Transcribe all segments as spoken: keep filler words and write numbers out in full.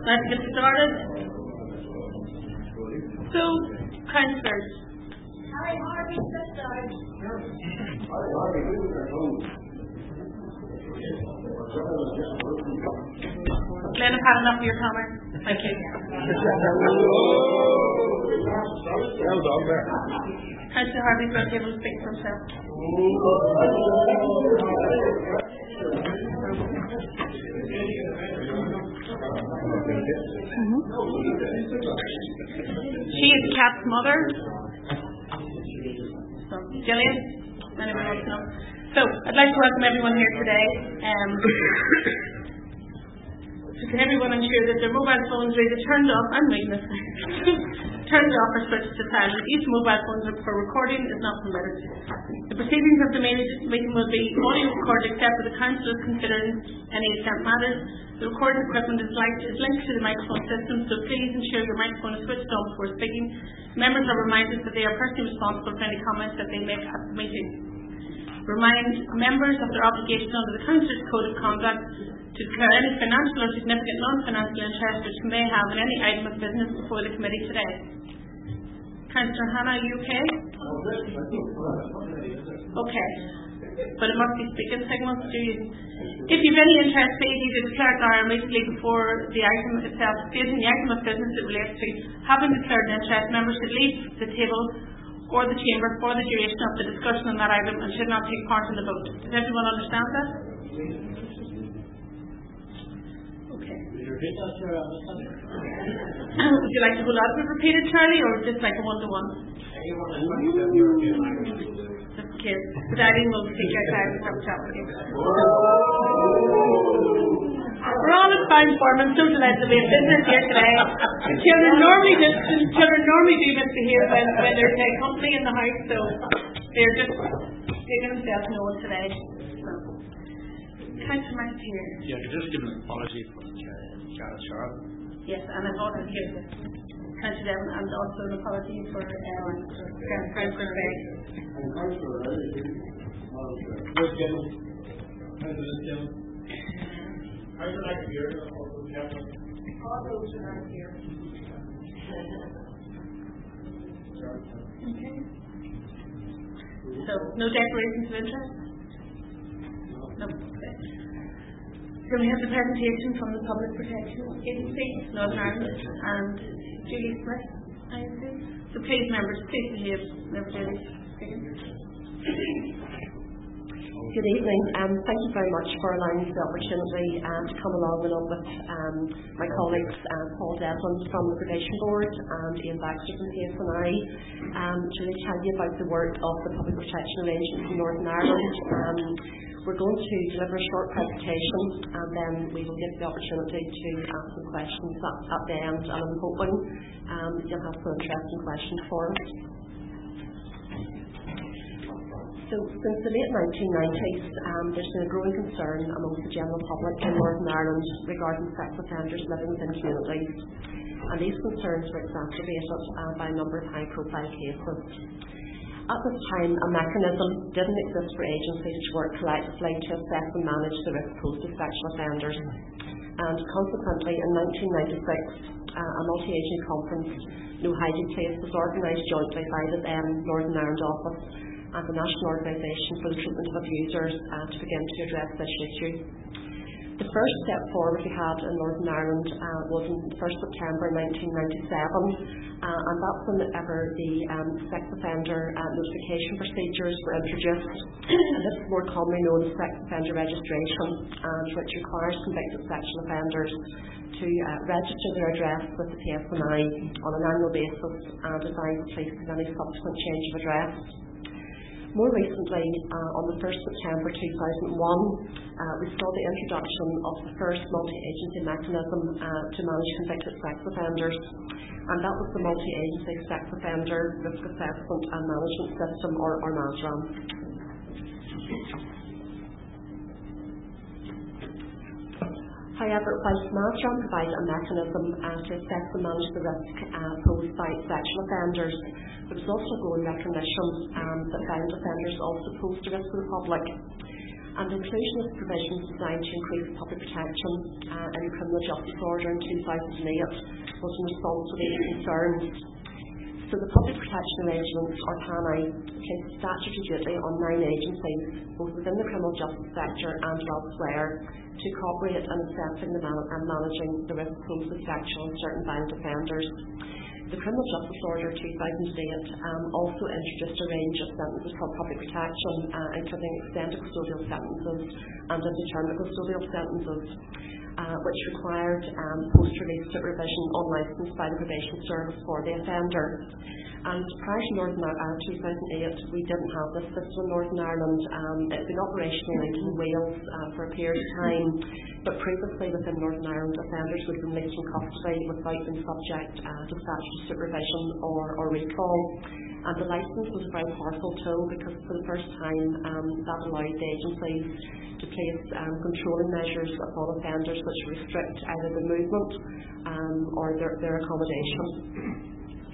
let's get started. So, councillors. Hi, Harvey, let's start. Hi, Harvey, this is our home. Glenn, I've had enough of your comments. Thank you. Well done there. Councillor Harvey's not able to speak for himself. Mm-hmm. She is Kat's mother. So, Gillian, anyone else know? So, I'd like to welcome everyone here today. Um, to everyone ensure that their mobile phones are either turned off, I'm reading this, turned off or switched to silent. Use mobile phones for recording is not permitted. The proceedings of the meeting will be audio recorded except for the council is considering any exempt matters. The recording equipment is, linked, is linked to the microphone system, so please ensure your microphone is switched on before speaking. Members are reminded that they are personally responsible for any comments that they make at the meeting. Remind members of their obligation under the Councillors' Code of Conduct to declare any financial or significant non-financial interest which you may have in any item of business before the committee today. Councillor Hannah, are you okay? Okay. But it must be speaking signals to you. If you have any interest, please either declare it now or immediately before the item itself, stating the item of business it relates to. Having declared an interest, members should leave the table or the chamber for the duration of the discussion on that item and should not take part in the vote. Does everyone understand that? Okay. Would you like to go loud and repeated, Charlie, or just like a one-to-one? Just in case. But Eileen will take your time and have a chat with you. We're all in fine form. I'm so delighted to be in business here today. Children normally just children normally do misbehave when, when there's a company in the house, so they're just taking themselves note today. So, Councillor Max here. Yeah, I could just give an apology for Gareth Sharp. Yes, and I've also given Councillor Devon and also an apology for um, Councillor Ray. And Councillor Ray, Good, Jim. President Jim. How do you like to hear it? All those who are here. Okay. So, no declarations of interest? No. Okay. So we have the presentation from the Public Protection Agency, Northern Ireland, and Julie Smith, I assume. So please, members, please behave. Never Julie. Good evening. Um, thank you very much for allowing me the opportunity um, to come along along with um, my colleagues um, Paul Devlin from the Probation Board and Ian Baxter from P S N I um, to really tell you about the work of the Public Protection Arrangements in Northern Ireland. Um, we're going to deliver a short presentation and then we will give the opportunity to ask some questions at, at the end, and I'm hoping um, you'll have some interesting questions for us. So, since the late nineteen nineties, um, there's been a growing concern amongst the general public in Northern Ireland regarding sex offenders living within communities, and these concerns were exacerbated uh, by a number of high-profile cases. At this time, a mechanism didn't exist for agencies to work collectively to assess and manage the risk posed to sexual offenders, and consequently, in nineteen ninety-six, uh, a multi-agency conference, No Hiding Place, was organised jointly by the then Northern Ireland Office and the National Organisation for the Treatment of Abusers uh, to begin to address this issue. The first step forward we had in Northern Ireland uh, was on the first of September nineteen ninety-seven, uh, and that's whenever the um, sex offender uh, notification procedures were introduced. And this is more commonly known as sex offender registration, and which requires convicted sexual offenders to uh, register their address with the P S N I on an annual basis and advise the police of any subsequent change of address. More recently, uh, on the first of September two thousand one, uh, we saw the introduction of the first multi-agency mechanism uh, to manage convicted sex offenders, and that was the Multi-Agency Sex Offender Risk Assessment and Management System, or, or MASRAM. However, whilst MASRAM provided a mechanism uh, to assess and manage the risk uh, posed by sexual offenders, there was also growing recognition um, that violent offenders also pose a risk to the public. And the inclusion of provisions designed to increase public protection uh, in the Criminal Justice Order in two thousand eight was in response to these concerns. So the Public Protection Arrangements, or P A N I, place statutory duty on nine agencies, both within the criminal justice sector and elsewhere, to cooperate in assessing the man- and managing the risk posed of sexual and certain violent offenders. The Criminal Justice Order two thousand eight um, also introduced a range of sentences for public protection, uh, including extended custodial sentences and indeterminate custodial sentences, uh, which required um, post-release supervision unlicensed by the probation service for the offender. And prior to Northern Ireland, two thousand eight, we didn't have this system in Northern Ireland. Um, it's been operational in Wales uh, for a period of time, but previously within Northern Ireland, offenders would have been released from custody without being subject uh, to statutory supervision or, or recall. And the licence was a very powerful tool because for the first time um, that allowed the agencies to place um, controlling measures upon offenders which restrict either the movement um, or their, their accommodation.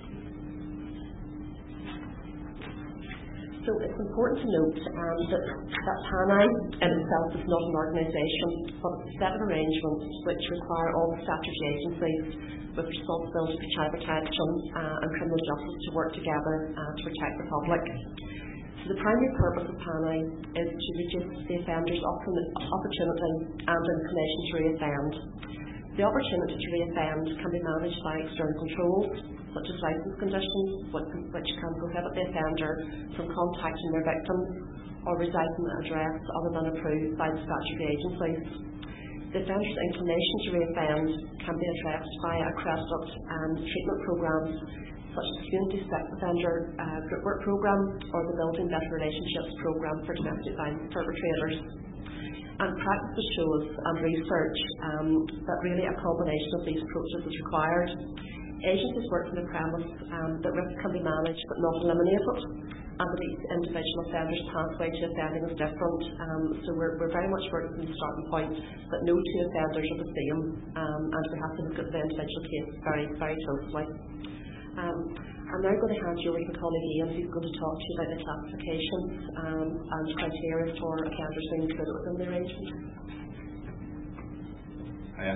So it's important to note um, that, that P A N I in itself is not an organisation, but it's a set of arrangements which require all the statutory agencies with responsibility for child protection uh, and criminal justice to work together uh, to protect the public. So the primary purpose of P A N I is to reduce the offender's opportunity and inclination to reoffend. The opportunity to reoffend can be managed by external controls, such as licence conditions, which can prohibit the offender from contacting their victims or residing at an address other than approved by the statutory agencies. The offender's inclination to reoffend can be addressed via accredited um, treatment programmes, such as the Community Sex Offender uh, Group Work Programme or the Building Better Relationships Programme for domestic violence perpetrators. And practice shows and research um, that really a combination of these approaches is required. Agencies work from the premise um, that risk can be managed but not eliminated, and that each individual offender's pathway to offending is different. Um, so we're, we're very much working from the starting point that no two offenders are the same, um, and we have to look at the individual case very, very closely. Um, I'm now going to hand you over to my colleague Ian, who's going to talk to you about the classifications um, and criteria for offenders being included within the arrangement. Hiya.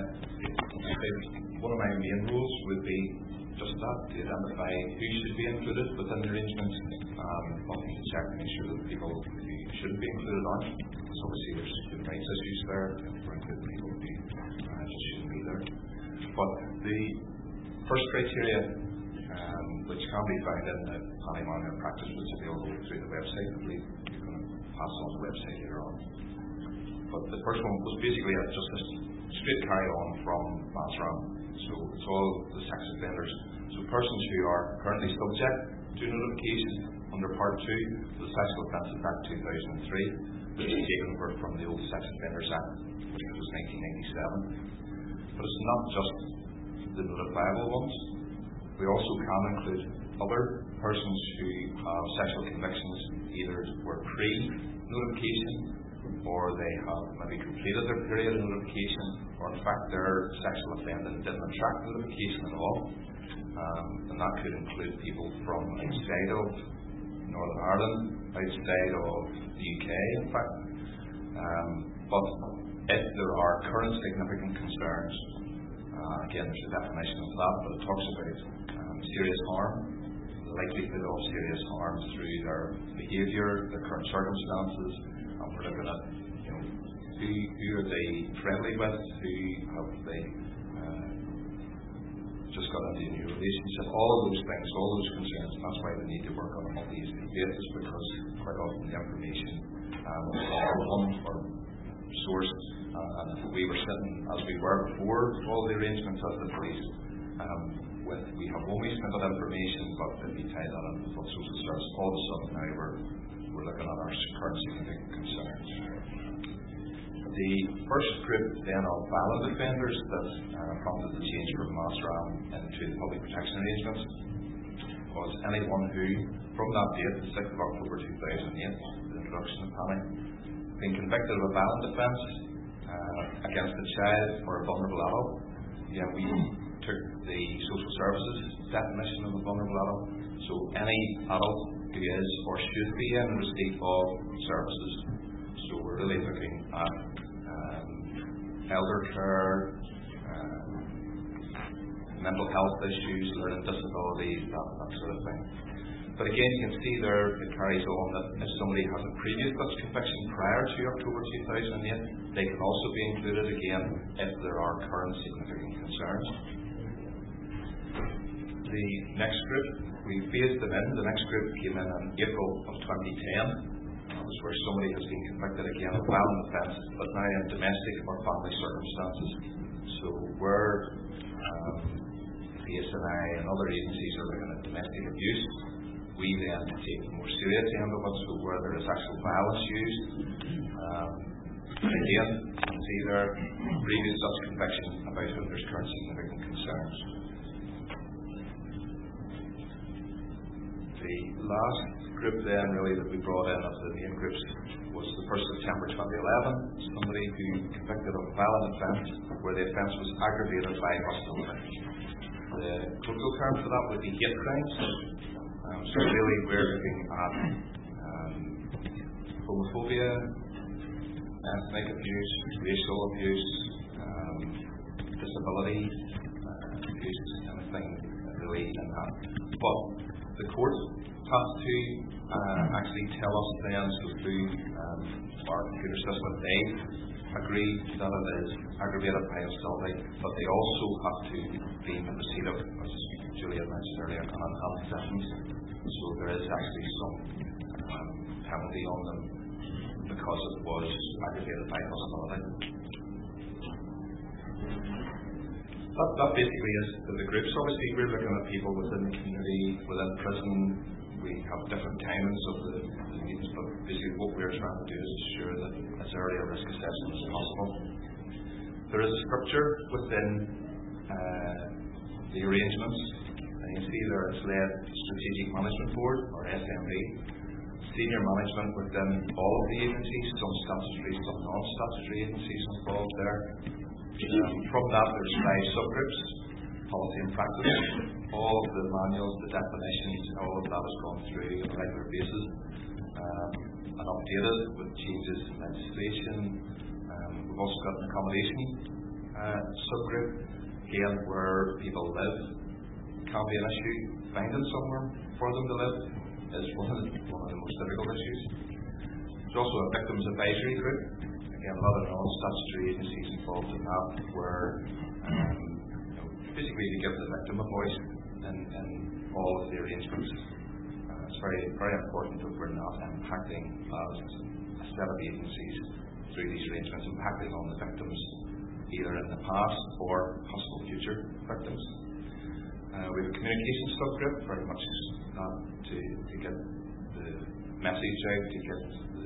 One of my main rules would be just that, to identify who should be included within the arrangement, um, often to check to make sure that the people who shouldn't be included aren't. Because obviously there's human rights issues there, and we're including people who uh, just shouldn't be there. But the first criteria, um, which can be found in the P A N I Manual Practice, which is available through the website, I believe you're going to pass on the website later on. But the first one was basically a, just a straight carry on from last round. So it's all the sex offenders. So persons who are currently subject to notification under Part two of the Sexual Offences Act two thousand three, which is taken over from the old Sex Offenders Act, which was nineteen ninety-seven. But it's not just the notifiable ones. We also can include other persons who have sexual convictions, either were pre-notification or they have maybe completed their period of notification, or in fact their sexual offending didn't attract notification at all. Um, and that could include people from outside of Northern Ireland, outside of the U K in fact. Um, but if there are current significant concerns, uh, again there's a definition of that, but it talks about um, serious harm, the likelihood of serious harm through their behaviour, their current circumstances, and we're looking at, you know, who, who are they friendly with, who have they uh, just got into a new relationship, all of those things, all those concerns. That's why we need to work on a multi-agency basis, because quite often the information um, is all one or source, uh, and if we were sitting as we were before all the arrangements of the police, um, with we have one wee snippet of information, but if we tie that in with social service, all of a sudden now we're we're looking at our current significant concerns. The first group then of violent offenders that uh, prompted the change from Mass Ram into the public protection arrangements was anyone who, from that date, the sixth of October two thousand eight, the introduction of P A N I, been convicted of a violent offence uh, against a child or a vulnerable adult. Yeah, we took the social services definition of a vulnerable adult, so any adult who is or should be in receipt of services. So So we're really looking at um, elder care, um, mental health issues, learning disabilities, that, that sort of thing. But again, you can see there it carries on that if somebody has a previous such conviction prior to October two thousand eight, they can also be included again if there are current significant concerns. The next group, we phased them in. The next group came in in April of twenty ten. That was where somebody has been convicted again of violent offence, but now in domestic or family circumstances. So where um, the S N I and other agencies are looking at domestic abuse, we then take the more serious end of it, so where there is actual violence used. Um, again, you can see there, previous such conviction about whom there's current significant concerns. The last group then really that we brought in as the main groups was the first of September twenty eleven, somebody who convicted of a violent offence where the offence was aggravated by hostility. The colloquial term for that would be hate crimes. Um, so really we're looking at um, homophobia, ethnic abuse, racial abuse, um, disability uh, abuse, anything really in that. But the court has to uh, actually tell us then, so through um, our computer system, they agree that it is aggravated by hostility, but they also have to be in receipt of, as Julia mentioned earlier, an enhanced sentence. So there is actually some um, penalty on them because it was aggravated by hostility. That, that basically is the groups. Obviously, we're looking at people within the community, within prison. We have different timings of the, the meetings, but basically what we're trying to do is ensure that as early a risk assessment as possible. There is a structure within uh, the arrangements. And you can see there it's led Strategic Management Board, or S M B. Senior management within all of the agencies, some statutory, some non-statutory agencies involved there. Um, from that, there's five subgroups: policy and practice. All of the manuals, the definitions, all of that has gone through on a regular basis um, and updated with changes in legislation. Um, we've also got an accommodation uh, subgroup, again, where people live can be an issue. Finding somewhere for them to live is one of the, one of the most difficult issues. There's also a victims advisory group. Again, a lot of non-statutory agencies involved in that, where um, you know, basically to give the victim a voice in, in all of the arrangements. Uh, it's very, very important that we're not impacting as a set of agencies through these arrangements, impacting on the victims either in the past or possible future victims. Uh, we have a communication subgroup, very much uh, to, to get the message out, to get the,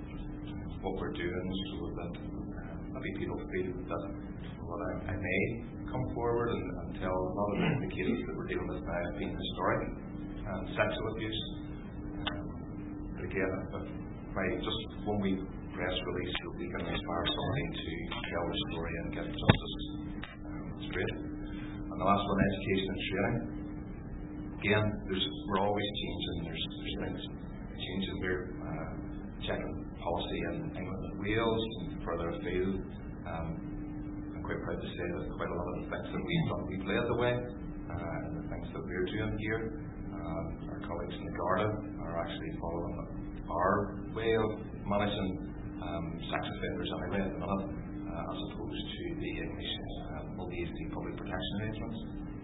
what we're doing, so that uh, maybe people feel that what I, I may come forward and, and tell a lot of the cases that we're dealing with now have been historic and sexual abuse. Um, but again, uh, by just one week press release, so we can inspire somebody to tell the story and get justice. Um, it's great. And the last one, education and training. Again, there's, we're always changing. There's, there's things changing. We're uh, checking policy in England and Wales and further afield. Um, I'm quite proud to say that quite a lot of the things that we've done, we've led the way. Uh, and the things that we're doing here, um, our colleagues in the Garda are actually following our way of managing um, sex offenders anyway at the minute, uh, as opposed to the English uh, multi-agency public protection arrangements.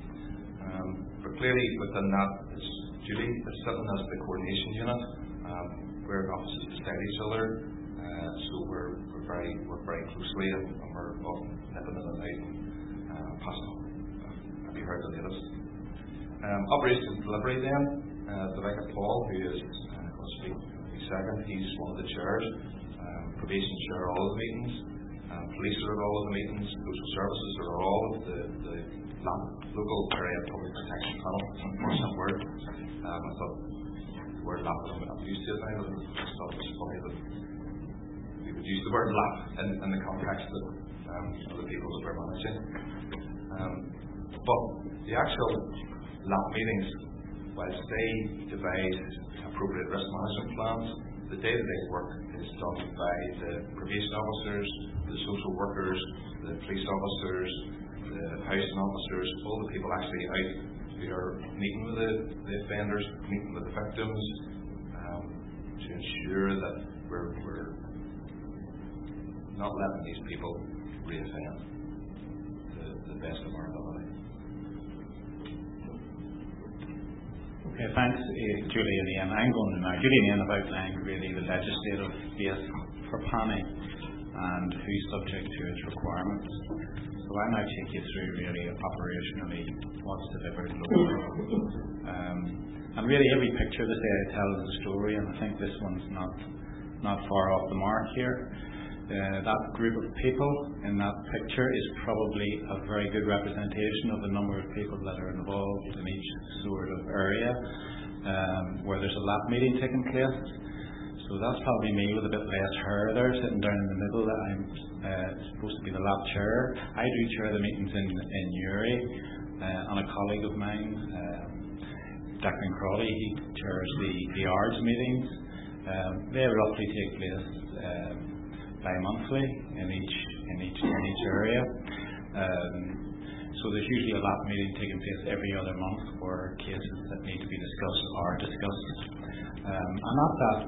Um, but clearly within that is Julie is sitting as the coordination unit. Um, we're in offices beside each other, uh, so we're, we're very work very closely and, and we're often nipping in and out uh, passing on. Have you heard the latest? Um, operations delivery then, uh, Rebecca Paul, who is uh, going to speak in a second, he's one of the chairs. Um, probation chair all of the meetings, um, police are at all of the meetings, social services are at all of the, the local area public protection panel. It's an unfortunate word. Um, I thought the word lap, I'm used to it now, but I thought it was funny that we would use the word lap in, in the context of um, the people that we're managing. Um, but the actual lap meetings, whilst they devise appropriate risk management plans, the day-to-day work is done by the probation officers, the social workers, the police officers, the housing officers, all the people actually out who are meeting with the, the offenders, meeting with the victims, um, to ensure that we're, we're not letting these people reoffend to the best of our ability. Okay, thanks, uh, Julie and Ian. I'm going to now. Julie and Ian have outlined really the legislative base for planning and who's subject to its requirements. So I'll now take you through really operationally what's delivered locally. Um, and really every picture this area tells a story, and I think this one's not not far off the mark here. Uh, that group of people in that picture is probably a very good representation of the number of people that are involved in each sort of area um, where there's a lap meeting taking place. So that's probably me with a bit less hair there, sitting down in the middle. I'm uh, supposed to be the lap chair. I do chair the meetings in, in Uri, uh, and a colleague of mine, uh, Declan Crawley, he chairs the, the A R D S meetings. Um, they roughly take place um, bi-monthly in each in each in each area. Um, so there's usually a lap meeting taking place every other month where cases that need to be discussed are discussed. Um, and at that,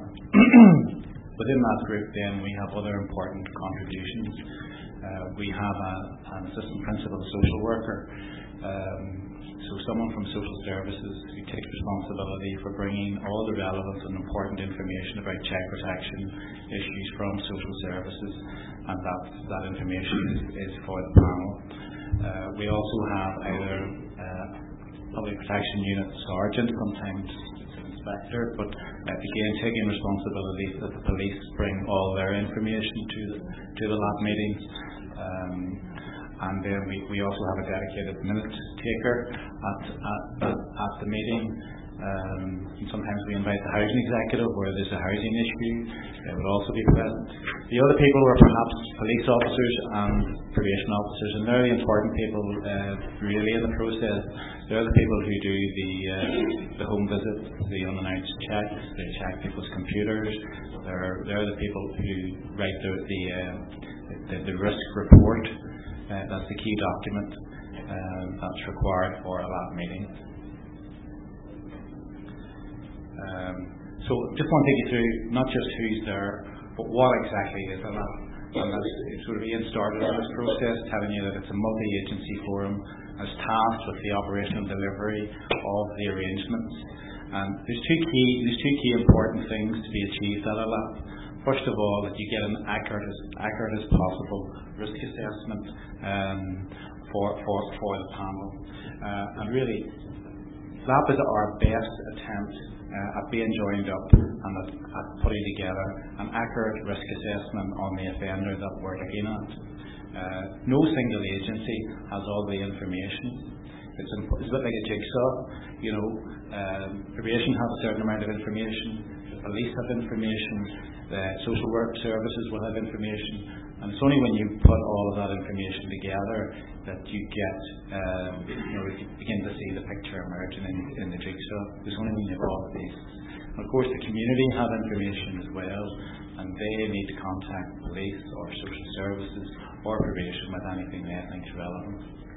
within that group, then we have other important contributions. Uh, we have a, an assistant principal social worker, um, so someone from social services who takes responsibility for bringing all the relevant and important information about child protection issues from social services, and that that information is, is for the panel. Uh, we also have either uh, public protection unit sergeant, sometimes it's an inspector, but uh, again taking responsibility that the police bring all their information to the, to the lab meetings. Um, And then we, we also have a dedicated minute taker at, at, at, at the meeting. Um, and sometimes we invite the housing executive where there's a housing issue. They would also be present. The other people are perhaps police officers and probation officers, and they're the important people uh, really in the process. They're the people who do the uh, the home visits, the unannounced checks, they check people's computers. They're, they're the people who write the, the, uh, the, the risk report. Uh, that's the key document uh, that's required for a lab meeting. Um, so just want to take you through not just who's there, but what exactly is a lab. And that's sort of Ian started on this process, telling you that it's a multi-agency forum that's tasked with the operational delivery of the arrangements. And there's two key, there's two key important things to be achieved at a lab. First of all, that you get an accurate as accurate as possible risk assessment um, for, for for the panel, uh, and really, that is our best attempt uh, at being joined up and at, at putting together an accurate risk assessment on the offender that we're looking at. Uh, no single agency has all the information. It's, imp- it's a bit like a jigsaw. You know, um, probation has a certain amount of information. The police have information. The social work services will have information, and it's only when you put all of that information together that you get, um, you know, you begin to see the picture emerging in, in the jigsaw. It's only when you have all of these. And of course, the community have information as well, and they need to contact police or social services or probation with anything they think is relevant.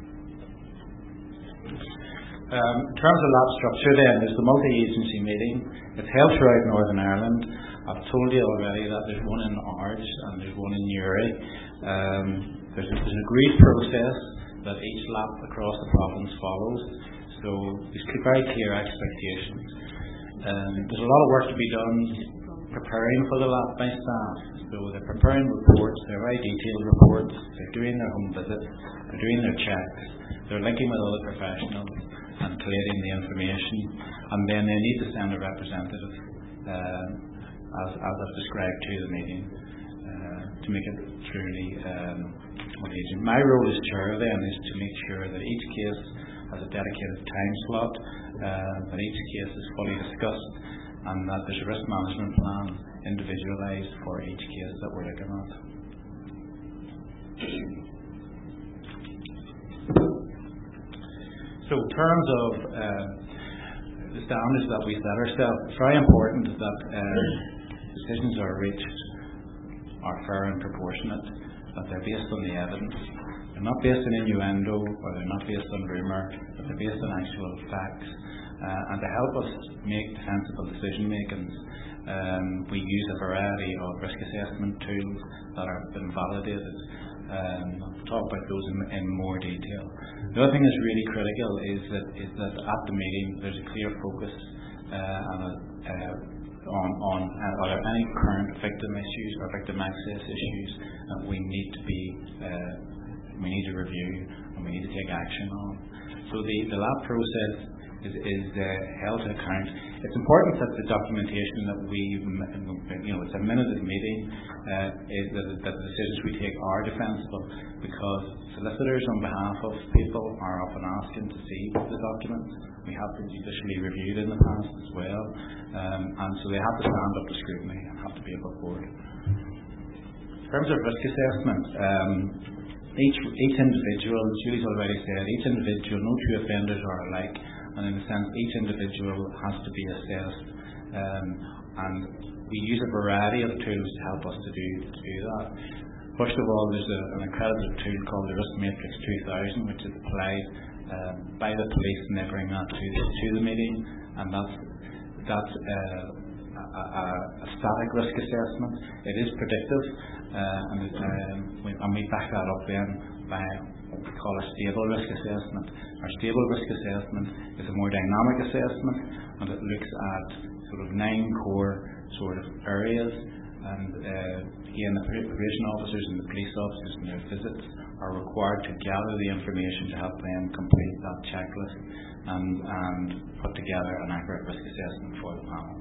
Um, in terms of lab structure, then, there's the multi-agency meeting. It's held throughout Northern Ireland. I've told you already that there's one in Ards and there's one in Uri. Um, there's, a, there's an agreed process that each lab across the province follows. So there's very clear expectations. Um, there's a lot of work to be done preparing for the lab by staff. So they're preparing reports, they're very detailed reports, they're doing their home visits, they're doing their checks, they're linking with other professionals and collating the information, and then they need to send a representative um, as, as I've described to the meeting uh, to make it truly um, engaging. My role as chair then is to make sure that each case has a dedicated time slot, uh, that each case is fully discussed, and that there's a risk management plan individualised for each case that we're looking at. So in terms of uh, the standards that we set ourselves, it's very important that uh, decisions are reached are fair and proportionate, that they're based on the evidence. They're not based on innuendo, or they're not based on rumour, but they're based on actual facts. Uh, and to help us make sensible decision makings, um, we use a variety of risk assessment tools that have been validated. Um, I'll talk about those in, in more detail. The other thing that's really critical is that is that at the meeting there's a clear focus uh, and a, uh, on, on uh, are there any current victim issues or victim access issues that we need to be uh, we need to review and we need to take action on. So the, the lab process is, is uh, held to account. It's important that the documentation that we, you know, it's a minute of the meeting, uh, is that, that the decisions we take are defensible, because solicitors on behalf of people are often asking to see the documents. We have been judicially reviewed in the past as well, um, and so they have to stand up to scrutiny and have to be above board. In terms of risk assessment, um, each, each individual, as Julie's already said, each individual, no two offenders are alike. And in a sense, each individual has to be assessed, um, and we use a variety of tools to help us to do to do that. First of all, there's a, an accredited tool called the Risk Matrix two thousand, which is applied um, by the police, and they bring that to the, to the meeting, and that's that's uh, a, a, a static risk assessment. It is predictive, uh, and, it, um, we, and we back that up then by what we call a stable risk assessment. Our stable risk assessment is a more dynamic assessment, and it looks at sort of nine core sort of areas. And uh, again, the probation officers and the police officers in their visits are required to gather the information to help them complete that checklist and, and put together an accurate risk assessment for the panel.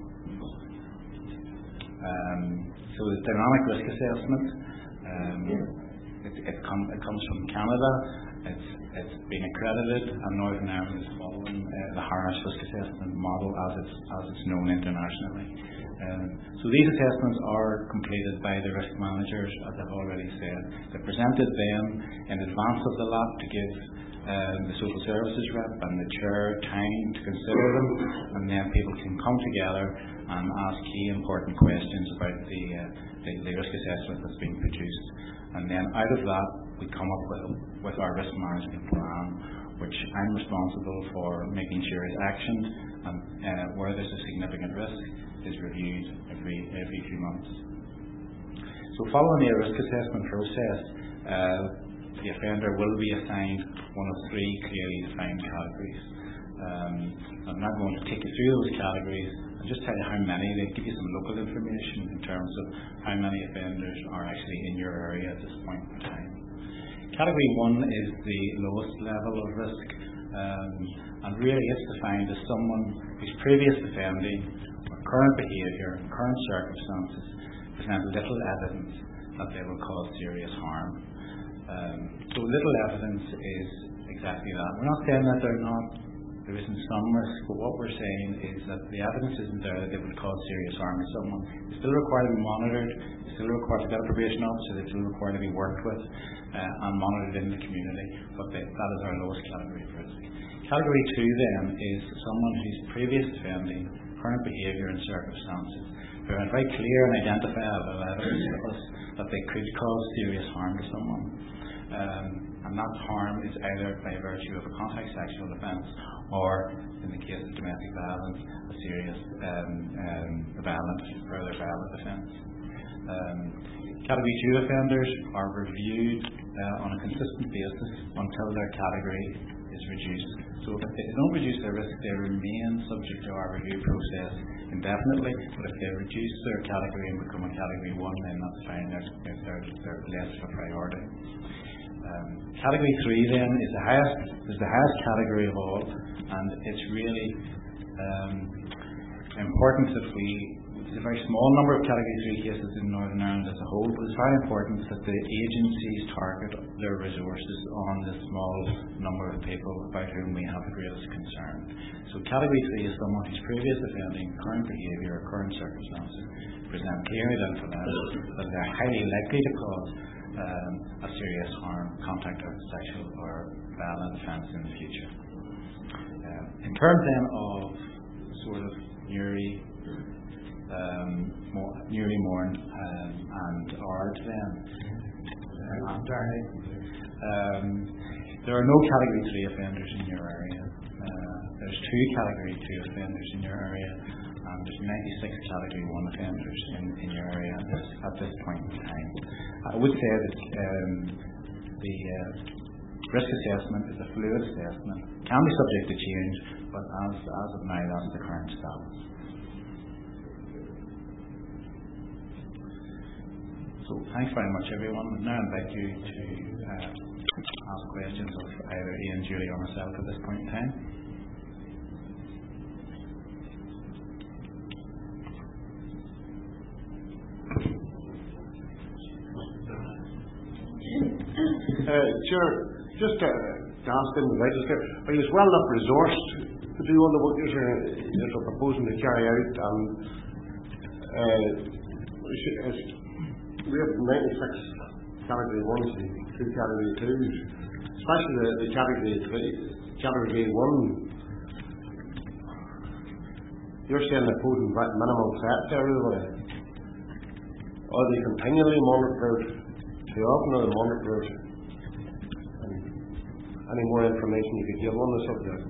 Um, so the dynamic risk assessment, um, it, it, com- it comes from Canada. It's, it's been accredited, and Northern Ireland is following uh, the Harris risk assessment model as it's, as it's known internationally. Um, so these assessments are completed by the risk managers, as I've already said. They're presented then in advance of the lab to give um, the social services rep and the chair time to consider them, and then people can come together and ask key important questions about the, uh, the, the risk assessment that's being produced. And then out of that, we come up with, with our risk management plan, which I'm responsible for making sure is actioned, and uh, where there's a significant risk is reviewed every every few months. So following the risk assessment process, uh, the offender will be assigned one of three clearly defined categories. Um, I'm not going to take you through those categories. I'll just tell you how many. They give you some local information in terms of how many offenders are actually in your area at this point in time. Category one is the lowest level of risk, um, and really it's defined as someone whose previous offending or current behaviour and current circumstances present little evidence that they will cause serious harm. Um, so little evidence is exactly that. We're not saying that they're not, there isn't some risk, but what we're saying is that the evidence isn't there that they would cause serious harm to someone. They still require to be monitored, they still require to get a probation officer, they still require to be worked with uh, and monitored in the community, but they, that is our lowest category of risk. Category two then is someone whose previous offending, current behaviour and circumstances provide very clear and identifiable evidence to us that they could cause serious harm to someone. Um, and that harm is either by virtue of a contact sexual offence or, in the case of domestic violence, a serious um, um, violent, further violent offence. Um, category two offenders are reviewed uh, on a consistent basis until their category is reduced. So if they don't reduce their risk, they remain subject to our review process indefinitely, but if they reduce their category and become a category one, then that's fine, they're, they're, they're less of a priority. Um, category three then is the highest is the highest category of all, and it's really um, important that we, it's a very small number of category three cases in Northern Ireland as a whole, but it's very important that the agencies target their resources on the small number of people about whom we have the greatest concern. So category three is someone whose previous offending, current behaviour or current circumstances present clear evidence that they're highly likely to cause Um, a serious harm, contact or sexual or violent offence in the future. Um, in terms then of sort of Newry, um, more, newly born um, and are to them. Uh, um, there are no Category three offenders in your area. Uh, there's two Category two offenders in your area, and there's ninety-six Category one offenders in, in your area at this, at this point in time. I would say that um, the uh, risk assessment is a fluid assessment, can be subject to change, but as, as of now, that's the current status. So thanks very much, everyone. Now I invite you to uh, ask questions of either Ian, Julie, or myself at this point in time. Uh, sure, just uh, to ask in the register, are you well enough resourced to do all the work you're, you're proposing to carry out? And uh, is, we have ninety-six Category ones and two Category twos, especially the, the Category three, Category one. You're saying they're posing minimum threat to everybody. Are they continually monitored? Too often are they monitored? And any more information you could give on the subject?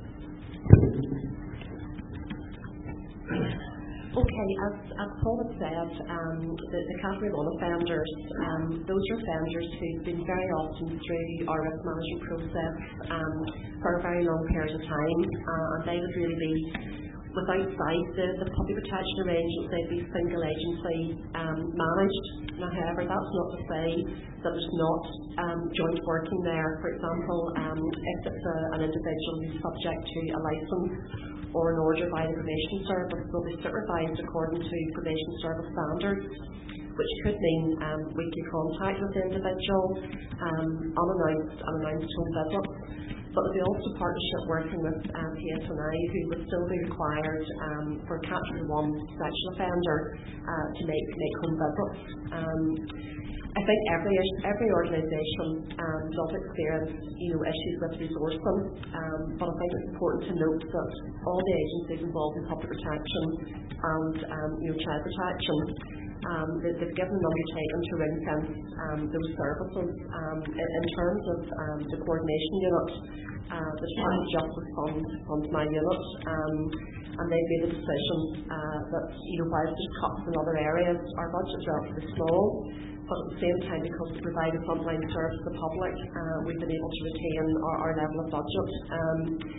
Okay, as, as Paul had said, um, the, the Category one offenders, um, those are offenders who've been very often through our risk management process um, for a very long period of time, uh, and they would really be with outside the, the public protection arrangements, they'd be single agency um, managed. Now, however, that's not to say that there's not um, joint working there. For example, um, if it's a, an individual who's subject to a licence or an order by the probation service, they'll be supervised according to probation service standards, which could mean um, weekly contact with the individual, um, unannounced, unannounced home visits. But there'll be also partnership working with um, P S N I, who would still be required um, for a Category one sexual offender uh, to make, make home visits. Um, I think every every organisation um, does experience you know issues with resourcing, um, but I think it's important to note that all the agencies involved in public protection and um, you know child protection, um, they, they've given an undertaking to ring fence um, those services. Um, in, in terms of um, the coordination unit, uh, the Department of Justice funds funds my unit, um, and they've made a decision uh, that you know whilst there's cuts in other areas, our budget's relatively small. But at the same time, because we provide a frontline service to the public, uh, we've been able to retain our, our level of budget. Um,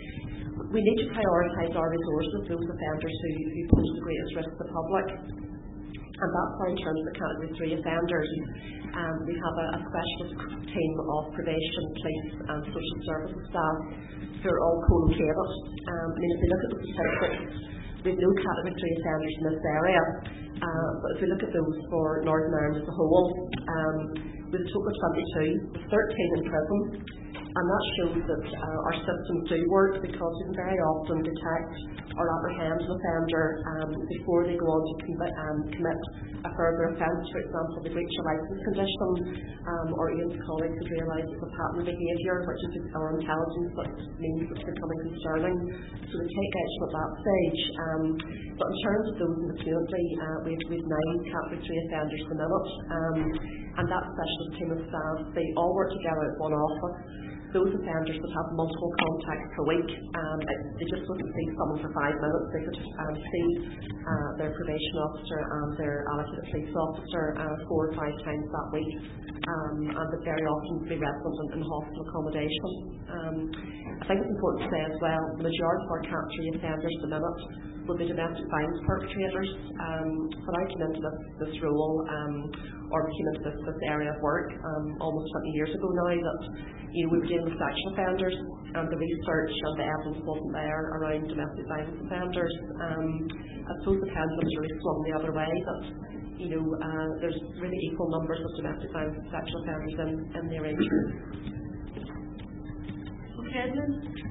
we need to prioritise our resources, those offenders who, who pose the greatest risk to the public. And that's why in terms of the Category three offenders, um, we have a, a specialist team of probation, police and social services staff who are all co-located. Um, I mean, if we look at the statistics, we have no Category three offenders in this area. Uh, but if we look at those for Northern Ireland as a whole, um, with a total of twenty-two, with thirteen in prison, and that shows that uh, our systems do work because we can very often detect or apprehend an offender um, before they go on to commit, um, commit a further offence. For example, they breach a licence condition, um, or Ian's colleagues have realised it's a pattern of behaviour, which is our intelligence that means it's becoming concerning. So we take action at that stage. Um, but in terms of those in the community, uh, we have nine Category three offenders at the minute, um, and that specialist team of staff, they all work together at one office. Those offenders that have multiple contacts per week, um, they just wouldn't see someone for five minutes. They could um, see uh, their probation officer and their allocated police officer uh, four or five times that week, um, and that very often be resident in, in hospital accommodation. Um, I think it's important to say as well, the majority of our Category three offenders at the minute will be domestic violence perpetrators. Um, when I came into this, this role, um, or came into this, this area of work um, almost twenty years ago now, that you know, we were dealing with sexual offenders, and the research and the evidence wasn't there around domestic violence offenders. Um, I suppose the pendulum has really swung the other way, that you know, uh, there's really equal numbers of domestic violence and sexual offenders in, in the arrangement. Okay, Edmund?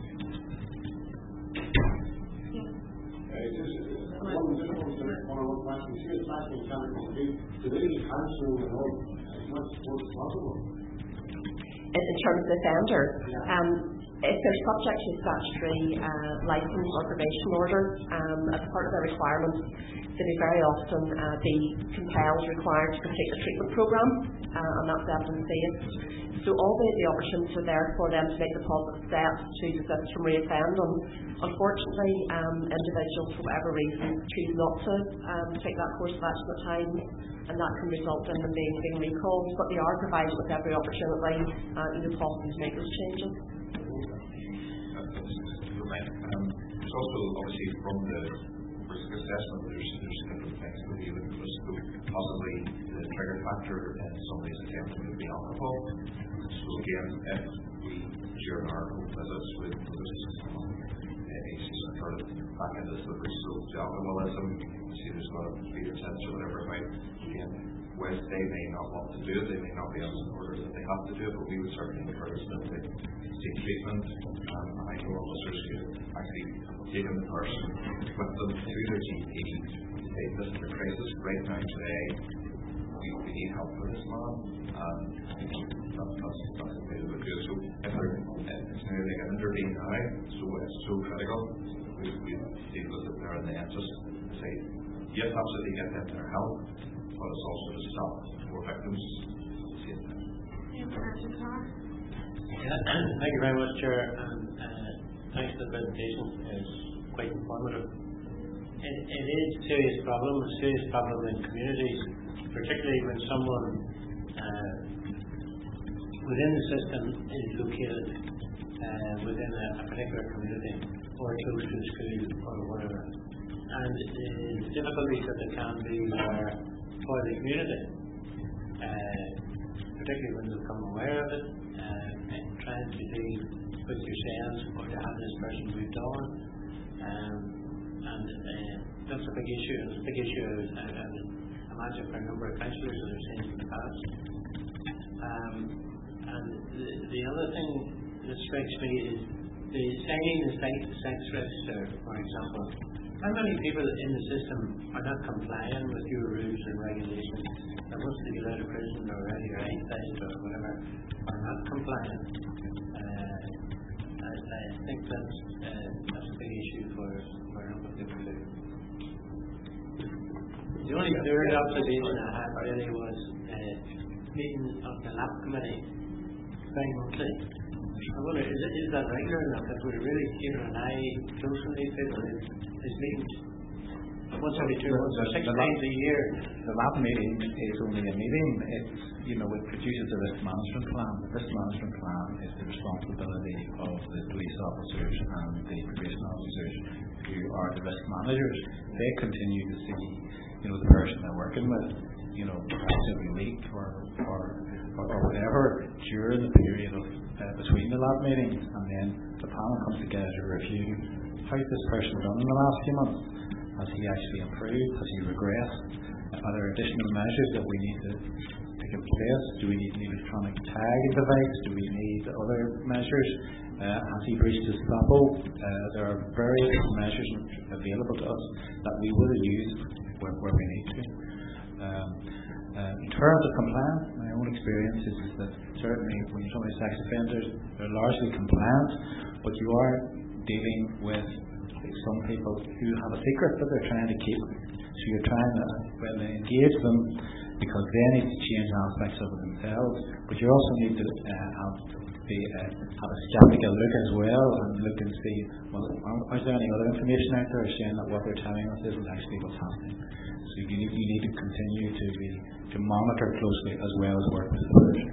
Uh, just uh, one just one one question. See, it's back in Category do they need counselling at all as much as possible? In, in terms of the offender, um, if they're subject to statutory uh, licence or probation orders, um, as part of their requirements, they may very often uh, be compelled, required to complete a treatment programme, uh, and that's evidence-based. So all the, the options are there for them to make the positive steps to desist from reoffending. Unfortunately, um, individuals, for whatever reason, choose not to um, take that course of action at times, and that can result in them being, being recalled. But they are provided with every opportunity uh, you know, possible to make those changes. Um, there's also, obviously, from the risk assessment, there's, there's different things that we look at. So possibly the trigger factor in somebody's attempt would be alcohol. So again, if we, during our home visits with this issues that are back into the slippery slope to alcoholism, see there's a lot of fear sense or whatever about, again, whilst they may not want to do it, they may not be able to order that they have to do it, but we would certainly encourage them to seek treatment. Um, and I know officers who actually taken the person with them to their G P, say, this is a crisis right now today, we, we need help for this man, and that, that's, that's the way that we do it. So if they're, it's now they can intervene now, so it's so critical, we, we deal with it there and then, just say, yes, absolutely get them their help, but it's also to stop more victims. Yeah, thank you very much, Chair, and uh, thanks for the presentation. It's quite informative. It, it is a serious problem, a serious problem in communities, particularly when someone uh, within the system is located uh, within a, a particular community or close to a school or whatever. And the difficulties that there can be are for the community, uh, particularly when they become aware of it, uh, and trying to deal with yourselves or to have this person moved on. Um, and uh, that's a big issue. It's a big issue, I, I would imagine, for a number of councillors that have seen in the past. Um, and the, the other thing that strikes me is the signing the sex register, for example. How many people in the system are not complying with your rules and regulations? That once they get out of prison or out of your exercise or whatever, are not compliant. Uh, I, I think that's, uh, that's a big issue for, for a number of people too. The only third observation I had really was uh, meeting of the L A P committee bi-monthly. I wonder, is, it, is that regular enough that we're really keeping an eye close on these people? Is meetings once every two months or six times a year? The L A P meeting is only a meeting. It's, you know, it produces a risk management plan. The risk management plan is the responsibility of the police officers and the probation officers who are the risk managers. They continue to see, you know, the person they're working with, you know, perhaps every week or or, or, or whatever during the period of uh, between the L A P meetings, and then the panel comes together to review how's this person done in the last few months. Has he actually improved? Has he regressed? Are there additional measures that we need to take in place? Do we need an electronic tagging device? Do we need other measures? Uh, has he breached his S A P O? Uh, there are various measures available to us that we will use where, where we need to. Um, uh, in terms of compliance, my own experience is, is that certainly when you're talking about sex offenders, they're largely compliant, but you are dealing with some people who have a secret that they're trying to keep. So you're trying to well, engage them because they need to change aspects of it themselves, but you also need to uh, have, be, uh, have a skeptical look as well and look and see, well, is there any other information out there saying that what they're telling us isn't actually what's happening? So you need, you need to continue to be to monitor closely as well as work with the person.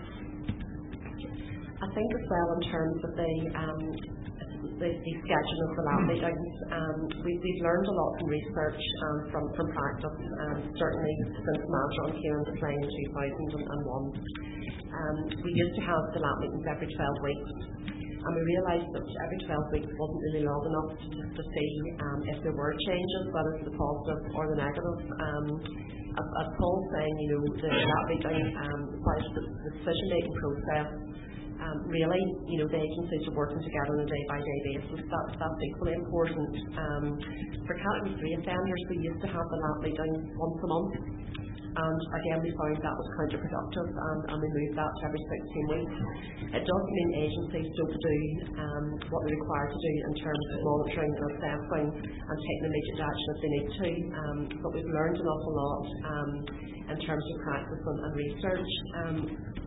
I think as well in terms of the um, the, the schedule of the lab meetings, um, we, we've learned a lot from research and from, from practice, um, certainly since Mazron came into play in two thousand one. Um, we used to have the lab meetings every twelve weeks, and we realised that every twelve weeks wasn't really long enough to, to see um, if there were changes, whether for the positive or the negative. Um, as, as Paul's saying, you know, the lab meeting, um, whilst the, the decision-making process Um, really, you know, the agencies are working together on a day-by-day basis. That's, that's equally important. Um, for category three offenders, we used to have the lab meeting once a month. And again, we found that was counterproductive, and, and we moved that to every sixteen weeks. It doesn't mean agencies don't do um, what they're required to do in terms of monitoring and assessing and taking immediate action if they need to. Um, but we've learned an awful lot um, in terms of practice and, and research. Um,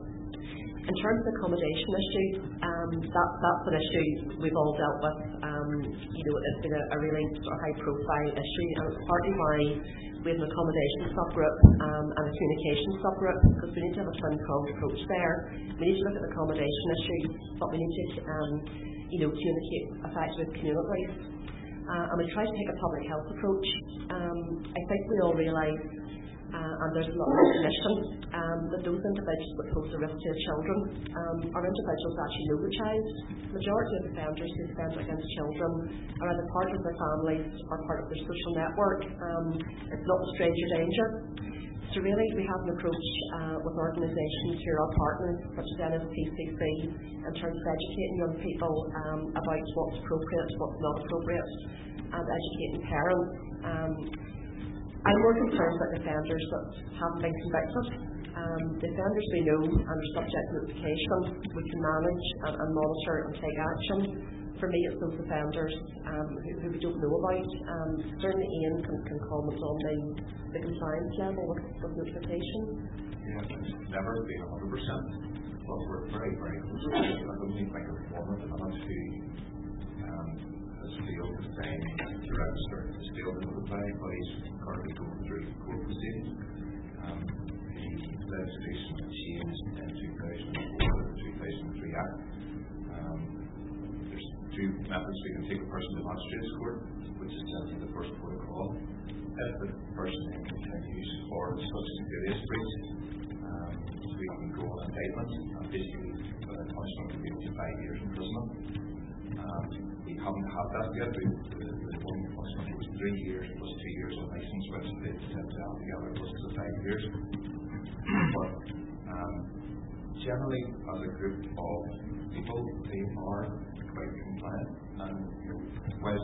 in terms of the accommodation issue, um, that, that's an issue we've all dealt with. Um, you know, it's been a, a really sort of high-profile issue, and it's partly why we have an accommodation subgroup um, and a communication subgroup, because we need to have a twin-pronged approach there. We need to look at the accommodation issue, but we need to, um, you know, communicate effectively with communities. Uh, and we try to take a public health approach. Um, I think we all realise, uh, and there's a lot of recognition, um, that those individuals that pose a risk to children um, are individuals that actually know the child. The majority of offenders who offend against children are either part of their families or part of their social network. Um, it's not a stranger danger. So really we have an approach uh, with organisations who are our partners, such as N S P C C, in terms of educating young people um, about what's appropriate, what's not appropriate, and educating parents. Um, I'm more concerned about offenders that haven't been convicted. Um, the offenders we know and are subject to notification, we can manage and, and monitor and take action. For me, it's those offenders um, who, who we don't know about. Um, certainly Ian can, can comment on the, the compliance level with, with notification. Yeah, it's never been one hundred percent, but we're very, very close. I don't think like a reformer at the minute who um, has failed to sign the register, has failed to notify, but he's currently going through court proceedings. Um, the legislation changed in two thousand four to the two thousand three Act. Um, there's two methods we can take a person to magistrate's court, which is sent to the first protocol. If the person then continues for such a serious breach, um, we can go on indictment and basically put a punishment of up to five years imprisonment. Um, we haven't had that yet. We, the, the one punishment was three years plus two years of license, which they tend to have together plus the five years. But um, generally, as a group of people, they are quite compliant, and you know, whilst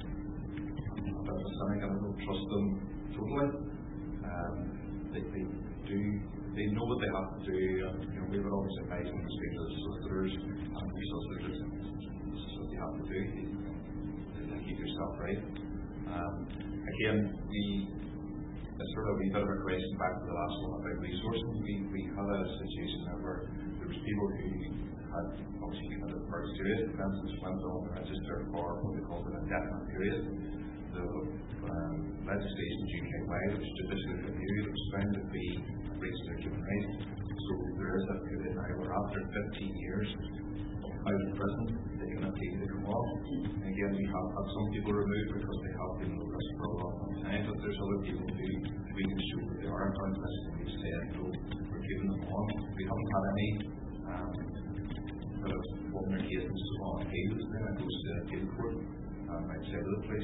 I'm a cynic, I don't trust them totally. Um, they, they do, they know what they have to do, and you know, we would always advise them to speak to the solicitors, and the solicitors, this is what you have to do, you, you keep yourself right. Um, again, we It's sort of a wee bit of a question back to the last one about resources. We, we had a situation where there was people who had obviously committed very serious offences, went on the register for what they called an indefinite period. The um, legislation U K-wide, which judicially reviewed, was found to be a breach of their human rights. So there is a period now where after fifteen years out of prison, they can appeal to come off. And again, we have had some people removed because they have been with us for a long time, but there's other people who we can show that they are in front of us, and we've said, no, we're keeping them on. We haven't had any um, sort of won their cases on appeals, then it goes to the appeal court um, outside of the place.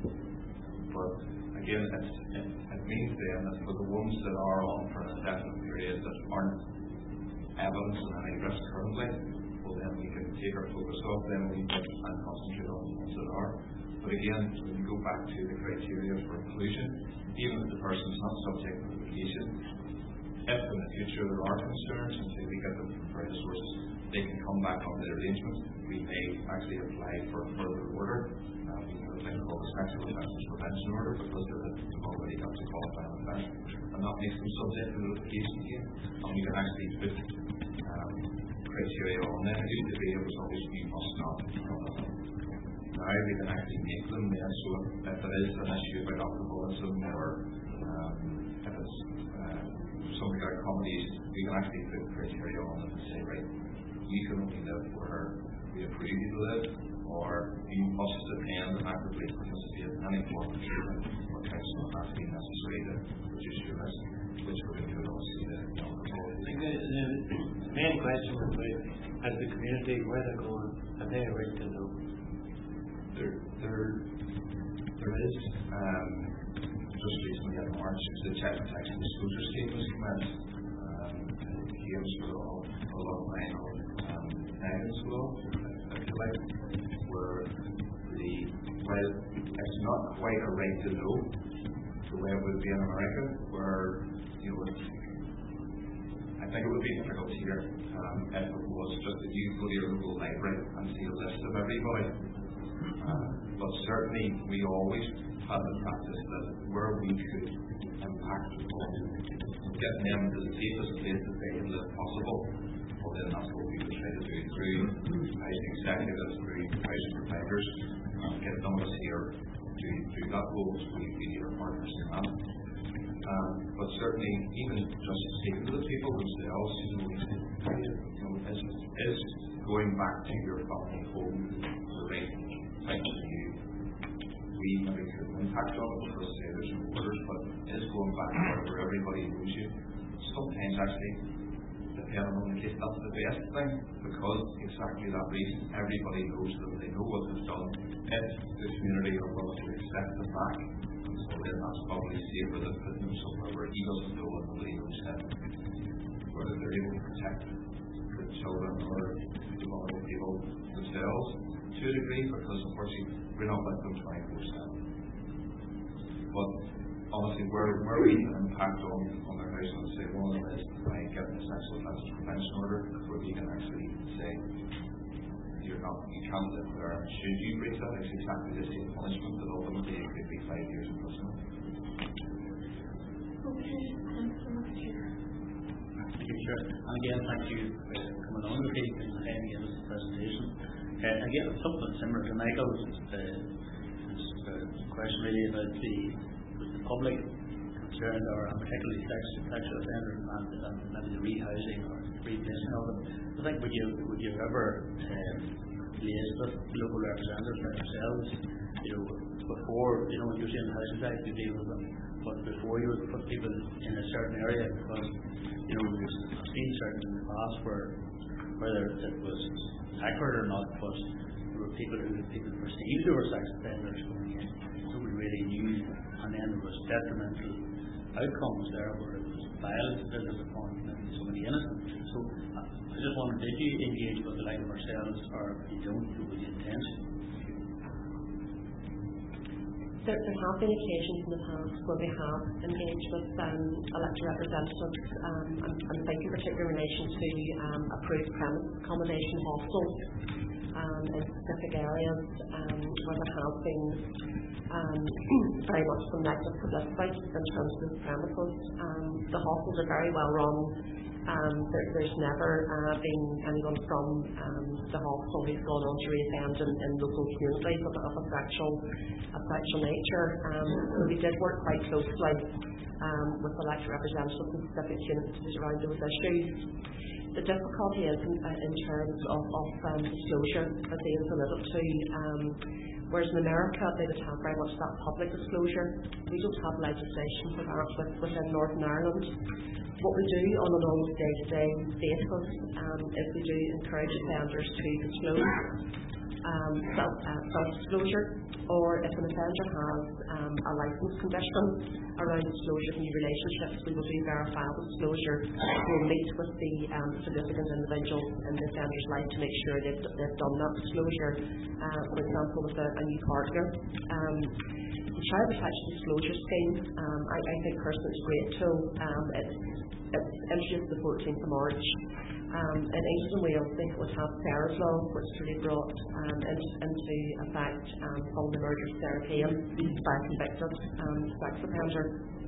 But again, it's, it, it means then that for the ones that are on for an indefinite period that aren't evidence of any risk currently, well then we can take our focus off them and we can and concentrate on the ones that are. But again, when we go back to the criteria for inclusion, even if the person is not subject to notification, if in the future there are concerns and say we get them from various sources, they can come back on the arrangement. We may actually apply for a further order. Uh, we have a thing called the Sexual Offences Prevention Order because they've already got to qualify an offence, and that makes them subject to notification again. And we can actually put um, criteria on there. It used to be it was always you must not. Now we can actually make them there, so if it is an issue about alcoholism or um, if it's uh, something like accommodation, we can actually put criteria on them and say, right, you can only live where we approve you to live, or you must attend and actively participate in any form of treatment or counselling has been necessary to reduce your risk, which would include obviously the alcohol. The, the main question was about as the community, where they're going, have they a right to know? There, there, there is, um, just recently in March, the Child Protection Disclosure Scheme was commenced. Um, it games for all, a lot of minor um, guidance law, if you like, where the, well, it's not quite a right to know the way it would be in America, where, you know, it's, I think it would be difficult here um, if it was just that you go to your local library and see a list of everybody. Uh, but certainly we always had the practice that where we could impact on getting them to the safest place that they can live possible, well then that's what we would try to do through housing executives, through housing providers, uh, get some of us here to do that role, so we, we need our partners in that. Um, but certainly, even just speaking to the people themselves, you know, you know is, is going back to your family home the right thing to do? We maybe could impact on it because say there's no orders, but is going back where everybody knows you. Sometimes actually, depending on the case, that's the best thing, because exactly that reason, everybody knows that they know what they've done. If the community are willing to accept the fact, so then that's probably safer than putting him somewhere where he doesn't know and nobody knows him. Whether they're able to protect the children or the vulnerable people themselves to a degree, because unfortunately we're not with them twenty-four seven. But honestly, where, where we can impact on, on their house, and say one of them is by getting a sexual offences prevention order, where we can actually say, you're not, you can't live there. Should you breach that, it's exactly the same punishment, but ultimately it could be five years in prison. Okay, thanks so much, Chair. Thank you, Chair. And again, thank you for coming on this evening and again giving us the presentation. Uh, again, something similar to Michael's uh, uh, question really about the, the public concerned, or particularly sex, sexual offenders and, and maybe the rehousing or replacing of them. I think would you would you ever um, liaise with local representatives like ourselves, you know, before, you know, when you're saying housing type, you deal with them, but before you would put people in a certain area, because, you know, we've seen certain in the past where whether it was accurate or not, but there were people who people perceived they were sex offenders going in, so we really knew, and then there was detrimental outcomes there where it was violence visited upon somebody innocent. So uh, I just wondered, did you engage with the like of ourselves, or if you don't, with the intention? There, there have been occasions in the past where we have engaged with um, elected representatives, um, and, and think in particular in relation to um, approved premise accommodation hostels um, in specific areas um, where there has been um, very much some negative publicity in terms of the premises. Um, the hostels are very well run. Um, there, there's never uh, been anyone from um, the hostel who's gone on to reoffend in, in local communities of, of a sexual, a sexual nature. Um, so we did work quite closely um, with elected representatives in specific communities around those issues. The difficulty is in, uh, in terms of, of um, disclosure, as Ian's alluded to. Um, whereas in America, they would have very much that public disclosure. We don't have legislation for that with, within Northern Ireland. What we do on an almost day-to-day basis um, is we do encourage offenders to disclose um, self, uh, self-disclosure, or if an offender has um, a licence condition around disclosure of new relationships, we will do verifiable disclosure. We'll meet with the um, significant individual in the offender's life to make sure they've, they've done that disclosure, uh, for example, with a, a new partner. Um, the Child Protection Disclosure Scheme, um, I, I think personally it's a great tool. Um, it's, it's introduced the fourteenth of March. Um, in England and Wales, they would have Sarah's Law, which really brought um, into, into effect um, following the murder of Sarah Payne by a convicted um, sex offender.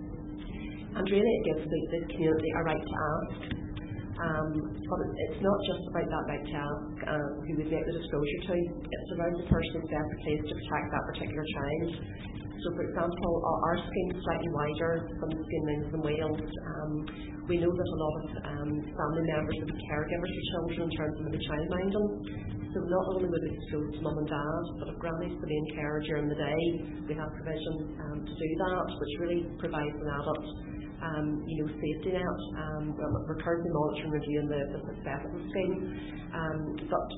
And really it gives the, the community a right to ask. Um, but it's not just about that right to ask uh, who we make the disclosure to, it's around the person who's best placed to protect that particular child. So for example, our, our scheme is slightly wider from the scheme in England and Wales. Um, we know that a lot of um, family members will be caregivers for children in terms of the childminding. So not only would we disclose to mum and dad, but if granny's the main carer during the day, we have provision um, to do that, which really provides an adult um, you know, safety net. Um, we're currently monitoring and reviewing the, the success of the scheme. Um, but we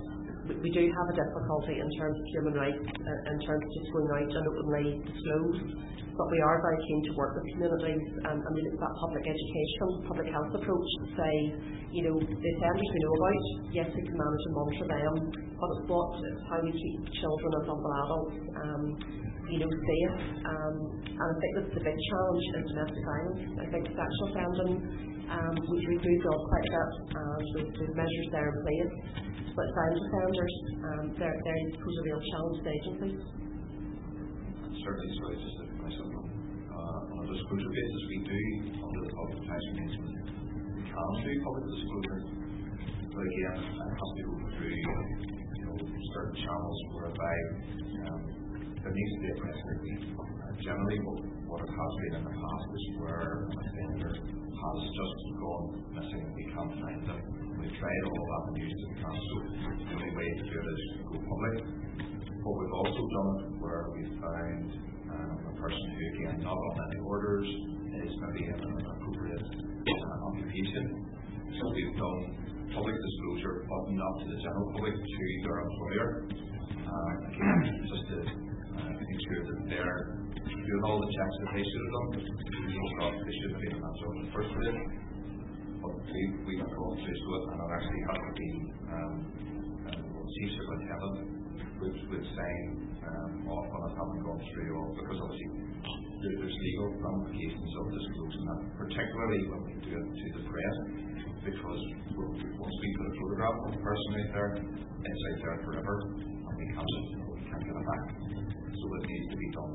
we, we do have a difficulty in terms of human rights, uh, in terms of just going out and openly disclose, but we are very keen to work with communities, um, and we look at that public education, public health approach to say, you know, the offenders we know about, yes, we can manage and monitor them, but it's what, it's how we keep children and vulnerable adults, um, you know, safe, um, and I think that's the big challenge in domestic violence. I think sexual offending, um, we do moved on quite a bit, and with the measures there in place, but violent offenders, um, they're, they're pose a real challenge to agencies. Certainly, sorry, just to finish up uh, on a disclosure basis, we do, under the public protection arrangement, we can do public disclosure, but again, it has to go through, you know, certain channels whereby um, there needs to be a press release. Uh, generally, what, what it has been in the past is where an offender has just gone missing and we can't find them. We've tried all avenues that we can, so the only way to do it is to go public. What we've also done where we've found um, a person who, again, not on any orders, is maybe in an appropriate uh, occupation. So we've done public disclosure, but not to the general public, to their employer. Uh, again, just to uh, make sure that they're doing all the checks that they should have done. We thought they should have been in that job in the first place. But we, we got called to do it, and it actually had to be um, uh, chief superintendent would, would sign um, off on it having gone through all, because obviously there, there's legal ramifications of disclosing that, particularly when we do it to the press, because once we put a photograph of the person out there, it's out there forever, and we can't, we can't get it back. So it needs to be done.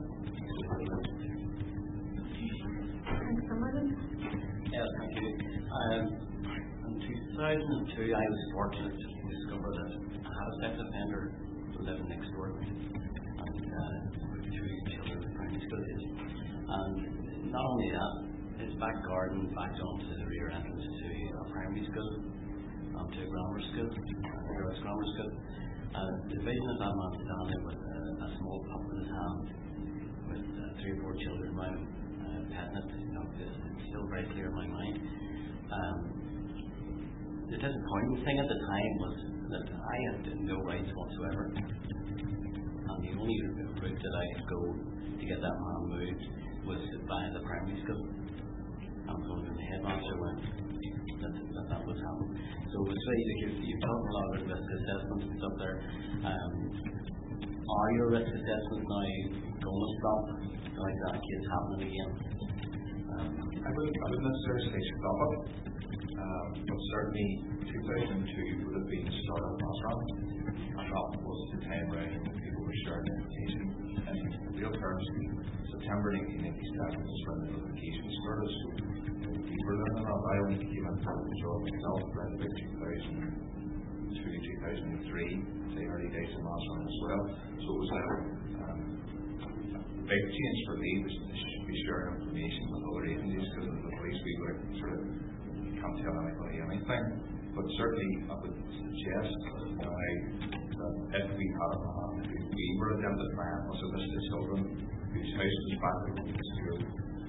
Yeah, thank you. Um, in two thousand two, I was fortunate to discover that I had a sex offender living next door to me, and uh, with two children in primary school age. And not only that, his back garden backed onto the rear entrance to a primary school, and to a grammar school, a girls' grammar school. Uh, the vision of that man standing with a, a small pup in his hand, with uh, three or four children around him, uh, petting it, you know, it's still very clear in my mind. Um, the disappointing thing at the time was that I had no rights whatsoever, and the only route that I could go to get that man moved was by the primary school. And so when the headmaster went, that that, that was happening. So it was really, like, you're, you're talking a lot about risk assessments and stuff there. Um, are your risk assessments now going to stop like that case happening again? Um, I wouldn't, I wouldn't necessarily say stop it, um, but certainly two thousand two would have been the start of mass round, and that was the time around when people were sharing information. And in real terms, September nineteen ninety-seven was when the notification started. So deeper than that, I only came into the job myself around about two thousand two, two thousand three, the early days of mass round as well. So it was a um, big change for me was to be sharing information with other agencies, because as the police we would sort of can't tell anybody anything. But certainly I would suggest now that if we had a man who we were identifying as a list of children whose house was back in the school,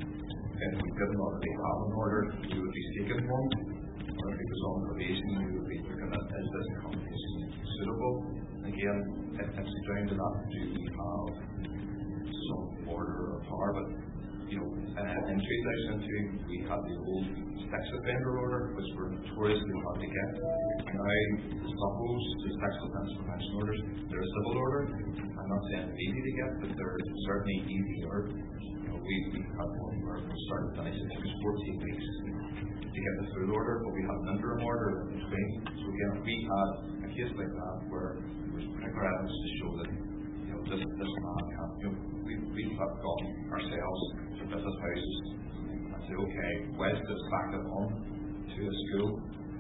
if we didn't already have an order, we would be seeking one. Or if he was on probation, we would be looking at, is this accommodation suitable? Again, it, it's down to that, do we have some order or power? But you know, uh, in two thousand two we had the old sex offender order, which were notoriously hard to get. Now, suppose the sex offence prevention orders, they're a civil order. I'm not saying they're easy to get, but they're certainly easier. You know, we, we had one where we started finish, it took us fourteen weeks to get the full order, but we had an interim order in between. So again, if we had a case like that where there was particular evidence to show that, you know, this this man can't, you know, we we have gone ourselves to visit houses and say, okay, Wes is back at home to a school.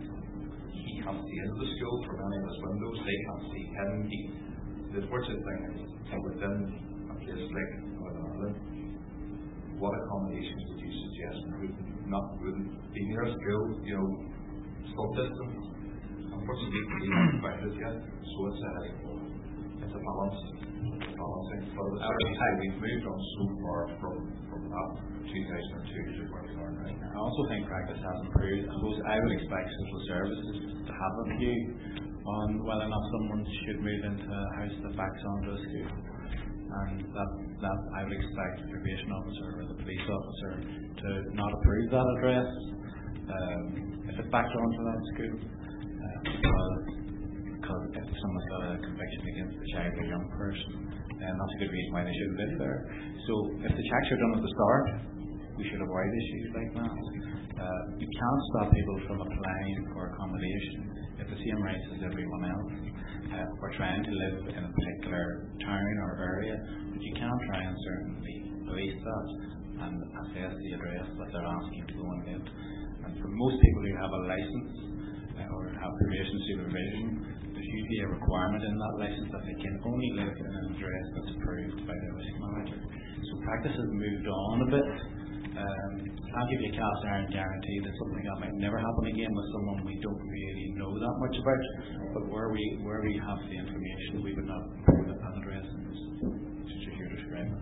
He can't see into the school from any of his windows. They can't see him. He, the fortunate thing is that within a place like Northern Ireland, what accommodations would you suggest would not wouldn't be near a school, you know, some distance? Unfortunately, we haven't found it yet. So it's a it's a balance. Balancing. But at the time we've moved on so far from from that two thousand two to where we are now. I also think practice has improved. I suppose I would expect social services to have a view on whether or not someone should move into a house that backs onto a school. And that, that I would expect the probation officer or the police officer to not approve that address um, if it backs onto that school, uh, because, because if someone's got a conviction against a child or a young person, then that's a good reason why they shouldn't live there. So if the checks are done at the start, we should avoid issues like that. Uh, you can't stop people from applying for accommodation if the same rights as everyone else. Uh, we're trying to live in a particular town or area, but you can't try and certainly police that and assess the address that they're asking to go and live. And for most people who have a license uh, or have probation supervision, there's usually a requirement in that license that they can only live in an address that's approved by the risk manager. So practice has moved on a bit. Um, I'll give you a cast iron guarantee that something like that might never happen again with someone we don't really know that much about, but where we where we have the information, we would not approve an address just as you're describing.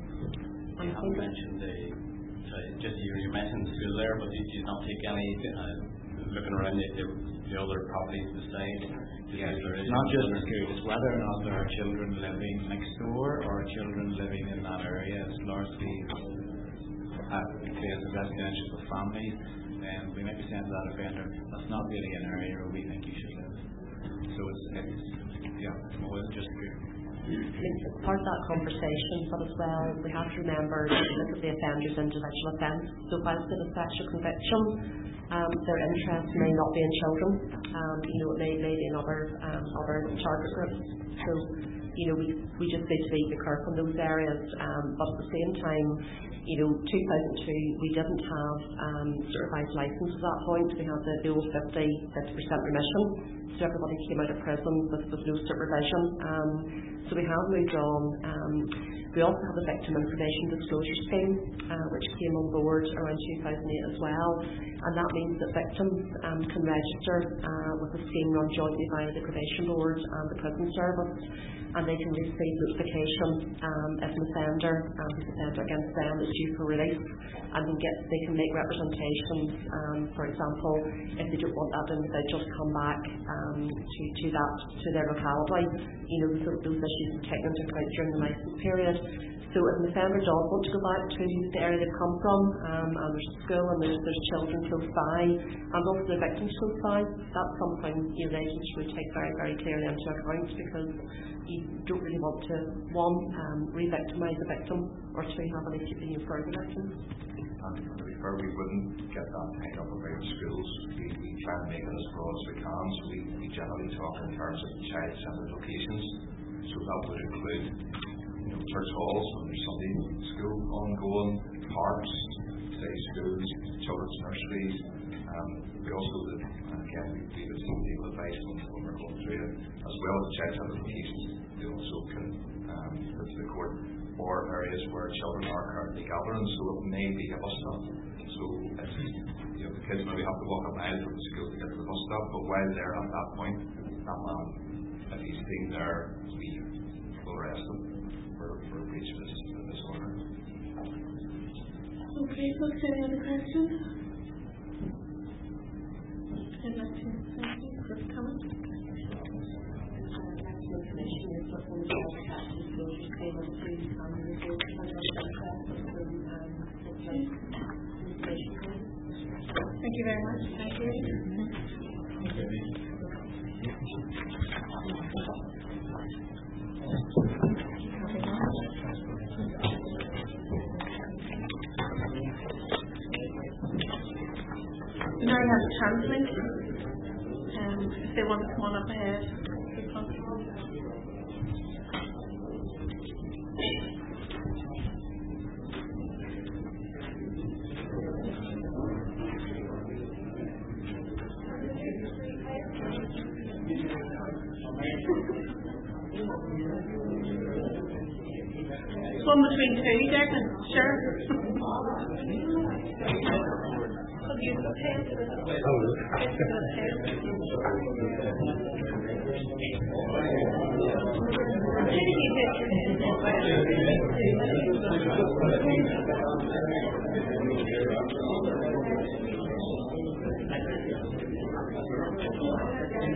You haven't mentioned the, sorry, just you, you mentioned the school there, but you did not take any uh, looking around the, the, the other properties beside. Yes, it's not just the school, it's whether or not there are children living next door or children living in that area. It's largely Uh, say as a residential for families, then we might be saying to that offender, that's not really an area where we think you should live. So it's, it's yeah, it's more than just good. It's part of that conversation, but as well, we have to remember to look at the offender's individual offence. So whilst they have a sexual conviction, um, their interest may not be in children. Um, you know, it may, may be in other, um, other target groups. So, you know, we, we just need to be careful in those areas. Um, but at the same time, you know, two thousand two, we didn't have um, supervised licence at that point. We had the, the old fifty percent remission. So everybody came out of prison with, with no supervision. Um, so we have moved on. Um, we also have a victim information disclosure scheme, uh, which came on board around two thousand eight as well. And that means that victims um, can register uh, with a scheme run jointly by the probation board and the prison service. And they can receive notification um, if an offender, um, who's offender against them, is due for release, and can get, they can make representations. Um, for example, if they don't want that individual to come back um, to, to that to their locality, you know, those, those issues are taken into account during the licence period. So if an offender does want to go back to the area they've come from, um, and there's a school and there's, there's children close by, and also the victims close by, that's something you know, they should take very, very clearly into account, because you don't really want to, one, um, re-victimise a victim, or two, have any you know, further victims. And to be fair, we wouldn't get that hang up about schools. We, we try and make it as broad as we can, so we, we generally talk in terms of child-centred locations. So that would include you know, church halls, when there's Sunday school ongoing, parks, city schools, children's nurseries. Um, we also did, and again, we, we would seek legal advice when, when we're going through it, as well as child-centred locations. We also can um, go to the court or areas where children are currently gathering, so it may be a bus stop. So if, you know, the kids maybe have to walk a mile from the school to get to the bus stop, but while they're at that point, that man, if he's seen there, we will arrest him for, for breach of this, this order. Okay, folks, any other questions? I'd like to thank you for coming. Information is what one of the attached disclosures came up to um, the report and the information. Thank you very much. Thank you. We now have a translate. Um, if they want to come on up ahead, if possible. It's one between two, Declan. Sure.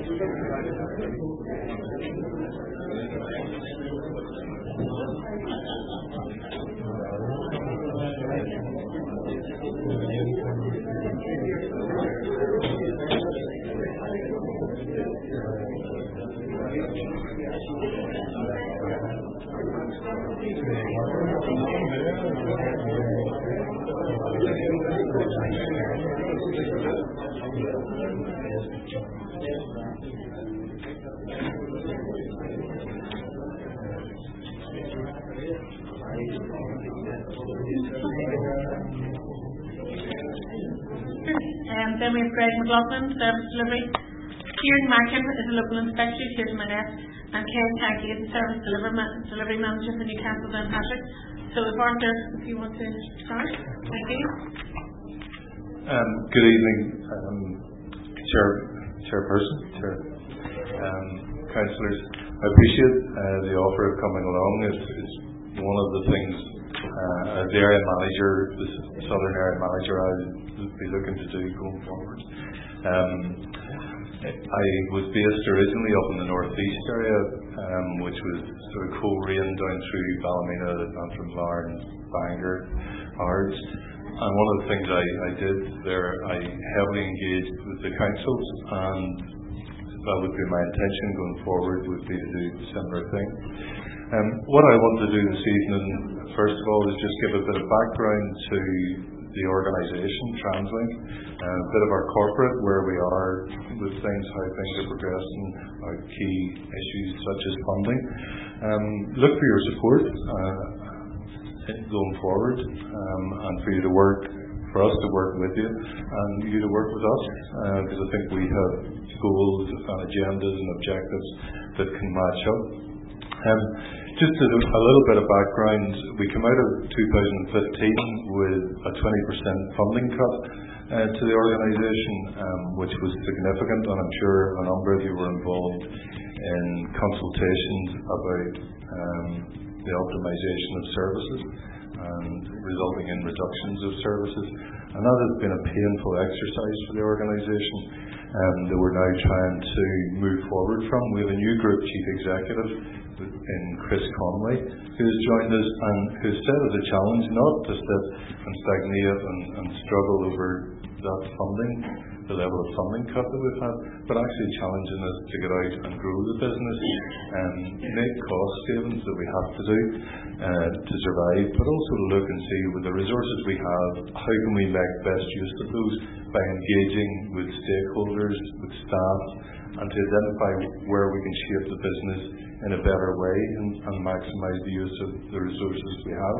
Um, then we have Greg McLaughlin, Service Delivery. Kieran Mackin is a local inspector here in my left, and Ken Tanky is the Service Delivery, ma- delivery Manager for Newcastle Downpatrick. So if Arthur, if you want to start, thank you. Um, good evening, um, Chair, Chairperson, Chair, um, Councillors. I appreciate uh, the offer of coming along. It's, it's one of the things uh, as the area manager, the Southern Area Manager, I'll be looking to do going forward. Um, I was based originally up in the northeast area, um, which was sort of Coleraine down through Ballymena, Antrim, Bangor, Ards. And one of the things I, I did there, I heavily engaged with the councils, and that would be my intention going forward, would be to do a similar thing. Um, what I want to do this evening, first of all, is just give a bit of background to the organisation, TransLink, uh, a bit of our corporate, where we are with things, how things are progressing, our key issues such as funding. Um, look for your support uh, going forward, um, and for you to work, for us to work with you, and you to work with us, because uh, I think we have goals and agendas and objectives that can match up. Um, just a, a little bit of background, we came out of two thousand fifteen with a twenty percent funding cut uh, to the organisation, um, which was significant, and I'm sure a number of you were involved in consultations about um, the optimisation of services and resulting in reductions of services. And that has been a painful exercise for the organisation um, that we're now trying to move forward from. We have a new group chief executive in Chris Conway, who has joined us and who has set as a challenge not to sit and stagnate and, and struggle over that funding, the level of funding cut that we've had, but actually challenging us to get out and grow the business and make cost savings that we have to do uh, to survive, but also to look and see with the resources we have, how can we make best use of those by engaging with stakeholders, with staff, and to identify where we can shape the business in a better way and, and maximise the use of the resources we have.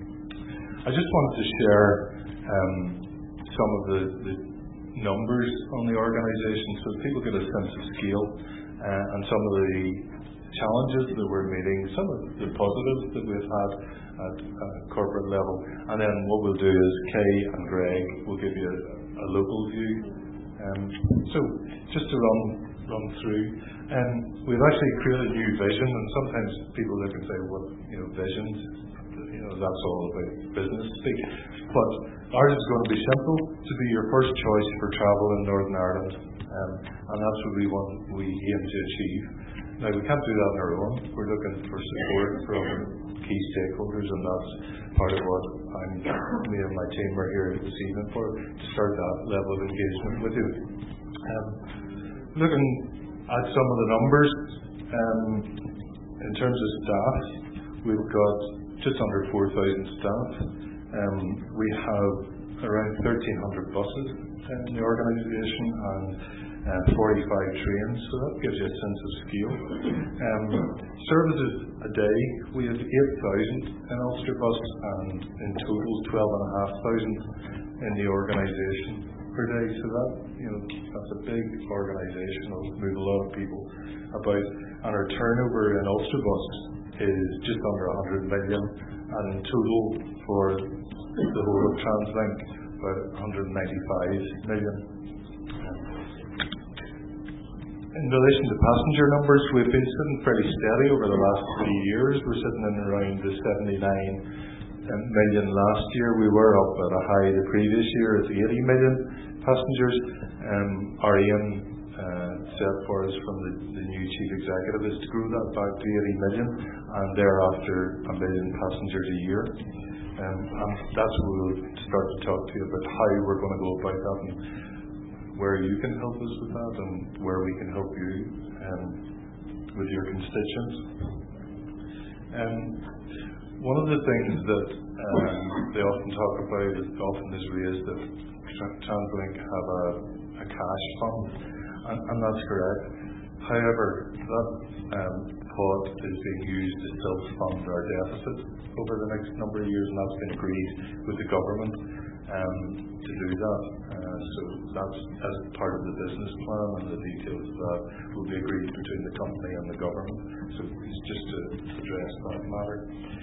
I just wanted to share um, some of the, the numbers on the organisation so people get a sense of scale uh, and some of the challenges that we're meeting, some of the positives that we've had at a corporate level, and then what we'll do is Kay and Greg will give you a, a local view. Um, so just to run run through, and um, we've actually created a new vision, and sometimes people look and say, what, you know, visions, you know, that's all about business speak, but ours is going to be simple, to be your first choice for travel in Northern Ireland, um, and that's what we want, we aim to achieve. Now, we can't do that on our own. We're looking for support from key stakeholders, and that's part of what I'm, me and my team are here this evening for, to start that level of engagement with you. Um, looking at some of the numbers, um, in terms of staff, we've got just under four thousand staff. Um, we have around thirteen hundred buses in the organisation and uh, forty-five trains, so that gives you a sense of scale. Um, services a day, we have eight thousand in Ulster Bus, and in total twelve and a half thousand in the organisation per day. So that, you know, that's a big organisation. It'll move a lot of people about, and our turnover in Ulster Bus is just under one hundred million, and in total for the whole of TransLink about one hundred ninety-five million. In relation to passenger numbers, we've been sitting fairly steady over the last three years. We're sitting in around the seventy-nine million last year. We were up at a high the previous year at eighty million passengers. Um, our aim uh, set for us from the, the new chief executive is to grow that back to eighty million and thereafter a million passengers a year. Um, and that's where we'll start to talk to you about how we're going to go about that and where you can help us with that and where we can help you um, with your constituents. Um, one of the things that um, they often talk about, is often is raised, that TransLink have a, a cash fund, and, and that's correct. However, that um, pot is being used to self-fund our deficit over the next number of years, and that's been agreed with the government um, to do that. Uh, so that's as part of the business plan, and the details of that will be agreed between the company and the government. So it's just to address that matter.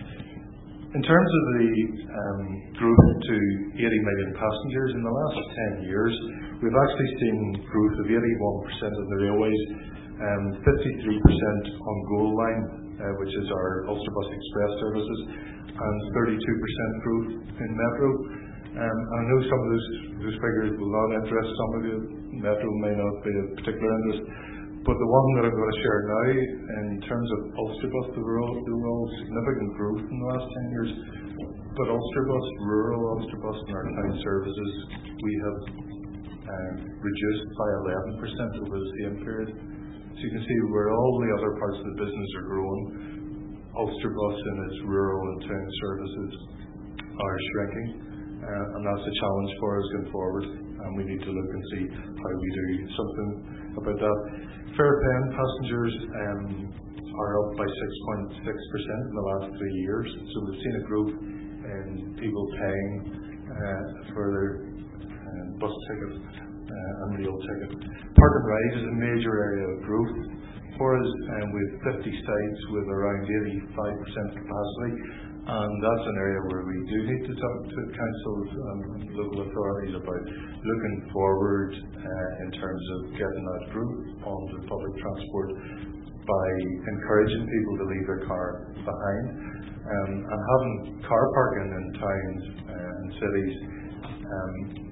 In terms of the um, growth to eighty million passengers, in the last ten years, we've actually seen growth of eighty-one percent in the railways, um, fifty-three percent on Gold Line, uh, which is our Ulsterbus Express services, and thirty-two percent growth in Metro. Um, I know some of those, those figures will not interest some of you. Metro may not be of particular interest. But the one that I'm going to share now, in terms of Ulsterbus, there were all, there were all significant growth in the last ten years. But Ulsterbus, rural Ulsterbus and our town services, we have uh, reduced by eleven percent over the same period. So you can see where all the other parts of the business are growing, Ulsterbus and its rural and town services are shrinking. Uh, and that's a challenge for us going forward. And we need to look and see how we do something about that. Fare paying passengers um, are up by six point six percent in the last three years. So we've seen a growth in people paying uh, for their uh, bus ticket uh, and rail ticket. Park and ride is a major area of growth for us, and we have fifty sites with around eighty-five percent capacity. And that's an area where we do need to talk to councils and local authorities about looking forward uh, in terms of getting that growth onto public transport by encouraging people to leave their car behind, um, and having car parking in towns uh, and cities um,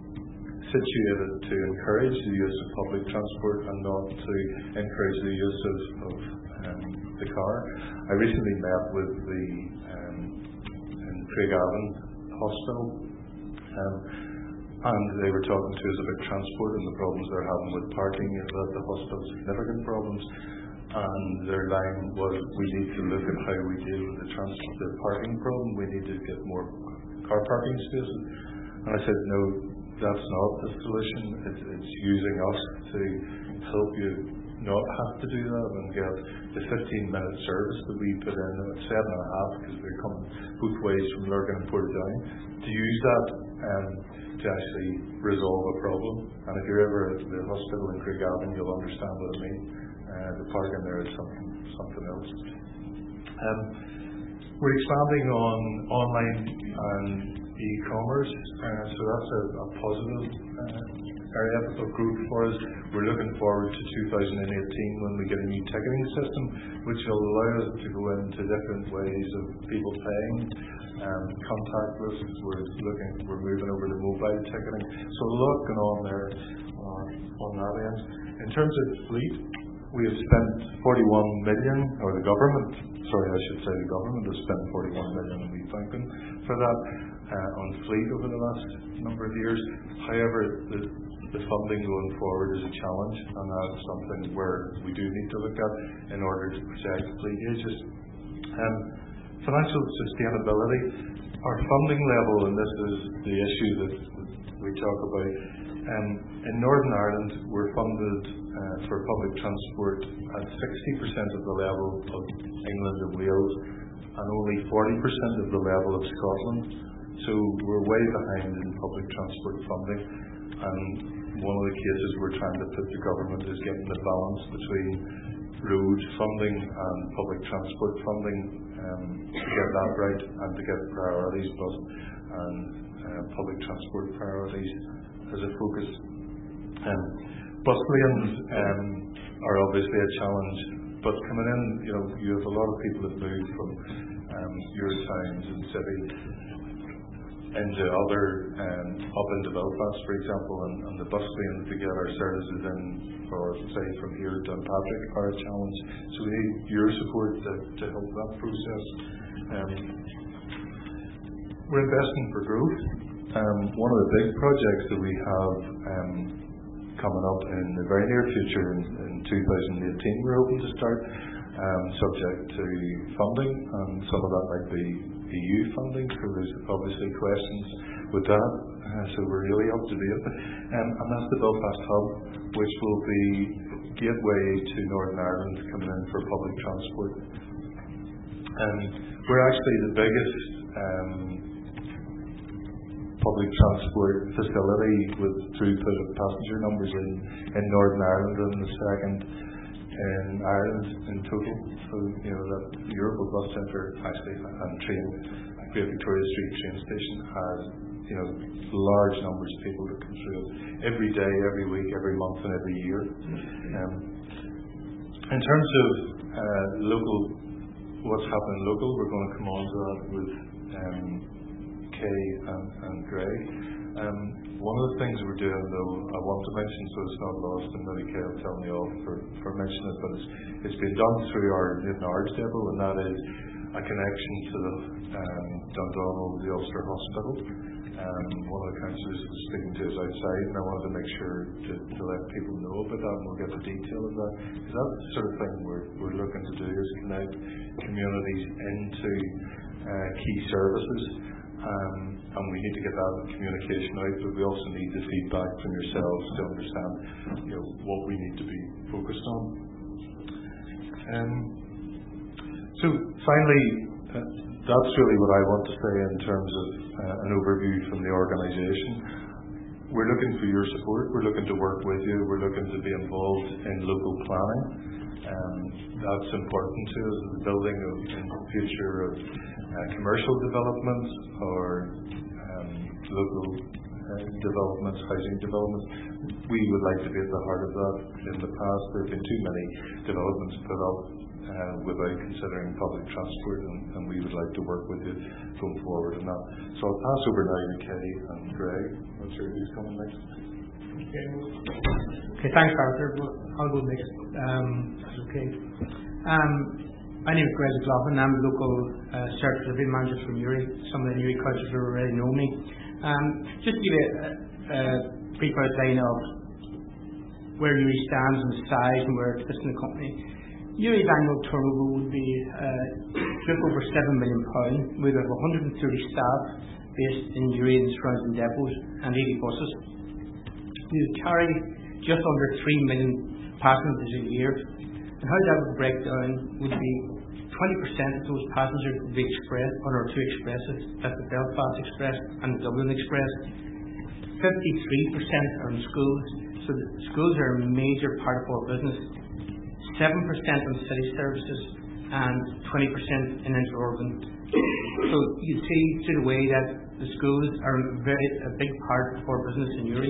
situated to encourage the use of public transport and not to encourage the use of, of um, the car. I recently met with the um, Craigavon Hospital, um, and they were talking to us about transport and the problems they're having with parking at the hospital, significant problems. And their line was, we need to look at how we deal with the transport, the parking problem. We need to get more car parking spaces. And I said, no, that's not the solution. It's, it's using us to help you not have to do that and get the fifteen minute service that we put in at seven and a half, because they come both ways from Lurgan and Portadown, to use that um, to actually resolve a problem. And if you're ever at the hospital in Craigavon, you'll understand what I mean. Uh, the parking there is something something else. Um, we're expanding on online and e-commerce, uh, so that's a, a positive uh, area of growth for us. We're looking forward to two thousand eighteen when we get a new ticketing system, which will allow us to go into different ways of people paying, um, contactless. We're looking, we're moving over to mobile ticketing. So a lot going on there uh, on that end. In terms of fleet, we have spent forty-one million, or the government, sorry, I should say the government has spent forty-one million, and we thank them for that, uh, on fleet over the last number of years. However, the, the funding going forward is a challenge, and that's something where we do need to look at in order to protect fleet ages. Um, financial sustainability, our funding level, and this is the issue that we talk about. Um, in Northern Ireland, we're funded uh, for public transport at sixty percent of the level of England and Wales, and only forty percent of the level of Scotland. So we're way behind in public transport funding, and one of the cases we're trying to put the government is getting the balance between road funding and public transport funding, um, to get that right and to get priorities, bus and uh, public transport priorities as a focus. Um, bus lanes um, are obviously a challenge, but coming in, you know, you have a lot of people that move from um, your towns and cities into other, um, up into Belfast, for example, and, and the bus lanes to get our services in, or say from here to Downpatrick, are a challenge. So we need your support to, to help that process. Um, we're investing for growth. Um, one of the big projects that we have um, coming up in the very near future, in, in two thousand eighteen, we're hoping to start, um, subject to funding, and some of that might be E U funding, so there's obviously questions with that, uh, so we're really up to date. Um, and that's the Belfast Hub, which will be gateway to Northern Ireland coming in for public transport. Um, we're actually the biggest um, public transport facility with throughput of passenger numbers in, in Northern Ireland, and the second in Ireland in total. So, you know, that Europol Bus Centre actually, and train, Great Victoria Street train station has, you know, large numbers of people that come through it every day, every week, every month and every year. Um, in terms of uh, local, what's happening local, we're going to come on to that with um, Kay and, and Greg. Um, one of the things we're doing, though, I want to mention so it's not lost, and maybe Kay will tell me off for, for mentioning it, but it's, it's been done through our Newton Ards depot, and that is a connection to the um, Dundonald, the Ulster Hospital. Um, one of the councillors was speaking to us outside, and I wanted to make sure to, to let people know about that, and we'll get the detail of that. Because that's the sort of thing we're, we're looking to do, is connect communities into uh, key services. Um, and we need to get that communication out, but we also need the feedback from yourselves to understand, you know, what we need to be focused on. Um, so finally, uh, that's really what I want to say in terms of uh, an overview from the organisation. We're looking for your support. We're looking to work with you. We're looking to be involved in local planning. Um, that's important to us, the building of in the future of uh, commercial developments or um, local uh, developments, housing developments. We would like to be at the heart of that. In the past, there have been too many developments put up uh, without considering public transport, and, and we would like to work with you going forward on that. So I'll pass over now to Kay and Greg. Not sure who's coming next. Okay, okay thanks, Arthur. Well, I'll go next. Um, that's okay. Um, my name is Greg McLaughlin. I'm the local uh, service delivery manager from Newry. Some of the Newry councillors already know me. Um, just to give you a, a brief outline of where Newry stands and size and where it fits in the company. Newry's annual turnover would be uh, just over seven million pounds. We have one hundred thirty staff based in Newry and surrounding depots and eighty buses. We would carry just under three million passengers a year. And how that would break down would be twenty percent of those passengers would be express on our two expresses, that's the Belfast Express and the Dublin Express. fifty-three percent are in schools, so the schools are a major part of our business. seven percent on city services and twenty percent in interurban. So you see through the way that the schools are a very a big part of our business in Newry.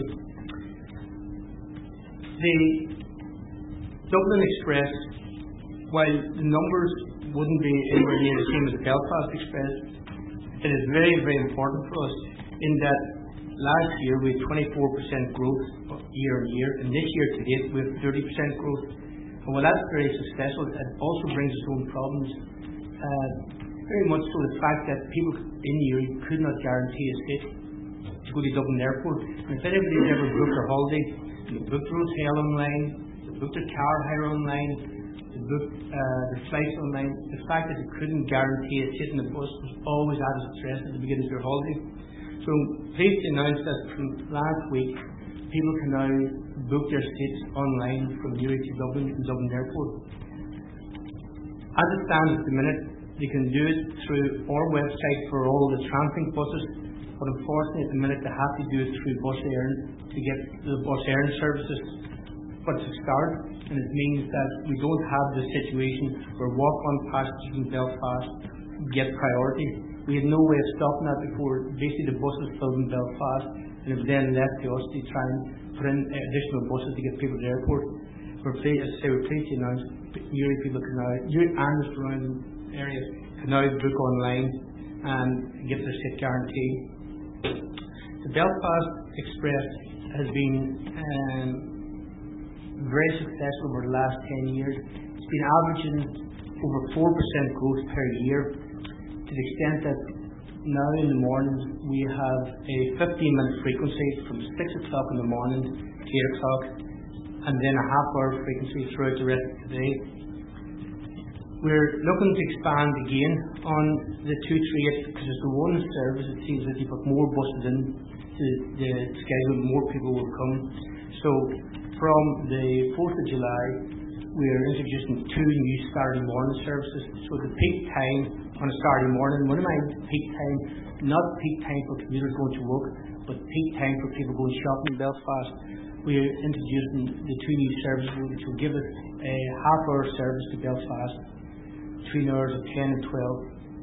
The Dublin Express, while the numbers wouldn't be anywhere near the same as the Belfast Express, it is very, very important for us in that last year we had twenty-four percent growth year on year, and this year to date we have thirty percent growth. And while that's very successful, it also brings its own problems. Uh, very much so the fact that people in Newry could not guarantee a seat to go to Dublin Airport. And if anybody's ever booked a holiday, they booked their hotel online, they booked their car hire online, they booked uh, their flights online, the fact that they couldn't guarantee a seat in the bus was always added stress at the beginning of their holiday. So pleased to announce that from last week, people can now book their seats online from Newry to Dublin and Dublin Airport. As it stands at the minute, they can do it through our website for all the Translink buses, but unfortunately at the minute they have to do it through Bus Éireann to get the Bus Éireann services. But it's a start, and it means that we don't have the situation where walk-on passengers in Belfast get priority. We had no way of stopping that before. Basically the buses filled in Belfast, and it was then left to us to try and put in additional buses to get people to the airport. We're pleased, as I say, we're pleased to announce Newry people can now, Newry and the surrounding areas can now book online and get their seat guarantee. The Belfast Express has been um, very successful over the last ten years. It's been averaging over four percent growth per year, to the extent that now in the mornings we have a fifteen minute frequency from six o'clock in the morning to eight o'clock, and then a half hour frequency throughout the rest of the day. We're looking to expand again on the two three eight because it's the one service that seems that you put more buses in to the schedule, more people will come. So from the fourth of July, we are introducing two new Saturday morning services. So the peak time on a Saturday morning, what am I peak time? Not peak time for commuters going to work, but peak time for people going shopping in Belfast. We are introducing the two new services which will give us a half hour service to Belfast between hours of ten and twelve.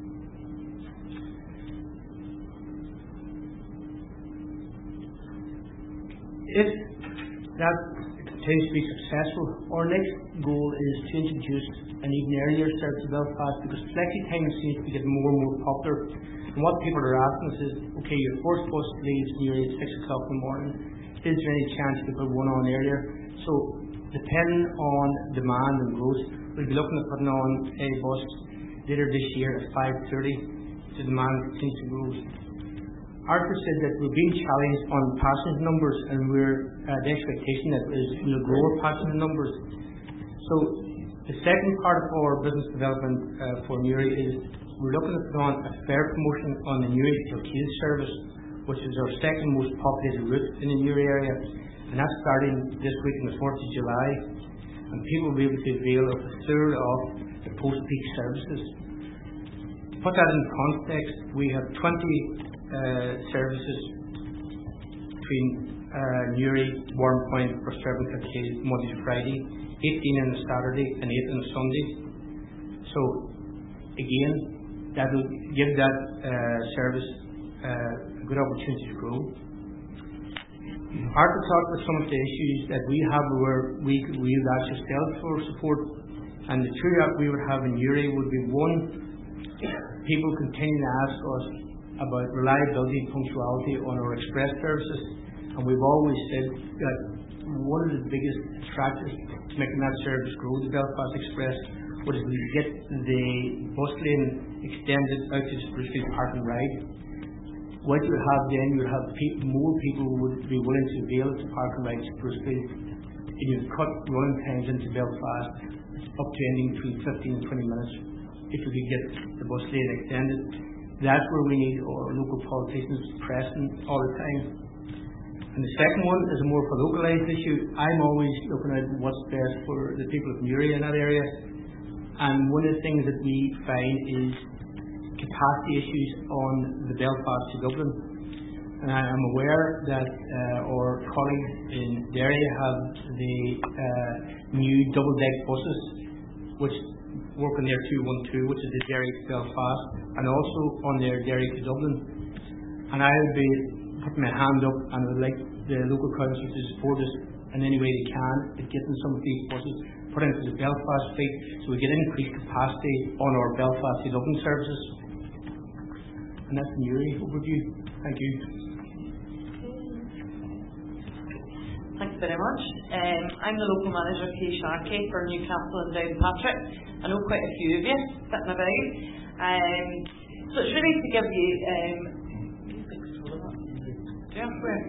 If that continues to be successful, our next goal is to introduce an even earlier service to Belfast, because flexi time seems to be getting more and more popular. And what people are asking us is, okay, your first bus leaves nearly at six o'clock in the morning. Is there any chance you could put one on earlier? So, depending on demand and growth, we'll be looking at putting on a bus later this year at five thirty. The demand continues to grow. Arthur said that we're being challenged on passenger numbers, and we're uh, the expectation that is we'll grow our passenger numbers. So the second part of our business development uh, for Newry is we're looking at putting on a fare promotion on the Newry to Kilkeel service, which is our second most populated route in the Newry area, and that's starting this week on the fourth of July, and people will be able to avail of a third of the post-peak services. To put that in context, we have twenty Uh, services between uh, Newry, Warrenpoint, Prostervin, Kilkeel, Monday to Friday, eighteen on a Saturday and eight on a Sunday. So again, that will give that uh, service uh, a good opportunity to grow. Arthur talked about some of the issues that we have where we we would ask ourselves for support, and the two that we would have in Newry would be one, people continue to ask us about reliability and punctuality on our express services, and we've always said that one of the biggest attractors to making that service grow, the Belfast Express, was we get the bus lane extended out to Sprucefield Park and Ride. What you would have then, you would have pe- more people who would be willing to avail to Park and Ride Sprucefield, and you would cut running times into Belfast up to ending between fifteen and twenty minutes if we could get the bus lane extended. That's where we need our local politicians pressing all the time. And the second one is a more for localised issue. I'm always looking at what's best for the people of Newry in that area. And one of the things that we find is capacity issues on the Belfast to Dublin. And I am aware that uh, our colleagues in Derry have the uh, new double-deck buses, which work on their two one two, which is the Derry to Belfast, and also on their Derry to Dublin. And I would be putting my hand up and would like the local council to support us in any way they can at getting some of these buses put into the Belfast fleet so we get increased capacity on our Belfast to Dublin services. And that's the Newry overview. Thank you. Thanks very much. Um, I'm the local manager, Kay Sharkey, for Newcastle and Downpatrick. I know quite a few of you sitting about. Um, so it's really to give you... Um, yeah, where?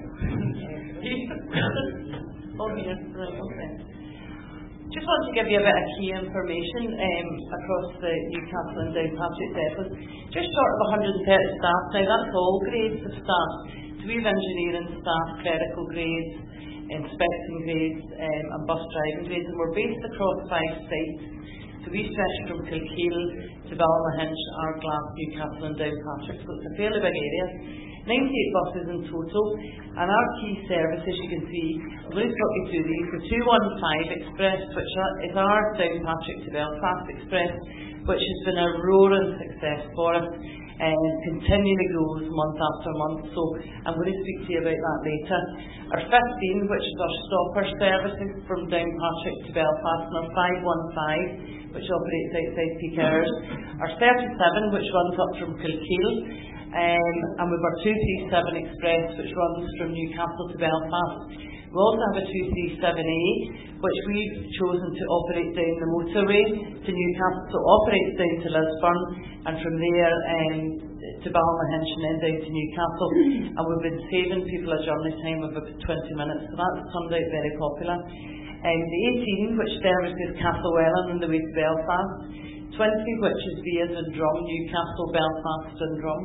Oh, here. Right, okay. Just want to give you a bit of key information um, across the Newcastle and Downpatrick depots. Just short of one hundred thirty staff now. That's all grades of staff. So we have engineering staff, clerical grades, inspecting grades um, and bus driving grades, and we're based across five sites. So we stretch from Kilkeel to Ballymahinch, Ardglass, Newcastle and Downpatrick, so it's a fairly big area. ninety-eight buses in total, and our key service, as you can see, I'm going to talk you through these. The two one five Express, which is our Downpatrick to Belfast Express, which has been a roaring success for us, and continually grows month after month, so I'm going to speak to you about that later. Our fifteen, which is our stopper services from Downpatrick to Belfast, and our five one five, which operates outside peak hours. Our thirty-seven, which runs up from Kilkeel, Um, and we've our two three seven Express, which runs from Newcastle to Belfast. We also have a two three seven A, which we've chosen to operate down the motorway to Newcastle, so operates down to Lisburn, and from there um, to Ballynahinch and then down to Newcastle. And we've been saving people a journey time of about twenty minutes, so that's turned out very popular. Um, the eighteen, which services Castlewellan on the way to Belfast, twenty, which is via Dundrum, Newcastle, Belfast, Dundrum.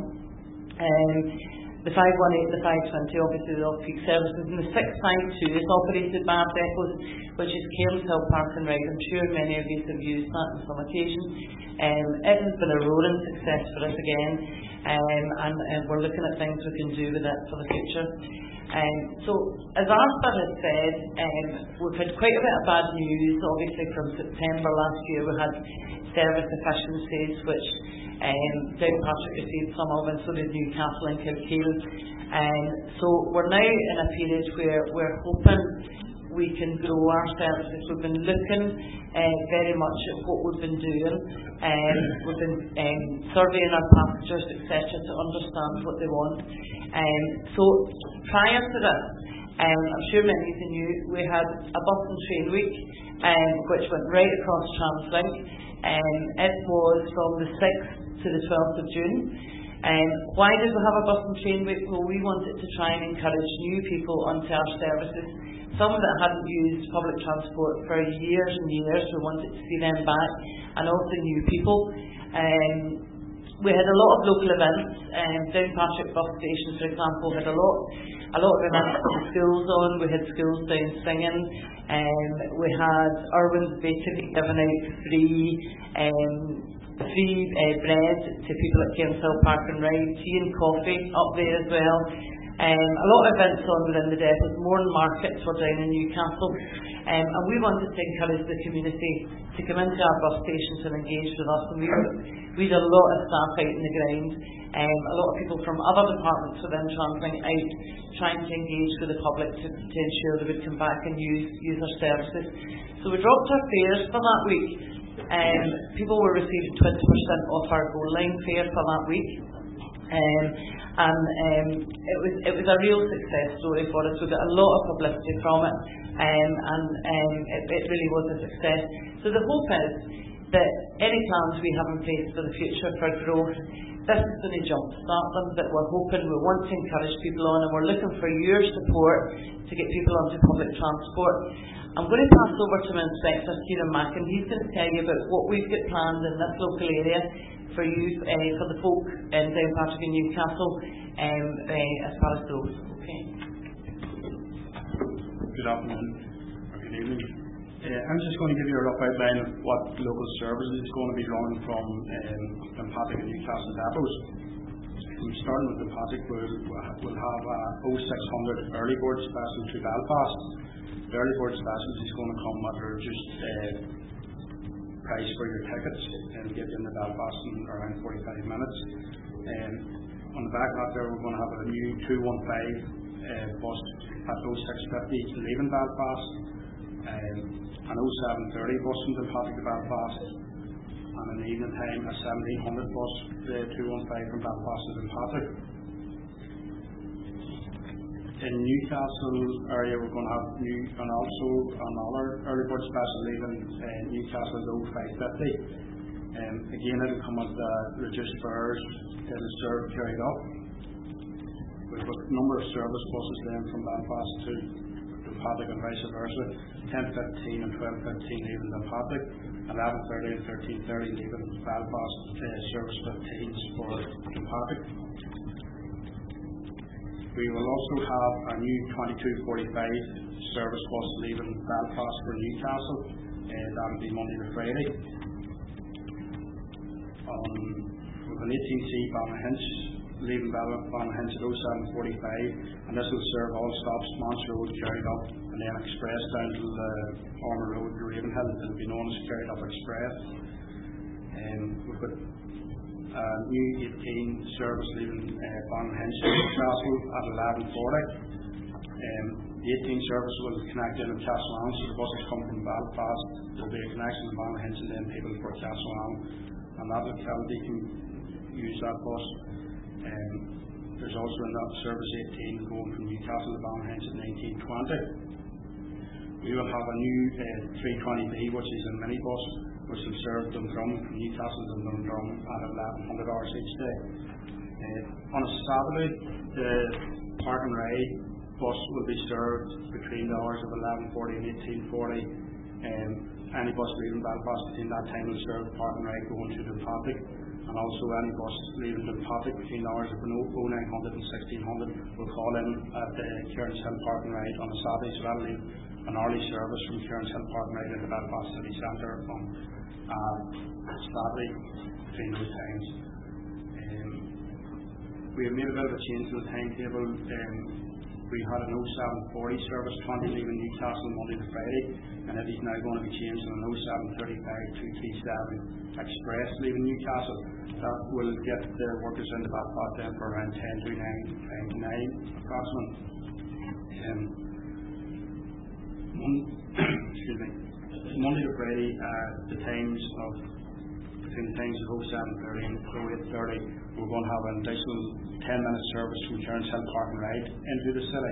Um, the five one eight, the five twenty, obviously the off-peak services, and the six five two is operated by our depots, which is Cairnshill Park and Ride. I'm sure many of you have used that on some occasion. Um, it has been a roaring success for us again, um, and, and we're looking at things we can do with it for the future. Um, so, as Arthur has said, um, we've had quite a bit of bad news. Obviously, from September last year, we had service efficiencies, which um, Downpatrick received some of, and so did Newcastle and Kilkeel. Um, so, we're now in a period where we're hoping we can grow our services. We've been looking uh, very much at what we've been doing. Um, we've been um, surveying our passengers, et cetera, to understand what they want. Um, so prior to this, um, I'm sure many of you knew, we had a bus and train week, um, which went right across Translink. Um, it was from the sixth to the twelfth of June. Um, why did we have a bus and train week? Well, we wanted to try and encourage new people onto our services. Some that hadn't used public transport for years and years, we wanted to see them back, and also new people. Um, we had a lot of local events. Um, Downpatrick bus station, for example, had a lot, a lot of events with the schools on. We had schools down singing. Um, we had Irwin's Bakery giving out free, um, free uh, bread to people at Cairnshill Park and Ride, tea and coffee up there as well. Um, a lot of events on within the depots. More markets were down in Newcastle, um, and we wanted to encourage the community to come into our bus stations and engage with us. And we we had a lot of staff out in the ground, um, a lot of people from other departments within Translink out trying to engage with the public to, to ensure they would come back and use use our services. So we dropped our fares for that week. Um, people were receiving twenty percent off our goal line fare for that week. Um, and um, it was it was a real success story for us. We got a lot of publicity from it, um, and um, it, it really was a success. So the hope is that any plans we have in place for the future for growth, this is going to jumpstart them, that we're hoping, we want to encourage people on, and we're looking for your support to get people onto public transport. I'm going to pass over to my inspector, Kieran Mack, and he's going to tell you about what we've got planned in this local area for you, uh, for the folk in Downpatrick and Newcastle, um, uh, as far as growth. Okay. Good afternoon, or good evening. Uh, I'm just going to give you a rough outline of what local services is going to be running from um, Downpatrick and Newcastle depots. From starting with Downpatrick, we'll, we'll have a oh six hundred early board special to Belfast. The early board special is going to come at a reduced uh, price for your tickets and get into Belfast in around forty-five minutes. Um, on the back of that there, we're going to have a new two one five uh, bus at oh six fifty leaving Belfast, um, an oh seven thirty bus from Downpatrick to Belfast, and in the evening time a seventeen hundred bus, the two one five from Belfast to Downpatrick. In Newcastle area, we're going to have new and also another early bird special leaving uh, Newcastle at oh five fifty. Um, again, it'll come at the reduced fares that is served carried up. We've got a number of service buses then from Belfast to Downpatrick and vice versa. ten fifteen and twelve fifteen leaving Downpatrick, eleven thirty and thirteen thirty leaving Belfast, uh, service fifteens for Downpatrick. We will also have a new twenty-two forty-five service bus leaving Belfast for Newcastle. Uh, that will be Monday to Friday. Um, with an eighteen C Ballynahinch leaving Ballynahinch at oh seven forty-five, and this will serve all stops, Mons Road, Carried Up, and then Express down to the Armour Road to Ravenhill. It will be known as Carried Up Express. Um, we've got Uh, new eighteen service leaving uh, Ballynahinch to Newcastle at eleven forty. Um, the eighteen service will connect in at Castlewellan, so the buses come from Belfast. There will be a connection to Ballynahinch and then people for Castlewellan, and that locality can use that bus. Um, also in that service eighteen going from Newcastle to Ballyhenge at nineteen twenty. We will have a new uh, three twenty B, which is a minibus, which will serve Dundrum from Newcastle to Dundrum at eleven hundred hours each day. Uh, on a Saturday, the Park and Ride bus will be served between the hours of eleven forty and eighteen forty. Um, any bus leaving Belfast between that time will serve Park and Ride going to Downpatrick, and also any bus leaving Downpatrick between the hours of oh nine hundred and sixteen hundred will call in at the Cairns Hill Park and Ride on a Saturday, so that'll leave an early service from Cairns Hill Park and Ride into Belfast City Centre on uh, Saturday between those times. Um, we have made a bit of a change to the timetable. Um, we had an oh seven forty service twenty leaving Newcastle Monday to Friday, and it is now going to be changed to an oh seven thirty-five two thirty-seven express leaving Newcastle. That will get the workers into Belfast then for around ten to nine, nine approximately. Um, Mon- excuse me. Monday to Friday, uh, the times of between the times of oh seven thirty and oh eight thirty, we're going to have an additional ten minute service from Cairns Hill Park and Ride into the city.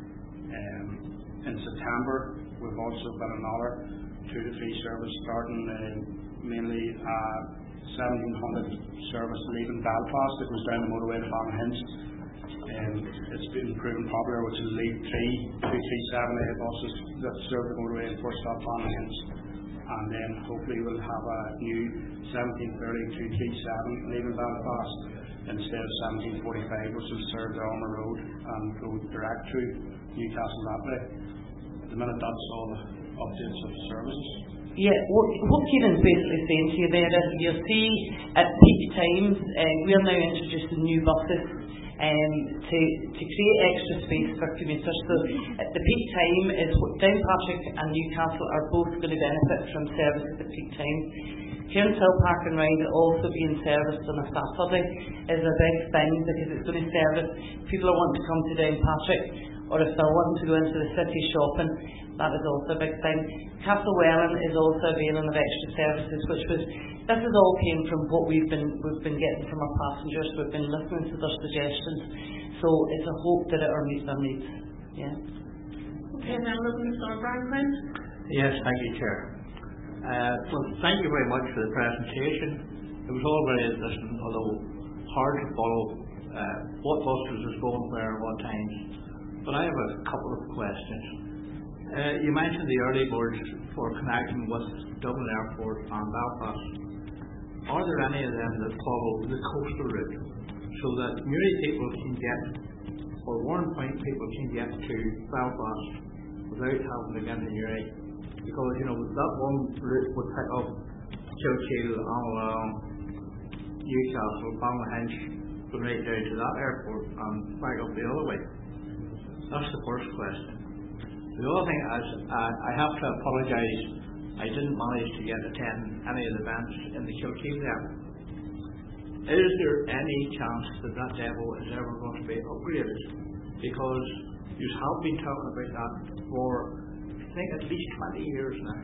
Um, in September, we've also got another two to three service starting uh, mainly uh, seventeen hundred service leaving Belfast that goes down the motorway to Ballyhenge. Um, it's been proven popular, which will leave three two three seven A buses that serve the motorway and first stop Ballyhenge, and then hopefully we'll have a new seventeen thirty two three seven leaving Belfast instead of seventeen forty-five, which will serve the Armour Road and go direct to Newcastle that way. At the minute, that's all the updates of services. Yeah, what, what Kieran's basically saying to you there is you'll see at peak times, uh, we are now introducing new buses um, to, to create extra space for commuters. So at the peak time is Downpatrick and Newcastle are both going to benefit from services at peak time. Cairns Hill Park and Ride also being serviced on a Saturday is a big thing because it's going to service people who want to come to Downpatrick, or if they're wanting to go into the city shopping, that is also a big thing. Castlewellan is also availing of extra services, which was this has all came from what we've been we've been getting from our passengers. We've been listening to their suggestions, so it's a hope that it will meet their needs. Yeah. Okay, now looking for Brian Quinn. Yes, thank you, Chair. Uh, well, thank you very much for the presentation. It was all very interesting, although hard to follow uh, what buses is going where at what times. But I have a couple of questions. Uh, you mentioned the early birds for connecting with Dublin Airport and Belfast. Are there any of them that follow the coastal route so that Newry people can get, or Warrenpoint people can get to Belfast without having to get to Newry? Because, you know, that one route would pick up Kilkeel, Almalong, Newcastle, Ballyhenge, going right down to that airport and back up the other way. That's the first question. The other thing is, uh, I have to apologise, I didn't manage to get attend any of the events in the Kilkeel depot. Is there any chance that that depot is ever going to be upgraded? Because you have been talking about that for, I think, at least twenty years now.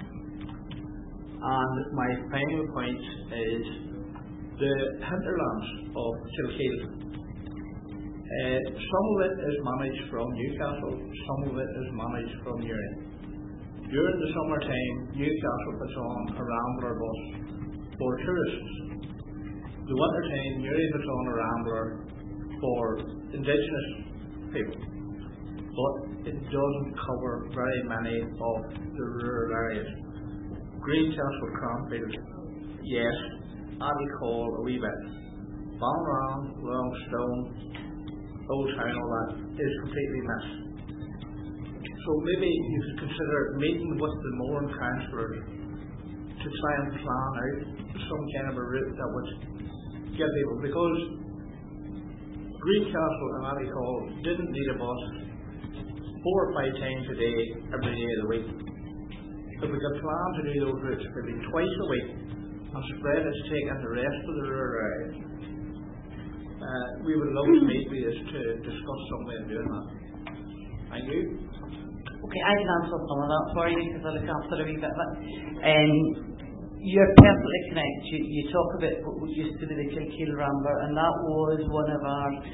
And my final point is the hinterlands of Kilkeel. Uh, some of it is managed from Newcastle, some of it is managed from Newry. During the summertime, Newcastle puts on a Rambler bus for tourists. The wintertime, Newry puts on a Rambler for indigenous people. But it doesn't cover very many of the rural areas. Greencastle, Cranfield, yes. Abbeycall, a wee bit. Balmoral, Longstone, Old Town, all that is completely missed. So maybe you could consider meeting with the Moran councillors to try and plan out some kind of a route that would get people, because Greencastle and Abbeycall didn't need a bus four or five times a day, every day of the week. If we could plan to do those routes maybe twice a week and spread it to take in the rest of the rural areas, Uh, we would love to meet with us to discuss some way of doing that. Thank you. Okay, I can answer some of that for you because I look after a wee bit of it. Um, you're perfectly correct. You, you talk about what used to be the Kilkeel Rambler, and that was one of our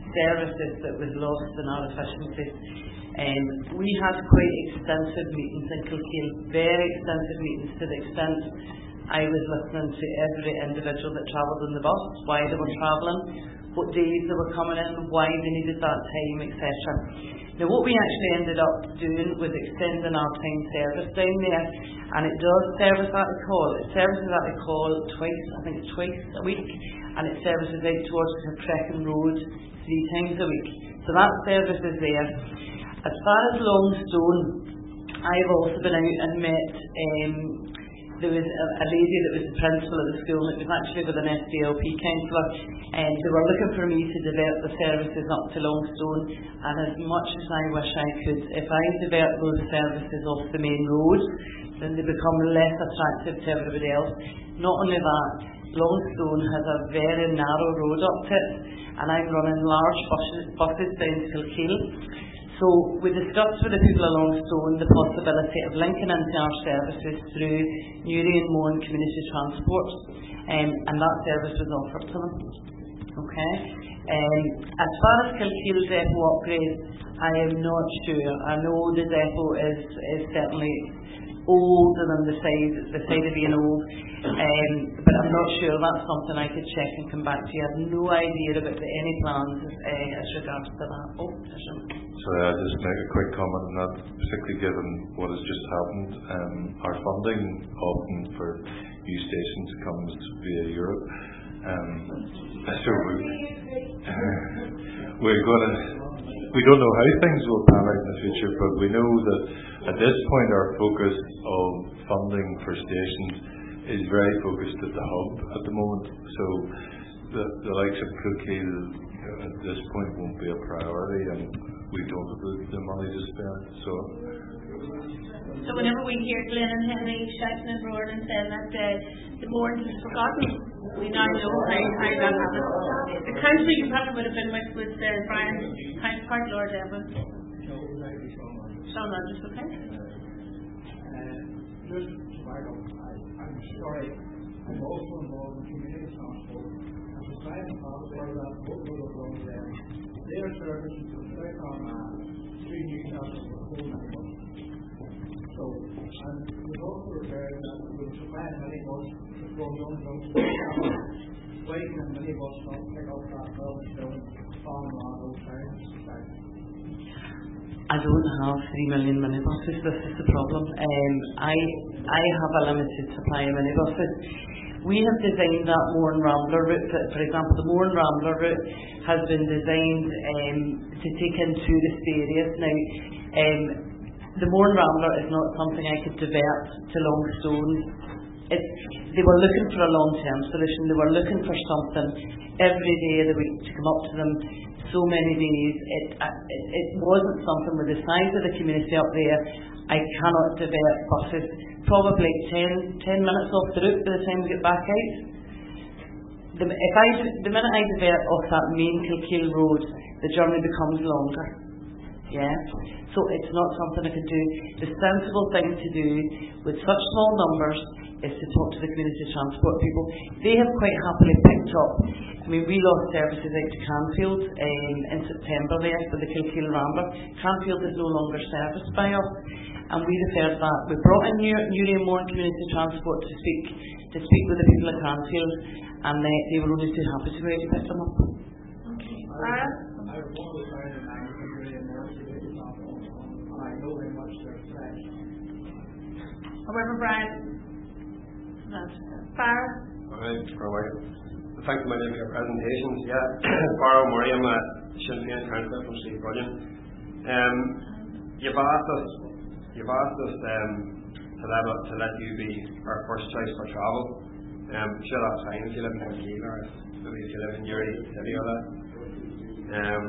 services that was lost in our efficiencies. Um, we had quite extensive meetings in Kilkeel, very extensive meetings to the extent I was listening to every individual that travelled on the bus, why they were travelling, what days they were coming in, why they needed that time, et cetera. Now what we actually ended up doing was extending our time service down there, and it does service at the call. It services at the call twice, I think it's twice a week, and it services out towards Creckin Road three times a week. So that service is there. As far as Longstone, I've also been out and met, um, there was a, a lady that was the principal of the school, and it was actually with an S D L P counsellor, and they were looking for me to develop the services up to Longstone, and as much as I wish I could, if I develop those services off the main road, then they become less attractive to everybody else. Not only that, Longstone has a very narrow road up to it, and I'm running large buses, buses down to Kilkeel. So we discussed with the people of Longstone the possibility of linking into our services through Newry and Mourne Community Transport, um, and that service was offered to them. Okay. Um, as far as Kilkeel depot upgrade, I am not sure. I know the depot is, is certainly old and on the side, the side of being old, um, but I'm not sure. That's something I could check and come back to you. I have no idea about the, any plans uh, as regards to that. Oh, Sorry, I'll just make a quick comment on that, particularly given what has just happened. Um, our funding often for new stations comes via Europe. Um, so we, we're going to, we don't know how things will pan out in the future, but we know that at this point our focus of funding for stations is very focused at the hub at the moment. So the, the likes of Kilkeel at this point won't be a priority, and we don't have the, the money to spend. So So whenever we hear Glenn and Henry shouting and roaring and saying that uh, the Mourne is forgotten, we now know how, how that happened. The council you probably would have been with was uh, Brian's counterpart, Lord Evans. Sean Rogers, okay? Uh, just to back up, I, I'm sorry, I'm also involved in community transport. And the side of transport that both of us along there, their services from South Armagh to Newcastle were whole minibus. So, and we've also referred that we will supply a minibus from young youngsters, waiting in minibus stop, pick up that twelve stone, farm around those towns. I don't have three million minibuses. This is the problem. Um, I I have a limited supply of minibuses. We have designed that Mourne Rambler route. For, for example, the Mourne Rambler route has been designed um, to take in tourist areas. Now, um, the Mourne Rambler is not something I could divert to Longstone. It's, they were looking for a long-term solution. They were looking for something every day of the week to come up to them. So many days, it, it it wasn't something with the size of the community up there. I cannot divert buses probably ten, ten minutes off the route by the time we get back out. The, if I, the minute I divert off that main Kilkeel road, the journey becomes longer. Yeah, so it's not something I can do. The sensible thing to do with such small numbers is to talk to the community transport people. They have quite happily picked up. I mean, we lost services out to Canfield um, in September there for the Kilkeel Rambler. Canfield is no longer serviced by us, and we referred that. We brought in Newry and Mourne Community Transport to speak to speak with the people at Canfield, and they, they were only too happy to go out to pick them up. Okay. Brian? I was one of the times in Newry and Mourne Community Transport, and I know very much their stretch. However, Brian, that's far. Alright, for a while. Thank you for your presentations. Yeah, Barrow Murray, I'm a Sinn Féin councillor from Steve Brunion. Um, you've asked us, you've asked us um, to let us, to let you be our first choice for travel. Um, sure, that's fine if you live in Kilkeel or maybe if you live in Newry City or that. Um,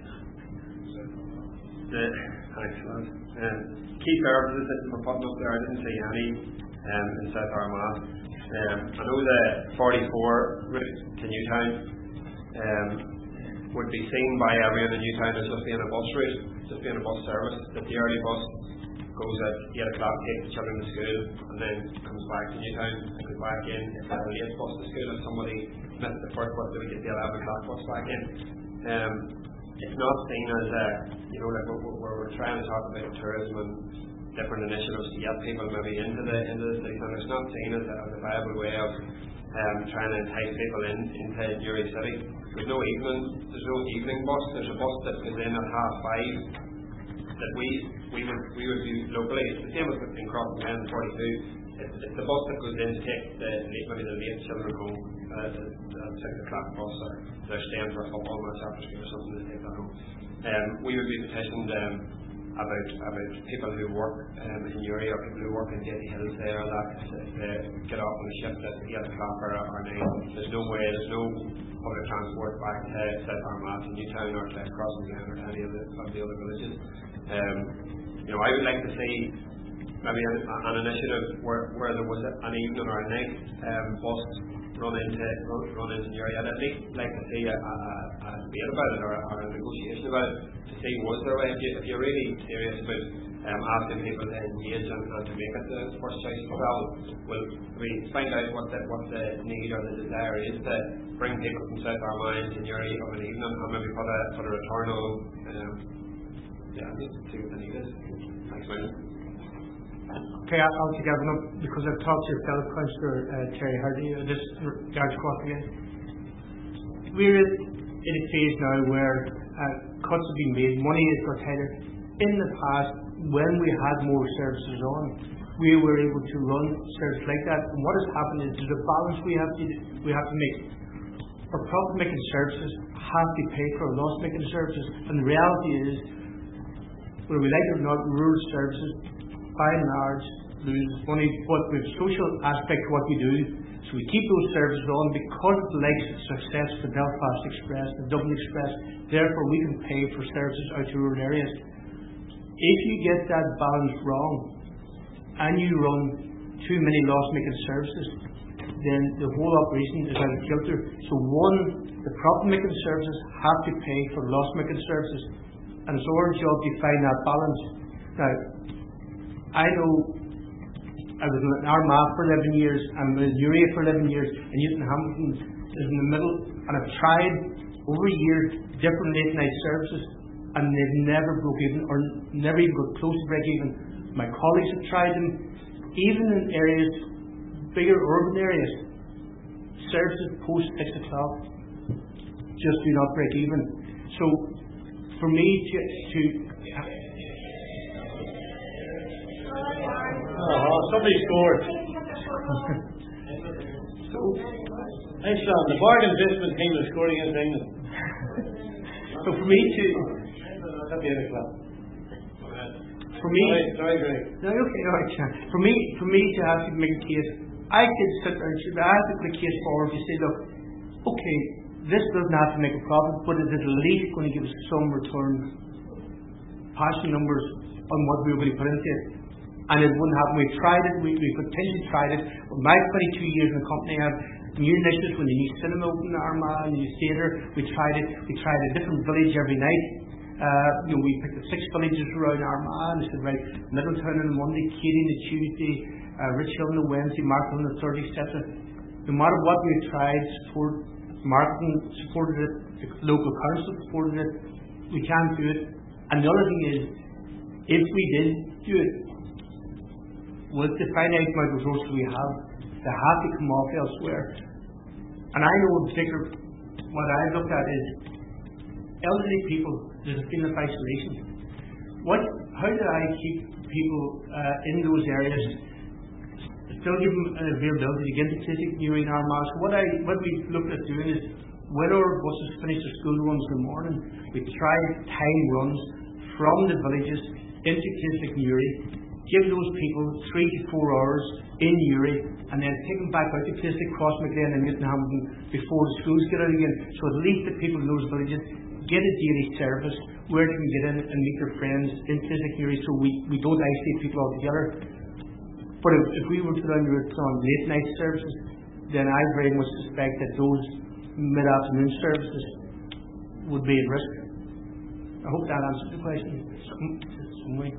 the thanks, lad. Uh, key services that were putting up there, I didn't see any um, in South Armagh. Um, I know the forty-four route to Newtown um, would be seen by everyone in Newtown as just being a bus route, just being a bus service. That the early bus goes at eight o'clock, takes the children to school, and then comes back to Newtown and goes back in. It's a late bus to school. If somebody missed the first bus, they would get the eleven o'clock bus back in. Um, it's not seen as a, you know, like we're, we're, we're trying to talk about tourism and different initiatives to get people maybe into the into the city centre. It's not seen as a, as a viable way of um, trying to entice people in into Newry City. There's no evening, there's no evening bus. There's a bus that goes in at half five that we we would we would do locally. It's the same as in Crossland forty-two. It's, it's the bus that goes in to take the maybe the late children home. Uh, the, the six o'clock bus, or they're staying for a football match after school or something to take that home. Um, we would be petitioned um, about about people who work um, in Newry or people who work in Daisy Hills there that if they get off on a shift at eight o'clock or, or nine. There's no way, there's no public transport back to South Armagh, to Newtown or to Crossing or to any of the, of the other villages. Um, you know, I would like to see maybe an, an initiative where, where there was an evening or a night um, bus run into run, run into Newry. I'd at least like to see a, a, a debate about it or, or a negotiation about it to see was there a way, if, you, if you're really serious about um, asking people to engage and, and to make it the first choice of travel, well, we find out what the, what the need or the desire is to bring people from South Armagh to Newry of an evening and maybe put a, put a return on. Um, yeah, just see what the need is. Thanks, man. Okay, I'll take that one up because I've talked to your fellow councillor uh, Terry Hardy uh, this regards Cross again. We're in a phase now where uh, cuts have been made, money has got tighter. In the past, when we had more services on, we were able to run services like that. And what has happened is there's a balance we have to we have to make. Our profit-making services have to pay for our loss-making services, and the reality is, whether we like it or not, rural services by and large lose money, but with social aspect of what we do, so we keep those services on because of the likes of success the Belfast Express, the Dublin Express, therefore we can pay for services out to rural areas. If you get that balance wrong and you run too many loss-making services, then the whole operation is out of kilter. So one, the profit-making services have to pay for loss-making services, and it's our job to find that balance. Now, I know I was in Armagh for eleven years, and in Newry for eleven years, and Newton Hamilton is in the middle, and I've tried over a year different late night services, and they've never broke even, or never even got close to break even. My colleagues have tried them, even in areas, bigger urban areas, services post six o'clock just do not break even. So, for me to, to Oh, somebody scored. so, Thanks, Sean. The bargain investment team is scoring in England. So for me to... At the end of the club. For me... Sorry, sorry, Greg. No, okay, all right, Sean. For me, for me to have to make a case, I could sit there and I have to put a case forward to say, look, okay, this doesn't have to make a profit, but it is at least going to give us some return, passenger numbers on what we were going to put into it. And it wouldn't happen. We tried it, we, we potentially tried it. With my twenty-two years in the company, I have new initiatives when the new cinema opened in Armagh, the new theatre. We tried it. We tried a different village every night. Uh, you know, we picked the six villages around Armagh and said, right, Middletown on Monday, Keating on Tuesday, uh, Richhill on the Wednesday, Markham on the Thursday, et cetera. No matter what we tried, support, marketing supported it, the local council supported it. We can't do it. And the other thing is, if we did do it, with the finite amount of resources we have, they have to come off elsewhere. And I know in particular, what I've looked at is elderly people, there's a feeling of isolation. What, how do I keep people uh, in those areas, still give them an availability to get to Chiswick, Newry and Armagh? So what, I, what we looked at doing is, when our buses finish their school runs in the morning, we try time runs from the villages into Chiswick, Newry, give those people three to four hours in Newry, and then take them back out to Chiswick, Cross McLean and Newton Hamilton before the schools get out again. So at least the people in those villages get a daily service where they can get in and meet their friends in Chiswick, Newry, so we, we don't isolate people altogether. But if, if we were to run on late night services, then I very much suspect that those mid-afternoon services would be at risk. I hope that answers the question some, some way.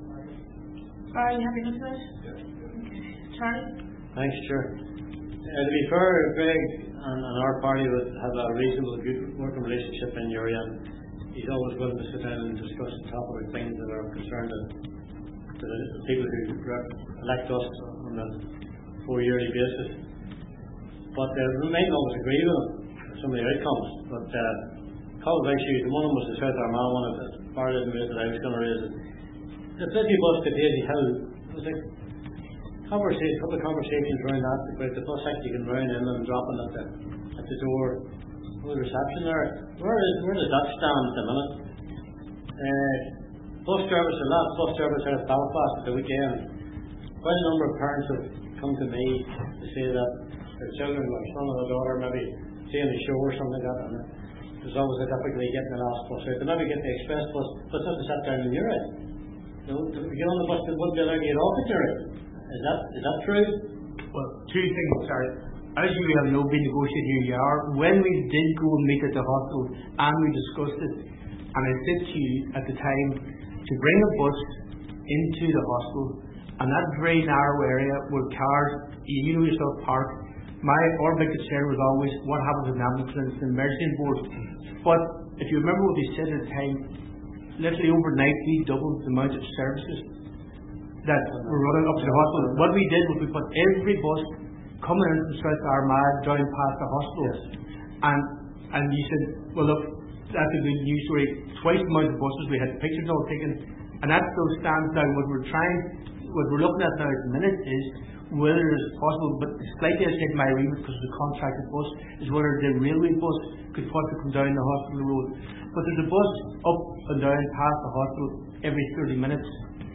Are you happy with that? Yeah. Okay. Charlie? Thanks, Chair. Uh, to be fair, Greg and, and our party would have a reasonable good working relationship in Newry, and he's always willing to sit down and discuss and talk about things that are concerned to, to the, the people who elect us on a four-yearly basis. But uh, we might not always agree with him, some of the outcomes. But uh, a couple of issues, one of them was the South Armagh one, as far as that I was going to raise it. The City Bus to Daisy Hill, it was like conversation, a couple of conversations around that, about the bus actually going round in and dropping at the, at the door, with the reception there. Where, is, where does that stand at the minute? Uh, bus service, the last bus service out of Belfast at the weekend, quite a number of parents have come to me to say that their children, their son or their daughter, maybe seeing the show or something like that, and there's always a difficulty getting the last bus out. They maybe get the express bus, but they have to sit down in your end. You know, to get on the bus, they wouldn't be allowed to get off at your end. Is that is that true? Well, two things, sorry. As you have know, been negotiating here you are, when we did go and meet at the hospital and we discussed it, and I said to you at the time to bring a bus into the hospital, and that very narrow area where cars, you know yourself, park. My our big concern was always what happens with ambulance and emergency board. But if you remember what we said at the time, literally overnight we doubled the amount of services that were running up to the hospital. What we did was we put every bus coming in from South Armagh down past the hospital. Yes. And and you said, well look, that's a good news story. Twice the amount of buses, we had pictures all taken, and that still stands now. What we're trying, what we're looking at now at the minute is whether it's possible, but slightly outside my remit because of the contracted bus, is whether the railway bus could possibly come down the hospital road. But there's a bus up and down past the hospital every thirty minutes.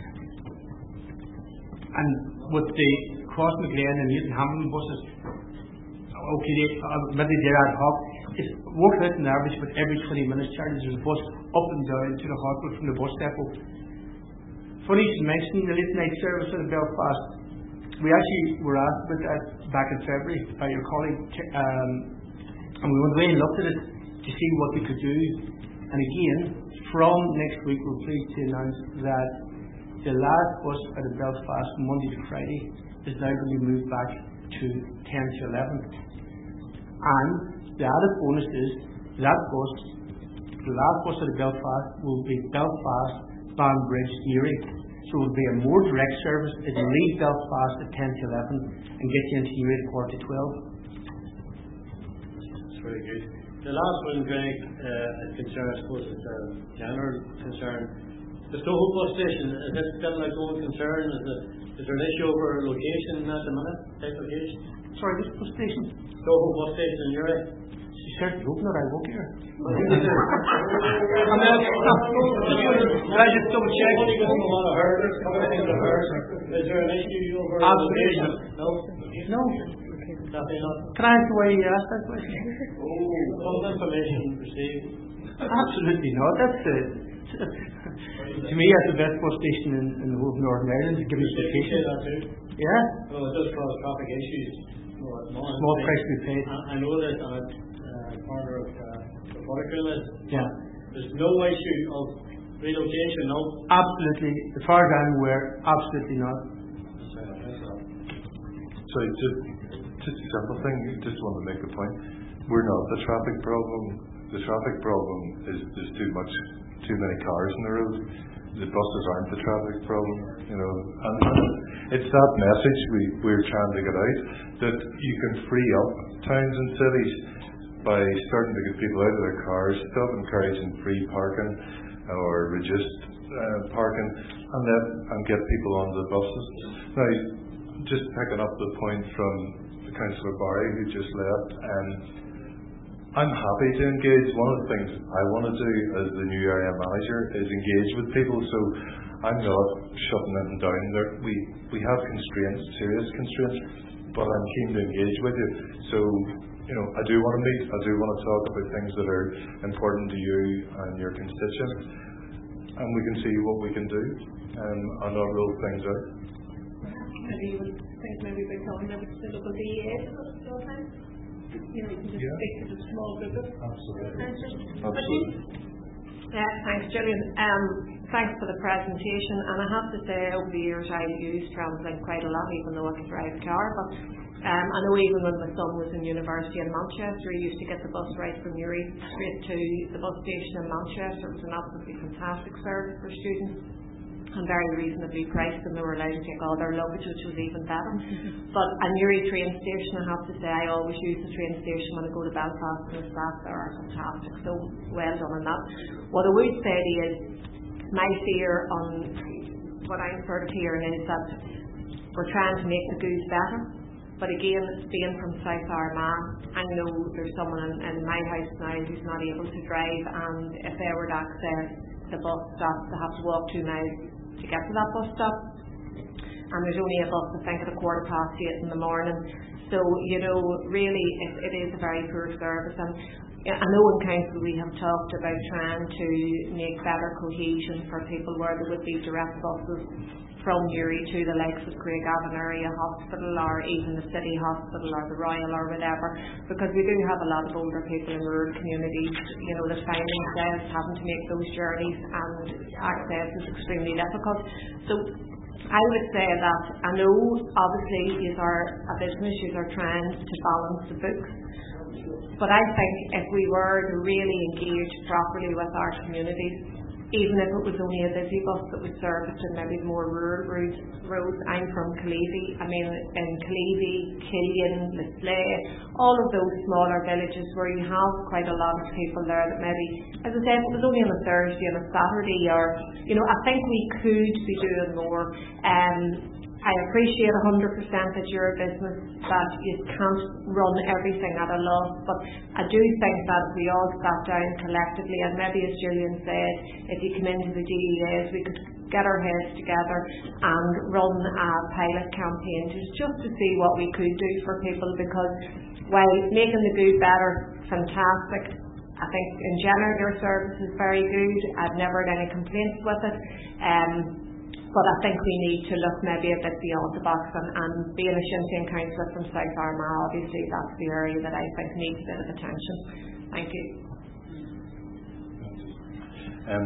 And with the Cross McLean and Newton Hamilton buses, okay, they, uh, maybe they're ad hoc. It works out on average, but every twenty minutes charges there's a bus up and down to the hospital from the bus depot. Funny you mentioned the late night service out of Belfast. We actually were asked about that back in February by your colleague, um, and we went away and looked at it to see what we could do. And again, from next week, we're pleased to announce that the last bus out of Belfast Monday to Friday is now going to be moved back to ten to eleven. And the added bonus is that bus, the last bus out of Belfast, will be Belfast Banbridge Newry. So it will be a more direct service. It will leave Belfast at ten to eleven and get you into Newry at quarter to twelve. That's very good. The last one, Greg, uh, is concern, I suppose, is a general concern. The Stoho bus station, is it still a going concern? Is, it, is there an issue over location at the minute? Type location? Sorry, this bus station? Stoho bus station in Newry. She certainly opened it, I walk here. I just double check. Only got a lot of herders coming into herd. Is there an issue over location? No? No. Can I answer why you asked that question? Oh, all information received. Absolutely not. That's the to me that's the best bus station in, in the whole of Northern Ireland. To give you location. That too. Yeah. Well, it does cause traffic issues. Small price we paid. I, I know that on a uh, corner of uh, the protocol is. Yeah. There's no issue of relocation, no. Absolutely. As far as I'm aware, absolutely not. Sorry, just, just a simple thing. Just want to make a point. We're not the traffic problem. The traffic problem is there's too much, too many cars on the road. The buses aren't the traffic problem, you know. And it's that message we, we're trying to get out, that you can free up towns and cities by starting to get people out of their cars, stop encouraging free parking or reduced uh, parking, and then and get people on the buses. Now, just picking up the point from the Councillor Barry who just left, um, I'm happy to engage. One of the things I want to do as the new area manager is engage with people, so I'm not shutting them down. There, we, we have constraints, serious constraints, but I'm keen to engage with you. So, you know, I do want to meet, I do want to talk about things that are important to you and your constituents, and we can see what we can do, um, and not rule things out. Maybe you would think maybe by telling them it's still a D E A all the time? You know, you can just yeah. speak to the small group of Absolutely. Absolutely. Yeah, thanks, Gillian. Um, thanks for the presentation. And I have to say, over the years, I've used TransLink quite a lot, even though I can drive a car. But Um, I know even when my son was in university in Manchester, he used to get the bus right from Newry straight to the bus station in Manchester. It was an absolutely fantastic service for students and very reasonably priced, and they were allowed to take all their luggage, which was even better. But a Newry train station, I have to say, I always use the train station when I go to Belfast, and the staff there are fantastic, so well done on that. What I would say to you is, my fear on what I'm sort of hearing is that we're trying to make the goods better. But again, being from South Armagh, I know there's someone in, in my house now who's not able to drive, and if they were to access the bus stop, they have to walk two miles to get to that bus stop. And there's only a bus, I think, at a quarter past eight in the morning. So, you know, really, it, it is a very poor service. And I know in council we have talked about trying to make better cohesion for people where there would be direct buses from Newry to the likes of Craigavon Area Hospital, or even the City Hospital or the Royal or whatever, because we do have a lot of older people in rural communities, you know, that find themselves having to make those journeys, and access is extremely difficult. So I would say that I know obviously you are a business, you are trying to balance the books, but I think if we were to really engage properly with our communities, even if it was only a busy bus that would service in maybe more rural roads, roads. I'm from Clevey. I mean, in Clevey, Killian, Leslie, all of those smaller villages where you have quite a lot of people there that maybe, as I said, if it was only on a Thursday and a Saturday, or, you know, I think we could be doing more. Um, I appreciate one hundred percent that you're a business, that you can't run everything at a loss, but I do think that if we all sat down collectively, and maybe as Gillian said, if you come into the D E As, we could get our heads together and run a pilot campaign just to see what we could do for people, because while making the good better, fantastic, I think in general your service is very good. I've never had any complaints with it. Um, But I think we need to look maybe a bit beyond the box, and, and being a Sinn Féin councillor from South Armagh, obviously that's the area that I think needs a bit of attention. Thank you. Um,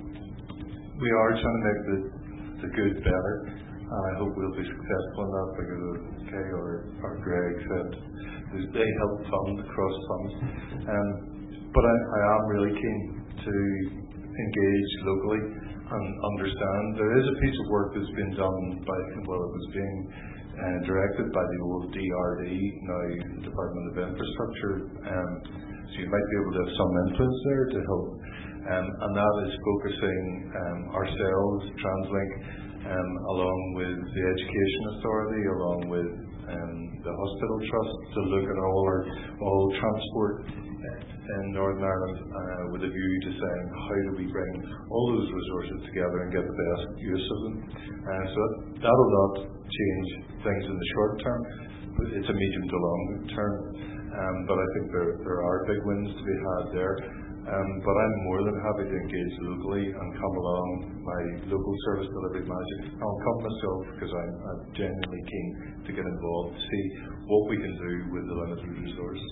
we are trying to make the, the good better, and I hope we'll be successful in that, because as Kay or, or Greg said, they help fund, cross funds. Um, but I, I am really keen to engage locally and understand. There is a piece of work that's been done by, well, it was being uh, directed by the old D R D, now Department of Infrastructure, um, so you might be able to have some influence there to help, um, and that is focusing um, ourselves, TransLink, um, along with the Education Authority, along with um, the Hospital Trust, to look at all our all transport in Northern Ireland, uh, with a view to saying how do we bring all those resources together and get the best use of them. Uh, so that, that'll not change things in the short term, but it's a medium to long term. Um, but I think there there are big wins to be had there. Um, but I'm more than happy to engage locally and come along my local service delivery manager. I'll come myself because I'm, I'm genuinely keen to get involved, to see what we can do with the limited resource.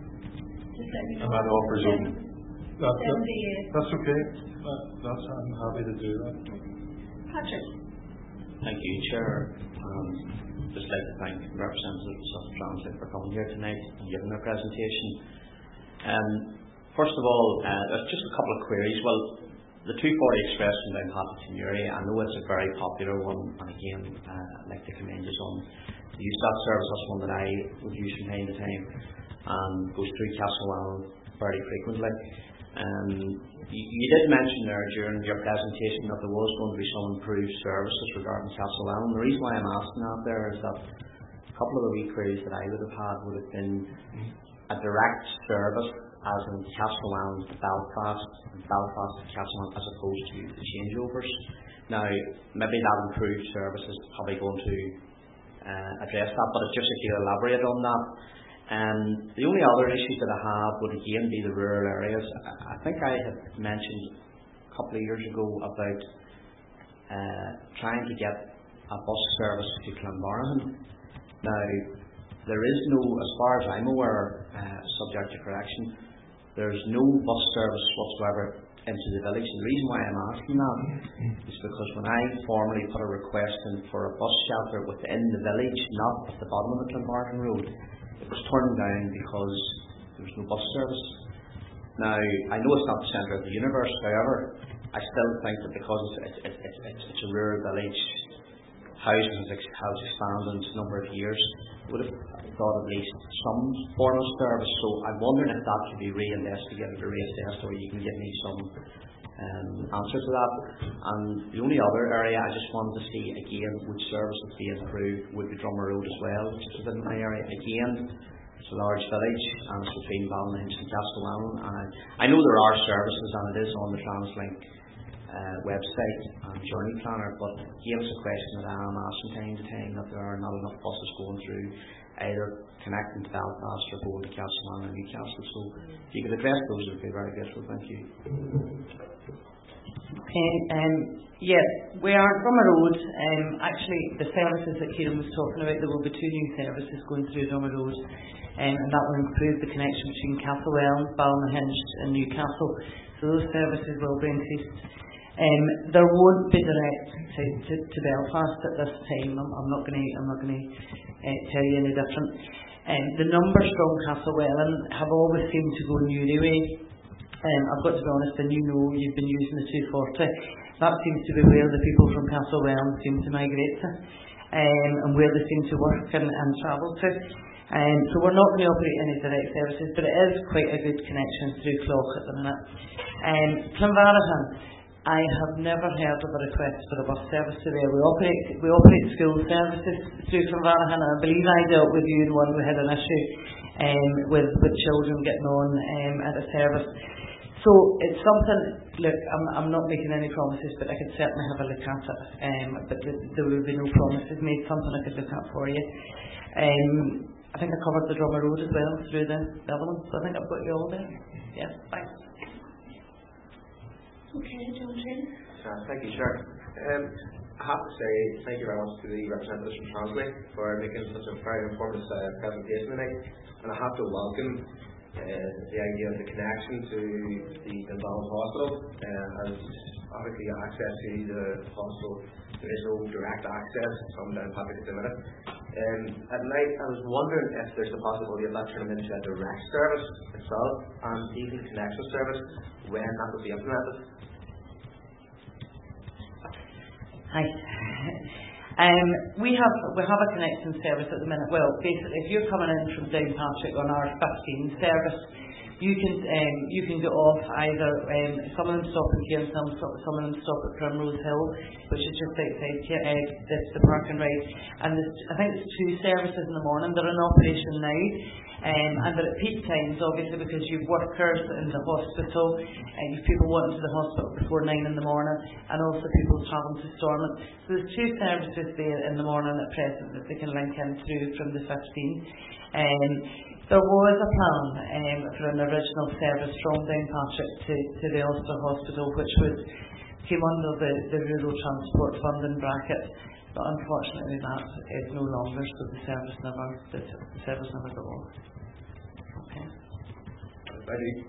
And that offers them. That's, that's okay. That, that's, I'm happy to do that. Patrick. Thank you, Chair. Um, just like to thank representatives of TransLink for coming here tonight and giving their presentation. Um, first of all, uh, there's just a couple of queries. Well, the two forty Express from Downpatrick to Newry, I know it's a very popular one, and again, uh, I'd like to commend you on to use that service. That's one that I would use from time to time, and goes through Castlewellan very frequently. Um, you, you did mention there during your presentation that there was going to be some improved services regarding Castlewellan. The reason why I'm asking that there is that a couple of the wee queries that I would have had would have been a direct service, as in Castlewellan to Belfast, and Belfast to Castlewellan, as opposed to the changeovers. Now, maybe that improved service is probably going to uh, address that, but it's just if you elaborate on that. Um, the only other issue that I have would again be the rural areas. I, I think I had mentioned a couple of years ago about uh, trying to get a bus service to Clonbarron. Now, there is no, as far as I'm aware, uh, subject to correction, there's no bus service whatsoever into the village. And the reason why I'm asking that is because when I formally put a request in for a bus shelter within the village, not at the bottom of the Clonbarton Road, it was turned down because there was no bus service. Now, I know it's not the centre of the universe, however, I still think that because it's, it's, it's, it's, it's a rural village, housing has, ex- has expanded in a number of years, I would have thought at least some form of service. So I'm wondering if that could be re-investigated or reassessed, or you can give me some um, answer to that. And the only other area I just wanted to see, again, would services be improved, would be Drummer Road as well, which is within my area. Again, it's a large village, and it's between Ballynahinch and Castlewellan. And I, I know there are services, and it is on the TransLink uh, website and Journey Planner, but again, it's a question that I am asking time to time, that there are not enough buses going through, either connecting to Belfast or going to Castlewellan and Newcastle. So if you could address those, it would be very grateful. Thank you. Okay, um, yeah, we are from a road. Um, actually, the services that Kieran was talking about, there will be two new services going through Drummer Road, um, and that will improve the connection between Castlewellan, Ballynahinch and Newcastle. So those services will be increased. Um, there won't be direct to, to, to Belfast at this time. I'm, I'm not going to. I'm not going to uh, tell you any different. Um, the numbers from Castlewellan have always seemed to go Newry. Um, I've got to be honest, and you know you've been using the two forty. That seems to be where the people from Castlewellan seem to migrate to, um, and where they seem to work and, and travel to. Um, so we're not going to operate any direct services, but it is quite a good connection through Clough at the minute. Um, Clonbarton, I have never heard of a request for a bus service to there. We operate we operate school services through Clonbarton, and I believe I dealt with you in one we had an issue um, with with children getting on um, at a service. So it's something. Look, I'm I'm not making any promises, but I could certainly have a look at it. Um, but th- there will be no promises made. Something I could look at for you. Um, I think I covered the Drummer Road as well through the development. So I think I've got you all there. Yeah, thanks. Okay, John Shane. Uh, thank you, Chair. Um, I have to say thank you very much to the representatives from TransLink for making such a very informative uh, presentation tonight. And I have to welcome uh, the idea of the connection to the Dunballen Hospital. Uh, as obviously access to the hospital, there is no direct access from Downpatrick at the minute. Um, at night, I was wondering if there's the possibility of that turning into a direct service itself and even connection service when that would be implemented. Hi. Um, we have we have a connection service at the minute. Well, basically, if you're coming in from Downpatrick on our fifteen service, you can um, you can get off either. Um, some of them stop in Cairns, some some of them stop at Primrose Hill, which is just outside uh, the, the park and ride. And there's, I think there's two services in the morning. They're in operation now. Um, and they're at peak times, obviously, because you've workers in the hospital, and you've people wanting to the hospital before nine in the morning, and also people travelling to Stormont. So there's two services there in the morning at present that they can link in through from the fifteenth. Um, there was a plan um, for an original service from Downpatrick to, to the Ulster Hospital, which was came under the, the Rural Transport Funding bracket. But unfortunately that is no longer, so the service never the, the service never got on. Okay. Thank you.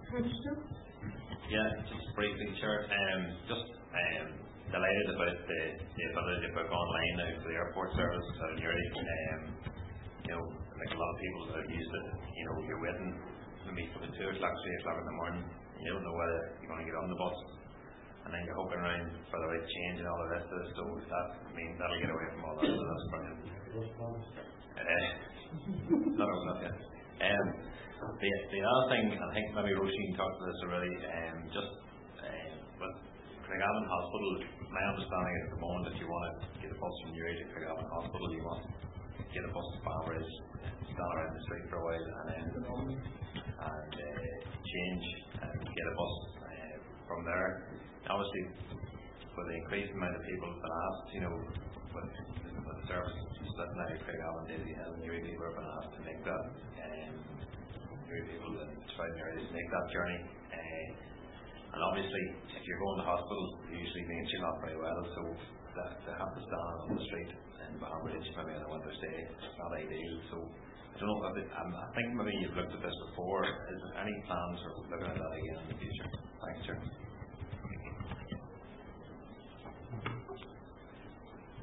Yeah, just briefly, Chair. Um, just um, delighted about the, the ability to book online now for the airport service out in Uri. Um, you know, like a lot of people that are used to, you know, you're waiting maybe from two o'clock, three o'clock in the morning, you don't know whether you're going to get on the bus. And then you're hoping around for the right change and all the rest of it, so that, I mean, that'll get away from all that, so that's brilliant. Uh, not over that yet. Um, the, the other thing, I think maybe Roisin talked to this already, um, just uh, with Craigavon Hospital, my understanding is at the moment if you want to get a bus from Newry to Craigavon Hospital, you must get a bus to Balbridge, stand around the street for a while, and then and, uh, change and get a bus uh, from there. Obviously, for the increased amount of people that asked, you know, with, with the service split now, Craigavon, Daisy Hill, and Newry people have been asked to make that, um, Newry people and Trident areas make that journey. Uh, and obviously, if you're going to hospital, usually means you're not very well, so that, to have to stand on the street in Balbridge, maybe on a winter's day, it's not ideal. So I don't know if it, um, I think maybe you've looked at this before. Is there any plans for looking at that again in the future? Thanks, Chair.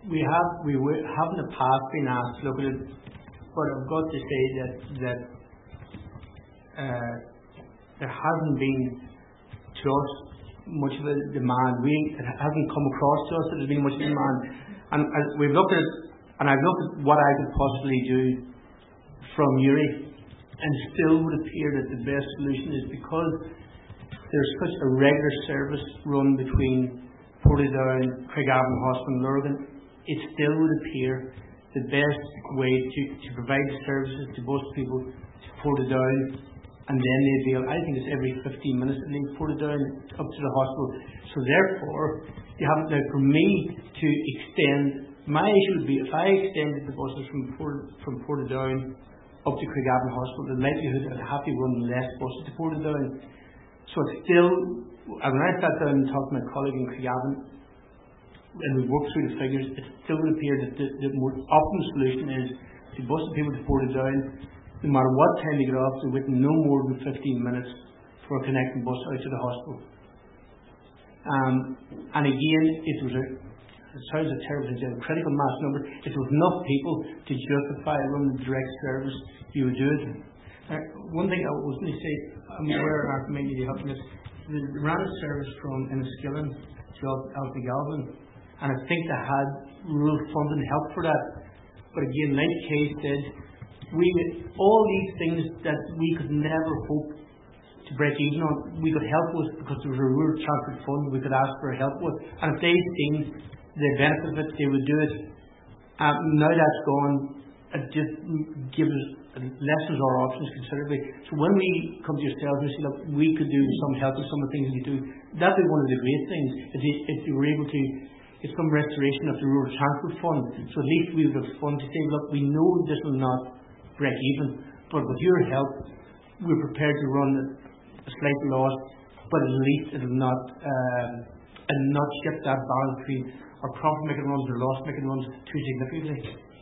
we have we w- have in the past been asked to look at it, but I've got to say that that uh, there hasn't been to us much of a demand. We it hasn't come across to us that there's been much demand, and uh, we've looked at it, and I've looked at what I could possibly do from Uri, and still would appear that the best solution is because there's such a regular service run between Portadown, Craigavon Hospital and Lurgan. It still would appear the best way to, to provide the services to most people to Portadown, and then they deal. I think it's every fifteen minutes to leave Portadown up to the hospital. So therefore, you have it now for me to extend. My issue would be if I extended the buses from Port, from Portadown up to Craigavon Hospital, the likelihood that I'd have to run less buses to Portadown. So it's still, and when I sat down and talked to my colleague in Craigavon, and we worked through the figures, it still would appear that the, the more optimal solution is to bus the people to Portadown, no matter what time they get off, to wait no more than fifteen minutes for a connecting bus out to the hospital. Um, and again, it was a, it sounds a terrible thing, a critical mass number. If there was enough people to justify running the direct service, you would do it. Uh, one thing I was going to say, I'm aware of our community helping us. We ran a service from Enniskillen to Altnagalvin, and I think they had rural funding help for that. But again, like Kay said, we all these things that we could never hope to break even on, we could help with because there was a rural transport fund we could ask for help with, and if they seen the benefit of it, they would do it. Um, now that's gone, it just gives us lessens our options considerably. So when we come to yourselves and say, look, we could do some help with some of the things we do, that'd be one of the great things. If you, if you were able to, it's some restoration of the rural transport fund. So at least we would have fun to say, look, we know this will not break even, but with your help, we're prepared to run a slight loss, but at least it will not, um, and not shift that balance between our profit making runs or loss making runs too significantly.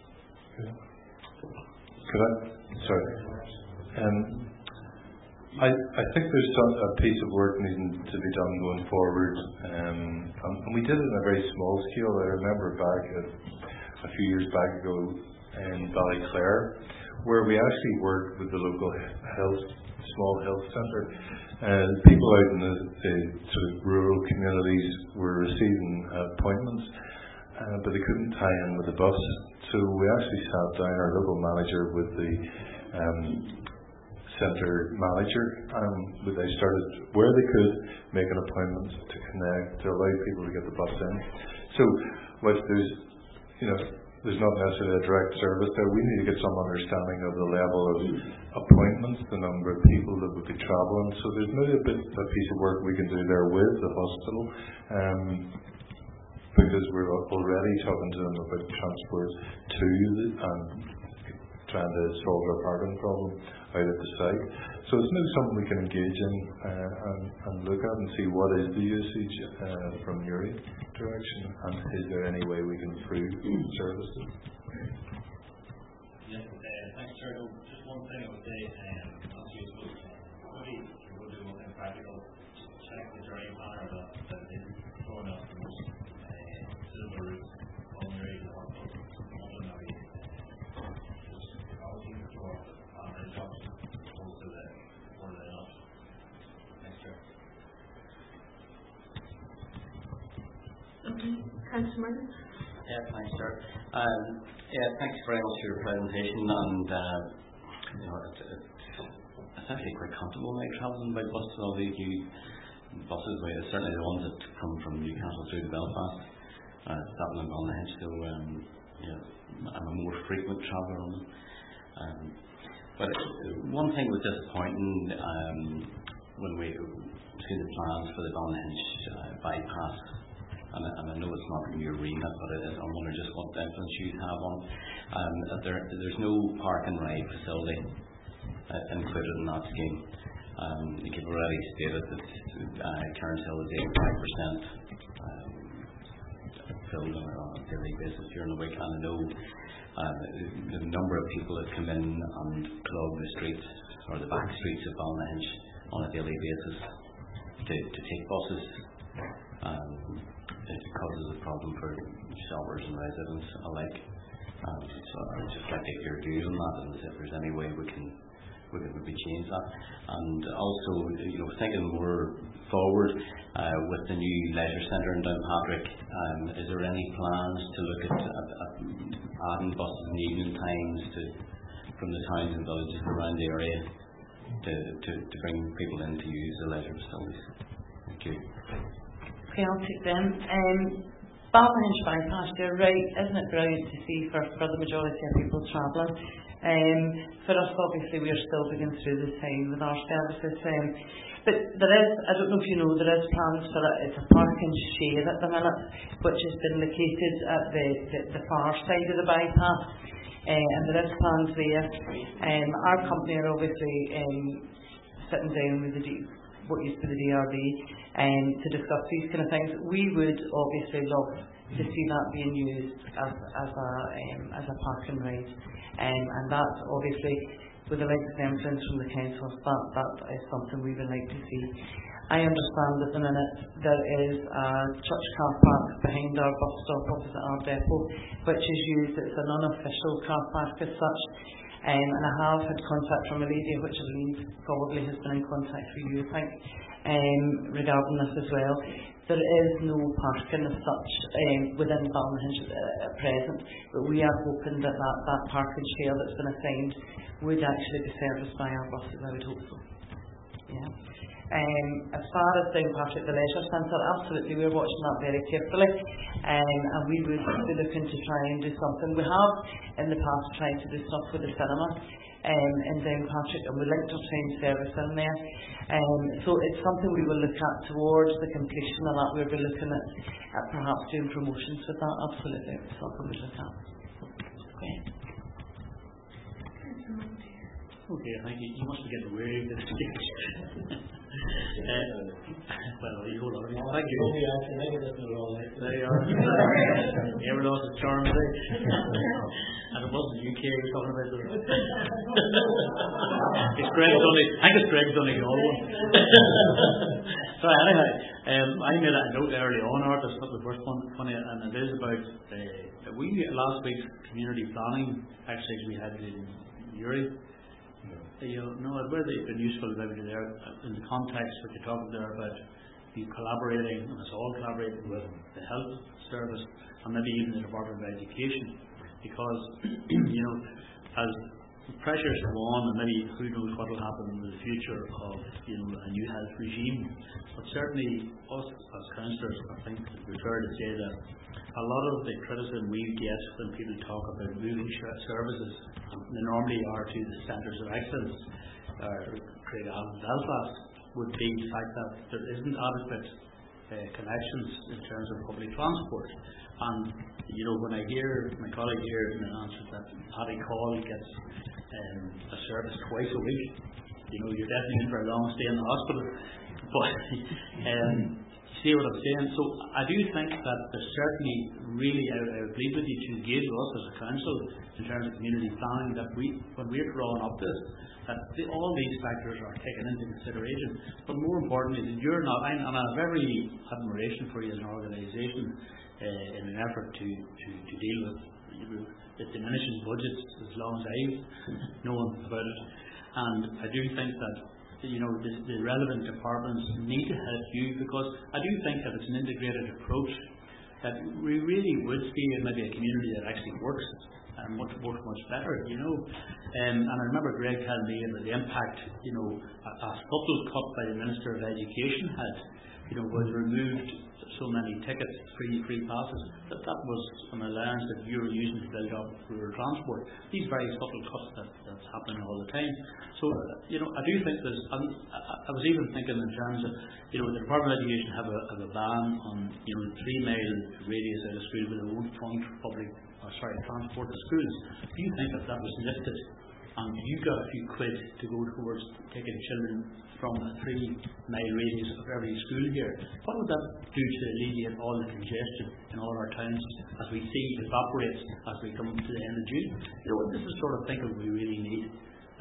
Could I? Sorry. Um, I I think there's some, a piece of work needing to be done going forward, um, and, and we did it on a very small scale. I remember back a, a few years back ago in Ballyclare, where we actually worked with the local health, small health centre, and people out in the, the sort of rural communities were receiving appointments, uh, but they couldn't tie in with the bus. So we actually sat down, our local manager with the um, centre manager, and they started where they could make an appointment to connect, to allow people to get the bus in. So whilst there's, you know, there's not necessarily a direct service there, we need to get some understanding of the level of appointments, the number of people that would be travelling. So there's maybe a bit a piece of work we can do there with the hospital. Um, because we're already talking to them about transport to the, and trying to solve their parking problem out at the site. So it's maybe something we can engage in uh, and, and look at and see what is the usage uh, from your direction, and is there any way we can improve services. Yeah, uh, thanks, Chair. Just one thing I would say, um, obviously, I suppose, maybe we'll do something practical, check the journey planner that, that is throwing up the most silver routes on your area of the hospital. Obviously, for the planner jobs, opposed to the or the not. Thanks, Chair. Okay, Councillor Martin. Yeah, thanks, Chair. Um, yeah, thanks very much for your presentation, and uh, you know, it's, it's actually quite comfortable now travelling by bus to all these new buses, certainly the ones that come from Newcastle through to Belfast, uh, Dublin and Ballyhenge, so um, yeah, I'm a more frequent traveller on them. Um, but it, one thing was disappointing um, when we see the plans for the Ballyhenge uh, bypass. And, and I know it's not in your remit, but it is, I wonder just what influence you have on it. Um, there, there's no park and ride facility uh, included in that scheme. Um, you've already stated that uh, Cairns Hill is eighty-five percent um, filled on a daily basis during the week. And I know uh, the number of people that come in and clog the streets or the back streets of Ballyhenge on a daily basis to, to take buses. Um, It causes problem for shoppers and residents alike. Um, so I would just like to hear your views on that, and if there's any way we can we can maybe change that. And also, you know, thinking more forward uh, with the new leisure centre in Downpatrick, um, is there any plans to look at, at, at adding buses in evening times to from the towns and villages around the area to, to, to bring people in to use the leisure facilities? Thank you. Okay, I'll take them. Um, Ballyhinch bypass, you're right, isn't it brilliant to see for, for the majority of people travelling? Um, for us, obviously, we are still going through this time with our services. Um, but there is, I don't know if you know, there is plans for it. It's a park and share at the minute, which has been located at the, the, the far side of the bypass. Uh, and there is plans there. Um, our company are obviously um, sitting down with the D, what used to be the D R B um, to discuss these kind of things. We would obviously love to see that being used as, as a um, as a park and ride, um, and that obviously with the exemptions from the council, that that is something we would like to see. I understand at the minute there is a church car park behind our bus stop opposite our depot, which is used. It's an unofficial car park as such. Um, and I have had contact from a lady, which I believe probably has been in contact with you, I think, um, regarding this as well. There is no parking as such um, within Ballyhinch uh, at present, but we are hoping that that, that parking share that's been assigned would actually be serviced by our buses. I would hope so. Yeah. Um, as far as Downpatrick, the leisure centre, absolutely, we're watching that very carefully, um, and we would be looking to try and do something. We have in the past tried to do stuff with the cinema um, in Downpatrick, and we linked our train service in there. Um, so it's something we will look at towards the completion of that. We'll be looking at, at perhaps doing promotions with that. Absolutely, it's something we look at. Okay. Okay, thank you. You must be getting weary of this stage. uh, well, you hold on. Thank you. There you are. You ever lost a charm today? And it wasn't U K we were talking about. It's Greg's only, I think it's Greg's only all one. So anyhow, um, I made a note early on, Art, that's not the first one, funny, and it is about, uh, we, last week's community planning exercise we had in Uri. You know, it would have been useful maybe there in the context what you're talking there about you collaborating, and us all collaborating with the health service and maybe even the Department of Education, because you know, as pressures go on, and maybe who knows what will happen in the future of you know a new health regime. But certainly us as councillors, I think we're fair to say that a lot of the criticism we get when people talk about moving services, they normally are to the centres of excellence, uh, Craigavon, Belfast, would be the fact that there isn't adequate uh, connections in terms of public transport. And you know, when I hear my colleague here in an answer that Paddy Call gets um, a service twice a week, you know, you're definitely in for a long stay in the hospital. But um, see what I'm saying? So I do think that there's certainly really, I, I would plead with you to engage with us as a council in terms of community planning, that we, when we're drawing up this, that the, all these factors are taken into consideration. But more importantly, that you're not, and I have every admiration for you as an organisation uh, in an effort to, to, to deal with you know, the diminishing budgets as long as I've known about it. And I do think that you know, the, the relevant departments need to help you, because I do think that it's an integrated approach that we really would see in maybe a community that actually works and much, much, much better, you know. Um, and I remember Greg telling me about the impact, you know, a, a subtle cut by the Minister of Education had, you know, was removed so many tickets, free free passes, that that was an allowance that you were using to build up rural transport. These very subtle cuts that, that's happening all the time. So, uh, you know, I do think there's, um, I, I was even thinking in terms of, you know, the Department of Education have a, have a ban on, you know, three mile radius out of school, but they won't fund public, or sorry, transport to schools. Do you think that that was lifted and you got a few quid to go towards taking children from a three mile radius of every school here, what would that do to alleviate all the congestion in all our towns as we see evaporates as we come to the end of June? You know, this is the sort of thinking we really need. And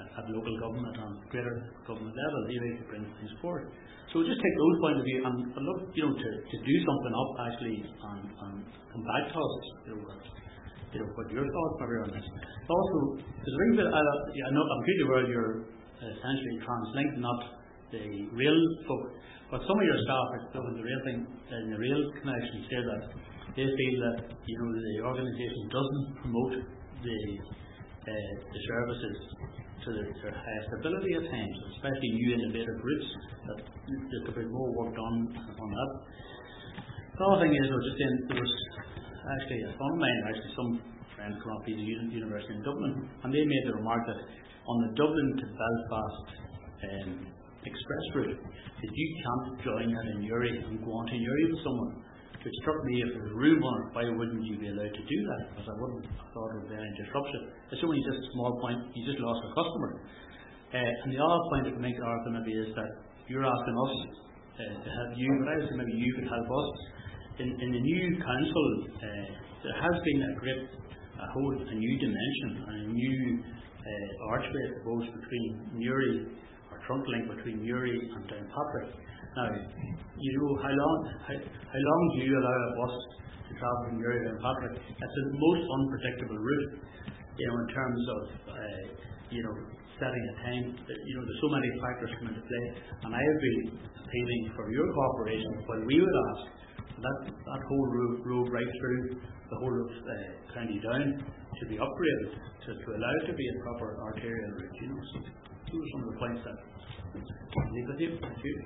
at local government and greater government level, really, to bring things forward. So just take those points of view and, and look, you know, to, to do something up actually and, and come back to us, you know, what, you know, what your thoughts are on this. Also, there's a little bit, uh, yeah, I know, I'm pretty aware you're essentially TransLink, not the rail folk, but some of your staff are doing the rail thing, in the rail connection, say that they feel that, you know, the organisation doesn't promote the uh, the services to the, their highest ability at times, especially new innovative routes, that there could be more work done on that. The other thing is, I was just saying, there was actually a friend of mine, actually some friend from up the University in Dublin, and they made the remark that on the Dublin to Belfast um, express route, that you can't join at a Newry and go on to Newry with someone. It struck me, if there's room on it, why wouldn't you be allowed to do that? Because I wouldn't have thought it would be any disruption. It's only just a small point, you just lost a customer. Uh, and the other point I can make, Arthur, maybe is that you're asking us uh, to help you, but I would say maybe you could help us. In, in the new council, uh, there has been a great, a whole, a new dimension, and a new uh, archway, I suppose, between Newry, or trunk link between Newry and Downpatrick. Now, you know, how long how, how long do you allow a bus to travel from Newry to Downpatrick? It's the most unpredictable route, you know, in terms of, uh, you know, setting a time. You know, there's so many factors come into play, and I would be appealing for your cooperation when we would ask that that whole road, road right through the whole of uh, County Down to be upgraded to, to allow it to be a proper arterial route. You know, so those are some of the points that I leave with you. Thank you.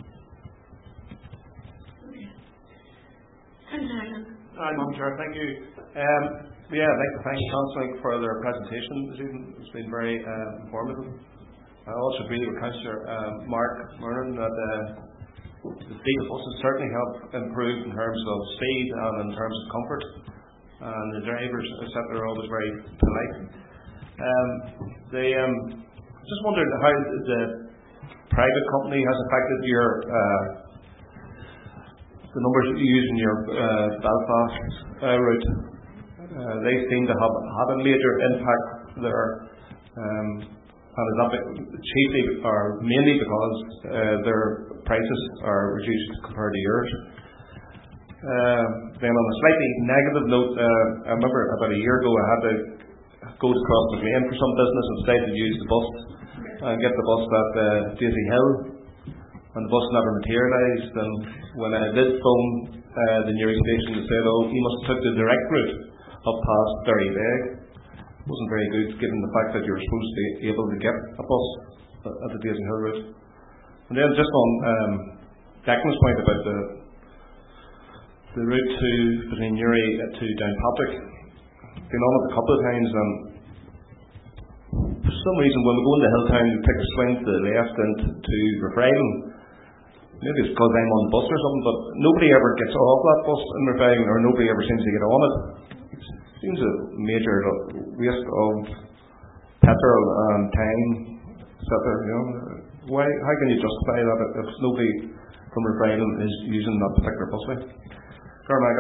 Hi, Madam Chair. Thank you. Um, yeah, I'd like to thank TransLink for their presentation this evening. It's been very uh, informative. I also agree with Councillor uh, Mark Murnan that uh, the diesel buses certainly have improved in terms of speed and in terms of comfort. And the drivers, et cetera, are always very polite. Um, they, um, just wondered how the private company has affected your uh, the numbers that you use in your uh, Belfast uh, route. Uh, they seem to have had a major impact there, um, and is that chiefly or mainly because uh, their prices are reduced compared to yours. Uh, then on a slightly negative note, uh, I remember about a year ago I had to go to Cross McLean for some business and decided to use the bus and get the bus at uh, Daisy Hill. And the bus never materialised, and when I did phone uh, the Newry station, they said, oh, you must have took the direct route up past Derrybeg. It wasn't very good given the fact that you were supposed to be able to get a bus at the Daisy Hill route. And then just on um, Declan's point about the the route to between Newry to Downpatrick, been on it a couple of times, and for some reason when we go into Hilltown we take a swing to the left into to Refrain. Maybe it's because I'm on the bus or something, but nobody ever gets off that bus in Refrain, or nobody ever seems to get on it. It seems a major waste of petrol and time, et cetera. You know, why? How can you justify that if nobody from Refrain is using that particular busway? Carmaga.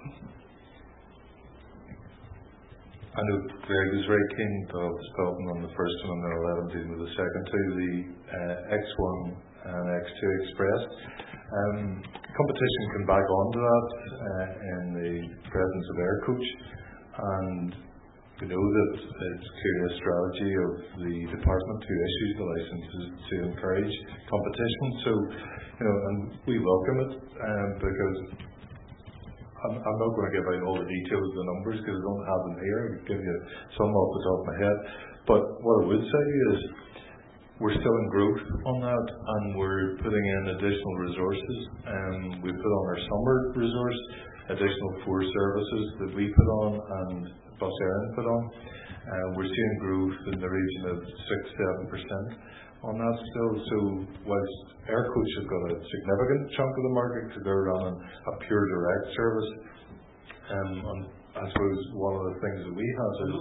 I know Greg was very keen of stopping on the first one, and then I'll let him deal with the second two, the uh, X one and X two Express. Um, competition can back onto that uh, in the presence of Aircoach, and we know that it's clearly a strategy of the department who issues the licences to encourage competition. So, you know, and we welcome it um, because I'm, I'm not going to give out all the details of the numbers because I don't have them here. I can give you some off the top of my head. But what I would say is we're still in growth on that, and we're putting in additional resources. Um, we put on our summer resource, additional four services that we put on and Bus Éireann put on. Uh, we're seeing growth in the region of six to seven percent on that still. So whilst Aircoach has got a significant chunk of the market because they're running a pure direct service, um, and I suppose one of the things that we have is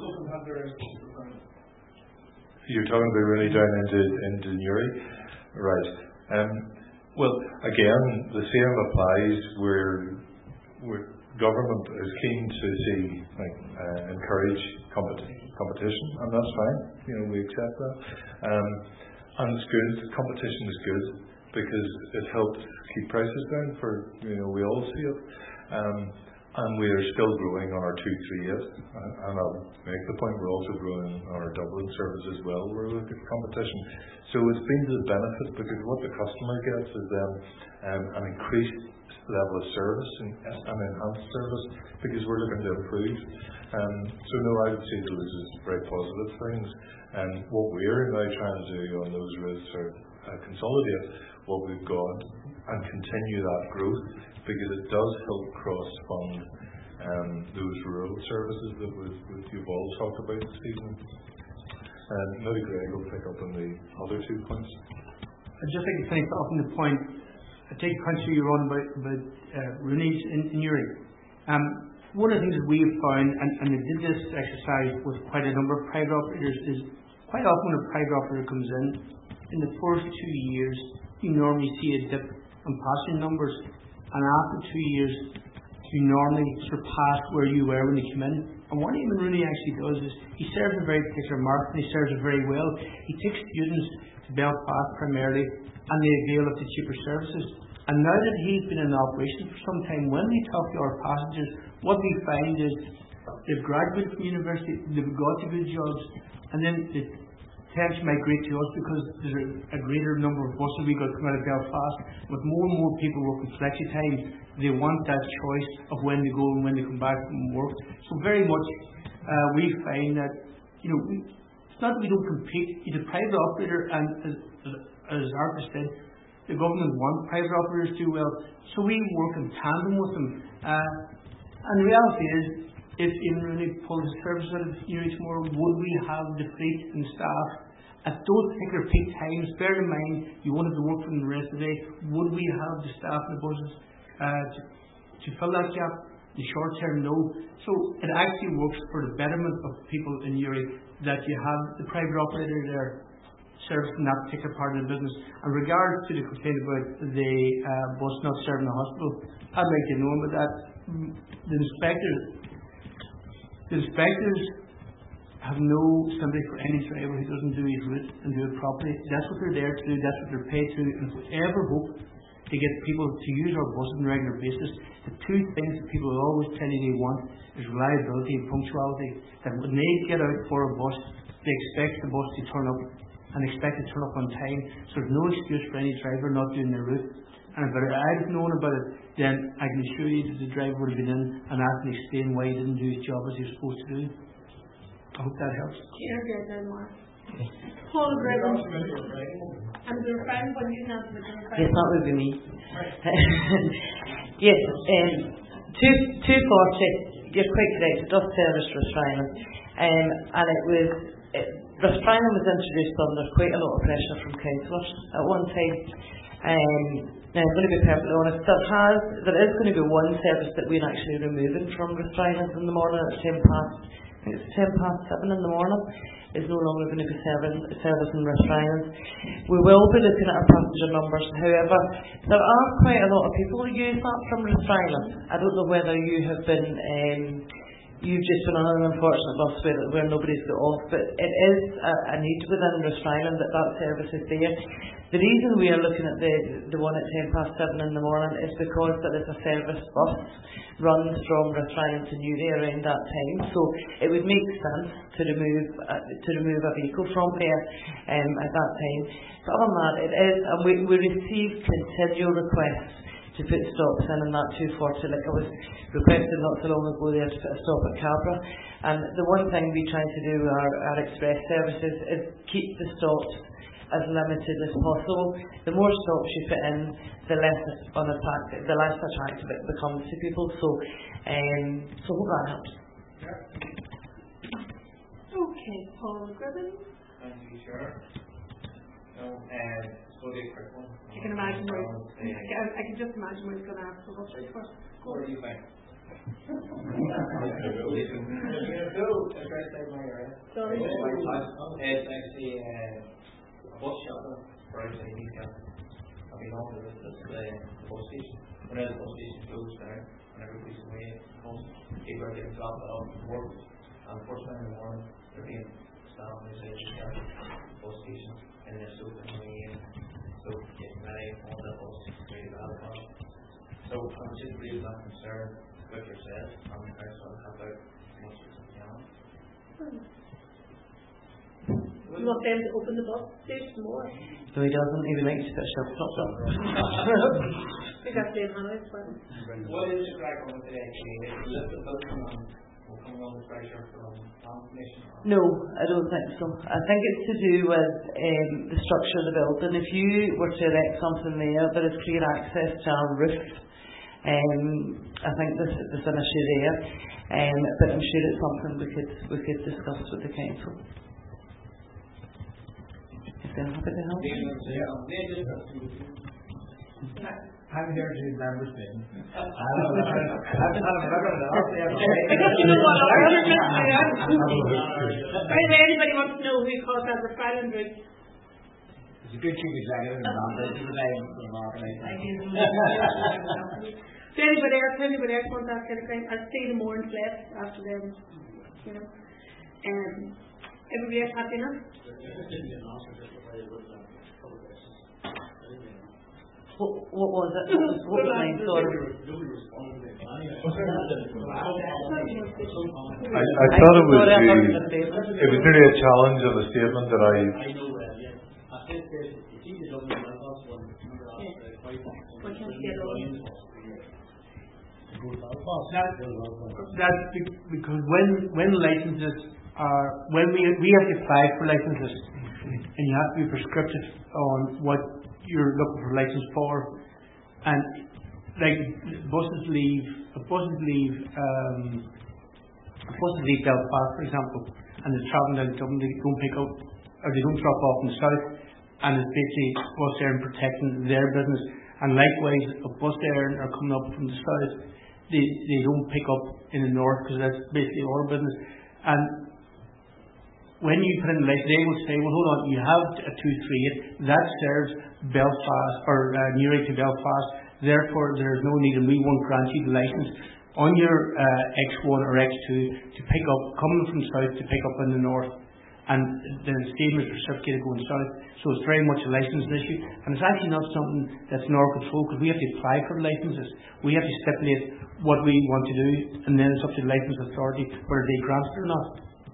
you're talking about really down into into Newry, right? Um, well, again, the same applies. We're we're government is keen to see, like, uh, encourage competi- competition, and that's fine. You know, we accept that. Um, and it's good. Competition is good because it helps keep prices down. For you know, we all see it. Um, and we are still growing on our two three eight. Uh, and I'll make the point we're also growing on our Dublin service as well. We're looking at competition. So it's been to the benefit because what the customer gets is then um, an increased level of service and an enhanced service because we're looking to improve. Um, so no, I would say those as very positive things. And what we're now trying to do on those routes are uh, consolidate what we've got and continue that growth because it does help cross-fund um, those rural services that we've, we've, you've all talked about this evening. And maybe Greg will pick up on the other two points. I'd just like to finish off on the point. I take country you're on about, about uh, Rooney's in, in Uri. Um, one of the things that we have found, and, and we did this exercise with quite a number of private operators, is quite often when a private operator comes in, in the first two years, you normally see a dip in passenger numbers, and after two years, you normally surpass where you were when you came in. And what Eamon Rooney actually does is he serves a very particular market, and he serves it very well. He takes students to Belfast primarily, and they avail of the cheaper services. And now that he's been in operation for some time, when we talk to our passengers, what we find is they've graduated from university, they've got to good jobs, and then they tend to migrate to us because there's a, a greater number of buses we got coming out of Belfast. With more and more people working flexi time, they want that choice of when they go and when they come back from work. So very much uh, we find that, you know, we, it's not that we don't compete. He's a private operator, and as, as Arthur said, the government want private operators to do well. So we work in tandem with them. Uh, and the reality is, if Eamon Rooney pulled the service out of Uri tomorrow, would we have the fleet and staff at those particular peak times? Bear in mind, you wanted to work for them the rest of the day. Would we have the staff and the buses uh, to, to fill that gap? The short term, no. So it actually works for the betterment of people in Uri that you have the private operator there servicing that particular part of the business. In regards to the complaint about the uh, bus not serving the hospital, I'd like to know about that. The inspectors, the inspectors have no sympathy for any driver who doesn't do his route and do it properly. That's what they're there to do. That's what they're paid to. And if we ever hope to get people to use our buses on a regular basis, the two things that people will always tell you they want is reliability and punctuality. That when they get out for a bus, they expect the bus to turn up and expect to turn up on time. So there's no excuse for any driver not doing their route. And if I'd known about it, then I can assure you that the driver would have been in and asked me to explain why he didn't do his job as he was supposed to do. I hope that helps. Paul Griffin. And the friend, when you know the friend. Yes, that would be me. Yes, um, two two forty. You're quite correct. It does service Rathfrinan, um, and it was it, Rathfrinan was introduced under quite a lot of pressure from councillors at one time. Um, now, I'm going to be perfectly honest. There has there is going to be one service that we're actually removing from Rathfrinan in the morning at ten past. I think it's ten past seven in the morning. Is no longer going to be serving, servicing Rathfrinan. We will be looking at our passenger numbers. However, there are quite a lot of people who use that from Rathfrinan. I don't know whether you have been, um, you've just been on an unfortunate bus where, where nobody's got off, but it is a, a need within Rathfrinan that that service is there. The reason we are looking at the the one at ten past seven in the morning is because there is a service bus runs from Rathfrinan to Newry around that time, so it would make sense to remove uh, to remove a vehicle from there um, at that time. But other than that, it is, and we, we receive continual requests to put stops in in that two forty. Like I was requested not so long ago there to put a stop at Cabra, and the one thing we try to do with our, our express services is keep the stops as limited as possible. The more stops you put in, the less unattractive, the less attractive it becomes to people. So, um, so hope that helps. Okay, Paul Griffin. Thank you, Chair. No, uh, so the quick one. You can imagine what I can, I can just imagine what he's going to ask for. What's first? What do you think? Sorry. It's actually uh, a bus shelter for outside Newcastle. I've been on to this, this uh, the bus station. Whenever the bus station closed down, and everybody's away home, people are getting dropped off from work, and first thing in the morning, they're being stopped outside the bus station, and they're still coming in. So getting ready on the bus, ready to have a So I'm just really not concerned with yourself, and the council will help out as much as we can. You want them to open the bus station more? No, he doesn't. He likes to shove tops up. We got them on it. What is the crack on today? Can you lift the building and will come under pressure from transmission? No, I don't think so. I think it's to do with um, the structure of the building. If you were to erect something there, there is clear access to our roof. Um, I think there's, there's an issue there, um, but I'm sure it's something we could we could discuss with the council. If they're happy to help. I'm here to members meeting. Because you know what, if anybody wants to know who caused that refining bridge, It's a good chief executive and mandate today for marketing. to anybody else, anybody else wants that kind of thing, I'll stay the mornings left after them, you know. Um, everybody else happy enough? What, what was it? What was what was name? Sorry. I, I thought it was the, it was really a challenge of a statement that I. That's because when when licenses are when we we have to apply for licenses, and you have to be prescriptive on what you're looking for license for, and like buses leave, buses leave, um, buses leave Belfast, for example, and they're travelling down to Dublin. They don't pick up, or they don't drop off in the south, and it's basically bus there and protecting their business. And likewise, if bus there are coming up from the south, they they don't pick up in the north because that's basically our business. And when you put in the license, they will say, well, hold on, you have a two three eight, that serves Belfast, or uh, Newry to Belfast, therefore there is no need, and we won't grant you the license on your uh, X one or X two to pick up, coming from south to pick up in the north, and the same is reciprocated going south. So it's very much a license issue, and it's actually not something that's in our control, because we have to apply for licenses. We have to stipulate what we want to do, and then it's up to the license authority whether they grant it or not.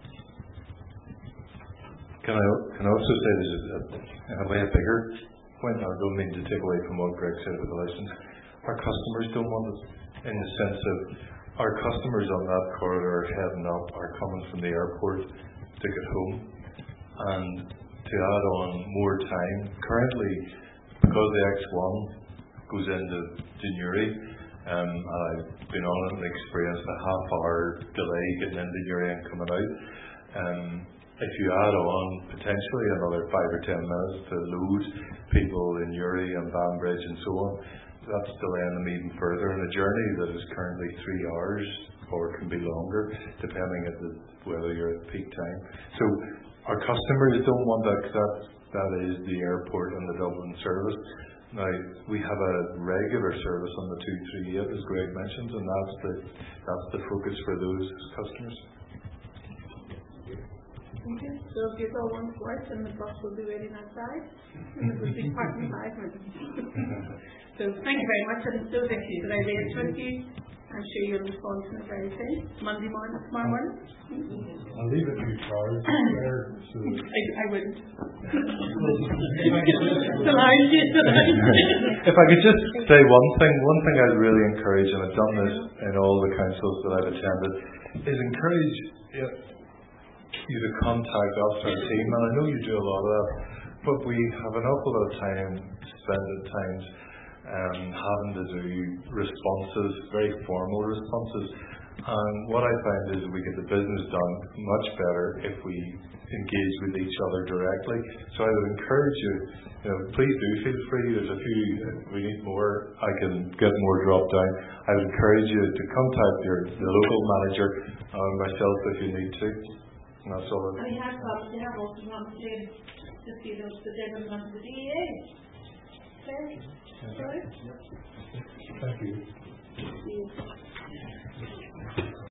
Can I can I also say there's a, a way bigger point? I don't mean to take away from what Greg said about the license. Our customers don't want it, in the sense of our customers on that corridor heading up are coming from the airport to get home, and to add on more time. Currently, because the X one goes into Newry, um, and I've been on it and experienced a half hour delay getting into Newry and coming out. Um, If you add on potentially another five or ten minutes to load people in Newry and Banbridge and so on, that's delaying them even further in a journey that is currently three hours or can be longer, depending on the, whether you're at peak time. So our customers don't want that, because that, that is the airport and the Dublin service. Now, we have a regular service on the two three eight, as Greg mentioned, and that's the, that's the focus for those customers. Okay, so if you go one twice, then the bus will be waiting outside, and it will be parked in five minutes. So thank you very much, and so that you, that I raised with you. I'm sure you'll respond to me very soon, Monday morning, tomorrow morning. I'll leave it to you, Charles. So I, I wouldn't. If I could just say one thing, one thing I'd really encourage, and I've done this in all the councils that I've attended, is encourage you you to contact us, our team, and I know you do a lot of that, but we have an awful lot of time spent at times um, having to do responses, very formal responses, and what I find is we get the business done much better if we engage with each other directly. So I would encourage you, you know, please do feel free. There's a few, we need more, I can get more drop down. I would encourage you to contact your the local manager or myself if you need to. And that's all. I have got there also wanted to see those the different ones the D A. So Claire? Thank you. Thank you.